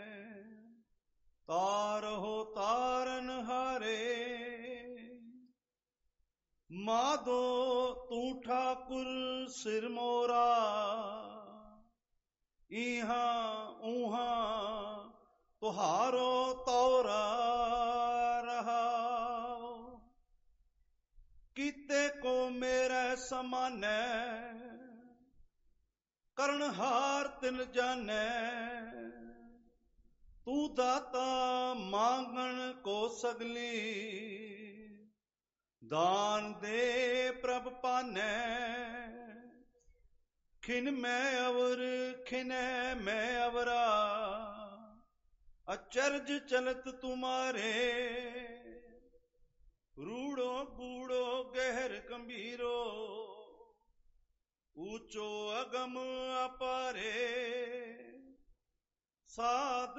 C: ਤਾਰਹੁ ਤਾਰਨ ਹਾਰੇ, ਮਾਧੋ ਤੂੰ ਠਾਕੁਰ ਸਿਰ ਮੋਰਾ, ਇਹਾਂ ਉਹਾਂ ਤੁਹਾਰੋ ਤੌਰਾ ਰਹਾਉ, ਕੀਤੇ ਕੋ ਮੇਰੇ ਸਮਾਨੈ, ਕਰਨਹਾਰ ਤਿਨ ਜਾਣੈ, ਤੂੰ ਦਾਤਾ ਮੰਗਣ ਕੋ ਸਗਲੀ, ਦਾਨ ਦੇ ਪ੍ਰਭ ਪਾਨੈ, ਖਿਨ ਮੈਂ ਅਵਰ ਖਿਨੈ ਮੈਂ ਅਵਰਾ, ਅਚਰਜ ਚਲਤ ਤੁਮਾਰੇ, ਰੂੜੋ ਗੂੜੋ ਗਹਿਰ ਗੰਭੀਰੋ, ਊਚੋ ਅਗਮ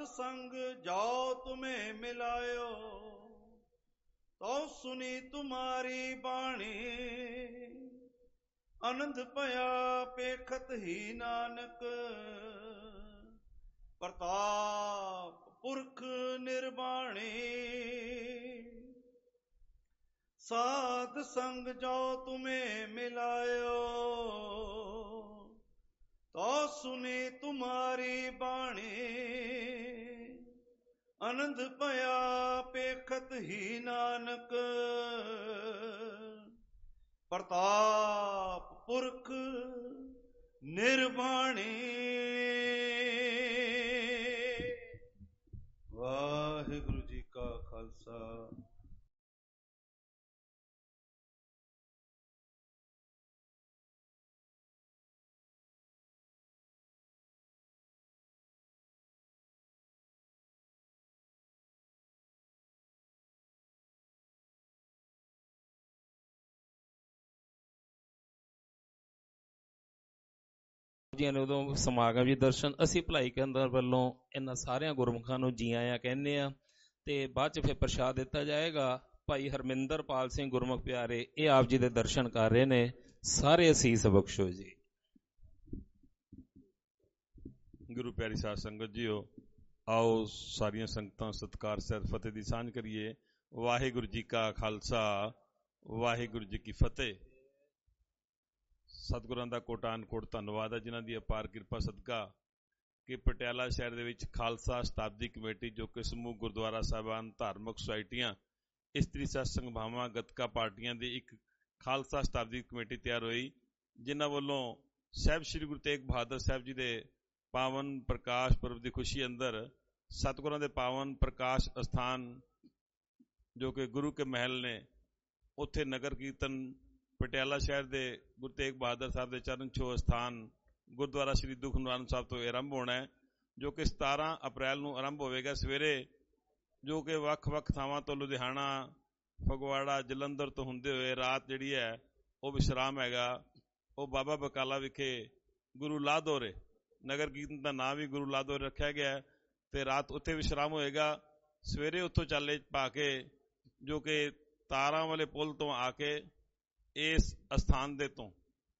C: संग जाओ तुम्हें मिलायो, तो सुनी तुम्हारी बाणी, आनंद पया पेखत ही नानक, प्रताप पुरख निर्वाणी। साध संग जाओ तुम्हें मिलायो, तो सुनी तुम्हारी बाणी, आनंद पया पेखत ही नानक, प्रताप पुरख निर्वाणी। वाहिगुरु जी का खालसा।
G: ਜੀ ਨੇ ਉਦੋਂ ਸਮਾਗਮ ਜੀ ਦਰਸ਼ਨ ਅਸੀਂ ਭਲਾਈ ਕੇਂਦਰ ਵੱਲੋਂ ਇਹਨਾਂ ਸਾਰਿਆਂ ਗੁਰਮੁਖਾਂ ਨੂੰ ਜੀ ਆਇਆਂ ਕਹਿੰਦੇ ਆ, ਤੇ ਬਾਅਦ ਚ ਫਿਰ ਪ੍ਰਸ਼ਾਦ ਦਿੱਤਾ ਜਾਏਗਾ। ਭਾਈ ਹਰਮਿੰਦਰਪਾਲ ਸਿੰਘ ਗੁਰਮੁਖ ਪਿਆਰੇ ਇਹ ਆਪ ਜੀ ਦੇ ਦਰਸ਼ਨ ਕਰ ਰਹੇ ਨੇ, ਸਾਰੇ ਅਸੀਸ ਬਖਸ਼ੋ ਜੀ।
B: ਗੁਰੂ ਪਿਆਰੀ ਸਾਧ ਸੰਗਤ ਜੀਓ, ਆਓ ਸਾਰੀਆਂ ਸੰਗਤਾਂ ਸਤਿਕਾਰ ਸਹਿਤ ਫਤਿਹ ਦੀ ਸਾਂਝ ਕਰੀਏ। ਵਾਹਿਗੁਰੂ ਜੀ ਕਾ ਖਾਲਸਾ, ਵਾਹਿਗੁਰੂ ਜੀ ਕੀ ਫਤਿਹ। ਸਤਿਗੁਰਾਂ ਦਾ ਕੋਟਾਨ ਕੋਟ ਧੰਨਵਾਦ ਹੈ, ਜਿਨ੍ਹਾਂ ਦੀ ਅਪਾਰ ਕਿਰਪਾ ਸਦਕਾ ਕਿ ਪਟਿਆਲਾ ਸ਼ਹਿਰ ਦੇ ਵਿੱਚ ਖਾਲਸਾ ਸ਼ਤਾਬਦੀ ਕਮੇਟੀ, ਜੋ ਕਿ ਸਮੂਹ ਗੁਰਦੁਆਰਾ ਸਾਹਿਬਾਨ, ਧਾਰਮਿਕ ਸੁਸਾਇਟੀਆਂ, ਇਸਤਰੀ ਸਤਸੰਗ ਸਭਾਵਾਂ, ਗੱਤਕਾ ਪਾਰਟੀਆਂ ਦੀ ਇੱਕ ਖਾਲਸਾ ਸ਼ਤਾਬਦੀ ਕਮੇਟੀ ਤਿਆਰ ਹੋਈ, ਜਿਨ੍ਹਾਂ ਵੱਲੋਂ ਸਾਹਿਬ ਸ੍ਰੀ ਗੁਰੂ ਤੇਗ ਬਹਾਦਰ ਸਾਹਿਬ ਜੀ ਦੇ ਪਾਵਨ ਪ੍ਰਕਾਸ਼ ਪੁਰਬ ਦੀ ਖੁਸ਼ੀ ਅੰਦਰ ਸਤਿਗੁਰਾਂ ਦੇ ਪਾਵਨ ਪ੍ਰਕਾਸ਼ ਅਸਥਾਨ ਜੋ ਕਿ ਗੁਰੂ ਕੇ ਮਹਿਲ ਨੇ, ਉੱਥੇ ਨਗਰ ਕੀਰਤਨ ਪਟਿਆਲਾ ਸ਼ਹਿਰ ਦੇ ਗੁਰੂ ਤੇਗ ਬਹਾਦਰ ਸਾਹਿਬ ਦੇ ਚਰਨ ਛੋਹ ਅਸਥਾਨ ਗੁਰਦੁਆਰਾ ਸ਼੍ਰੀ ਦੁੱਖ ਨਿਵਾਰਨ ਸਾਹਿਬ ਤੋਂ ਆਰੰਭ ਹੋਣਾ ਹੈ, ਜੋ ਕਿ 17 ਅਪ੍ਰੈਲ ਨੂੰ ਆਰੰਭ ਹੋਵੇਗਾ ਸਵੇਰੇ, ਜੋ ਕਿ ਵੱਖ-ਵੱਖ ਥਾਵਾਂ ਤੋਂ ਲੁਧਿਆਣਾ, ਫਗਵਾੜਾ, ਜਲੰਧਰ ਤੋਂ ਹੁੰਦੇ ਹੋਏ ਰਾਤ ਜਿਹੜੀ ਹੈ ਉਹ ਵਿਸ਼ਰਾਮ ਹੈਗਾ ਉਹ ਬਾਬਾ ਬਕਾਲਾ ਵਿਖੇ ਗੁਰੂ ਲਾਦੋਰੇ, ਨਗਰ ਕੀਰਤਨ ਦਾ ਨਾਂ ਵੀ ਗੁਰੂ ਲਾਦੋਰੇ ਰੱਖਿਆ ਗਿਆ, ਤੇ ਰਾਤ ਉੱਥੇ ਵਿਸ਼ਰਾਮ ਹੋਏਗਾ। ਸਵੇਰੇ ਉੱਥੋਂ ਚਾਲੇ ਪਾ ਕੇ ਜੋ ਕਿ ਤਾਰਾਂ ਵਾਲੇ ਪੁਲ ਤੋਂ ਆ ਕੇ ਇਸ ਅਸਥਾਨ ਦੇ ਤੋਂ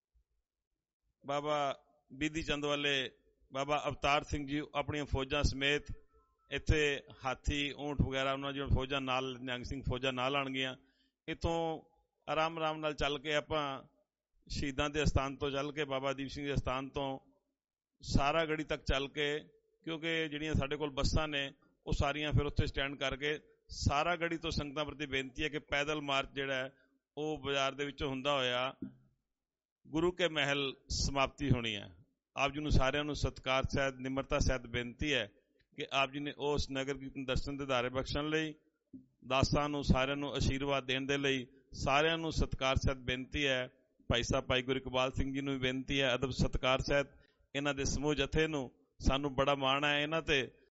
B: ਬਾਬਾ ਬੀਦੀ ਚੰਦ ਵਾਲੇ ਬਾਬਾ ਅਵਤਾਰ ਸਿੰਘ ਜੀ ਆਪਣੀਆਂ ਫੌਜਾਂ ਸਮੇਤ ਇੱਥੇ ਹਾਥੀ, ਊਂਠ ਵਗੈਰਾ ਉਹਨਾਂ ਦੀਆਂ ਫੌਜਾਂ ਨਾਲ, ਨਿਹੰਗ ਸਿੰਘ ਫੌਜਾਂ ਨਾਲ ਆਉਣਗੀਆਂ। ਇੱਥੋਂ ਆਰਾਮ ਨਾਲ ਚੱਲ ਕੇ ਆਪਾਂ ਸ਼ਹੀਦਾਂ ਦੇ ਅਸਥਾਨ ਤੋਂ ਚੱਲ ਕੇ ਬਾਬਾ ਦੀਪ ਸਿੰਘ ਦੇ ਅਸਥਾਨ ਤੋਂ ਸਾਰਾ ਗੜੀ ਤੱਕ ਚੱਲ ਕੇ, ਕਿਉਂਕਿ ਜਿਹੜੀਆਂ ਸਾਡੇ ਕੋਲ ਬੱਸਾਂ ਨੇ ਉਹ ਸਾਰੀਆਂ ਫਿਰ ਉੱਥੇ ਸਟੈਂਡ ਕਰਕੇ ਸਾਰਾ ਗੜੀ ਤੋਂ ਸੰਗਤਾਂ ਪ੍ਰਤੀ ਬੇਨਤੀ ਹੈ ਕਿ ਪੈਦਲ ਮਾਰਚ ਜਿਹੜਾ ਹੈ ਉਹ ਬਾਜ਼ਾਰ ਦੇ ਵਿੱਚੋਂ ਹੁੰਦਾ ਹੋਇਆ ਗੁਰੂ ਕੇ ਮਹਿਲ ਸਮਾਪਤੀ ਹੋਣੀ ਹੈ। ਆਪ ਜੀ ਨੂੰ ਸਾਰਿਆਂ ਨੂੰ ਸਤਿਕਾਰ ਸਹਿਤ, ਨਿਮਰਤਾ ਸਹਿਤ ਬੇਨਤੀ ਹੈ ਕਿ ਆਪ ਜੀ ਨੇ ਉਸ ਨਗਰ ਕੀਰਤਨ ਦਰਸ਼ਨ ਦੇ ਦਾਰੇ ਬਖਸ਼ਣ ਲਈ, ਦਾਸਾਂ ਨੂੰ ਸਾਰਿਆਂ ਨੂੰ ਆਸ਼ੀਰਵਾਦ ਦੇਣ ਦੇ ਲਈ ਸਾਰਿਆਂ ਨੂੰ ਸਤਿਕਾਰ ਸਹਿਤ ਬੇਨਤੀ ਹੈ। ਭਾਈ ਸਾਹਿਬ ਭਾਈ ਗੁਰੂ ਇਕਬਾਲ ਸਿੰਘ ਜੀ ਨੂੰ ਵੀ ਬੇਨਤੀ ਹੈ, ਅਦਬ ਸਤਿਕਾਰ ਸਹਿਤ ਇਹਨਾਂ ਦੇ ਸਮੂਹ ਜਥੇ ਨੂੰ। ਸਾਨੂੰ ਬੜਾ ਮਾਣ ਹੈ ਇਹਨਾਂ ਤੇ,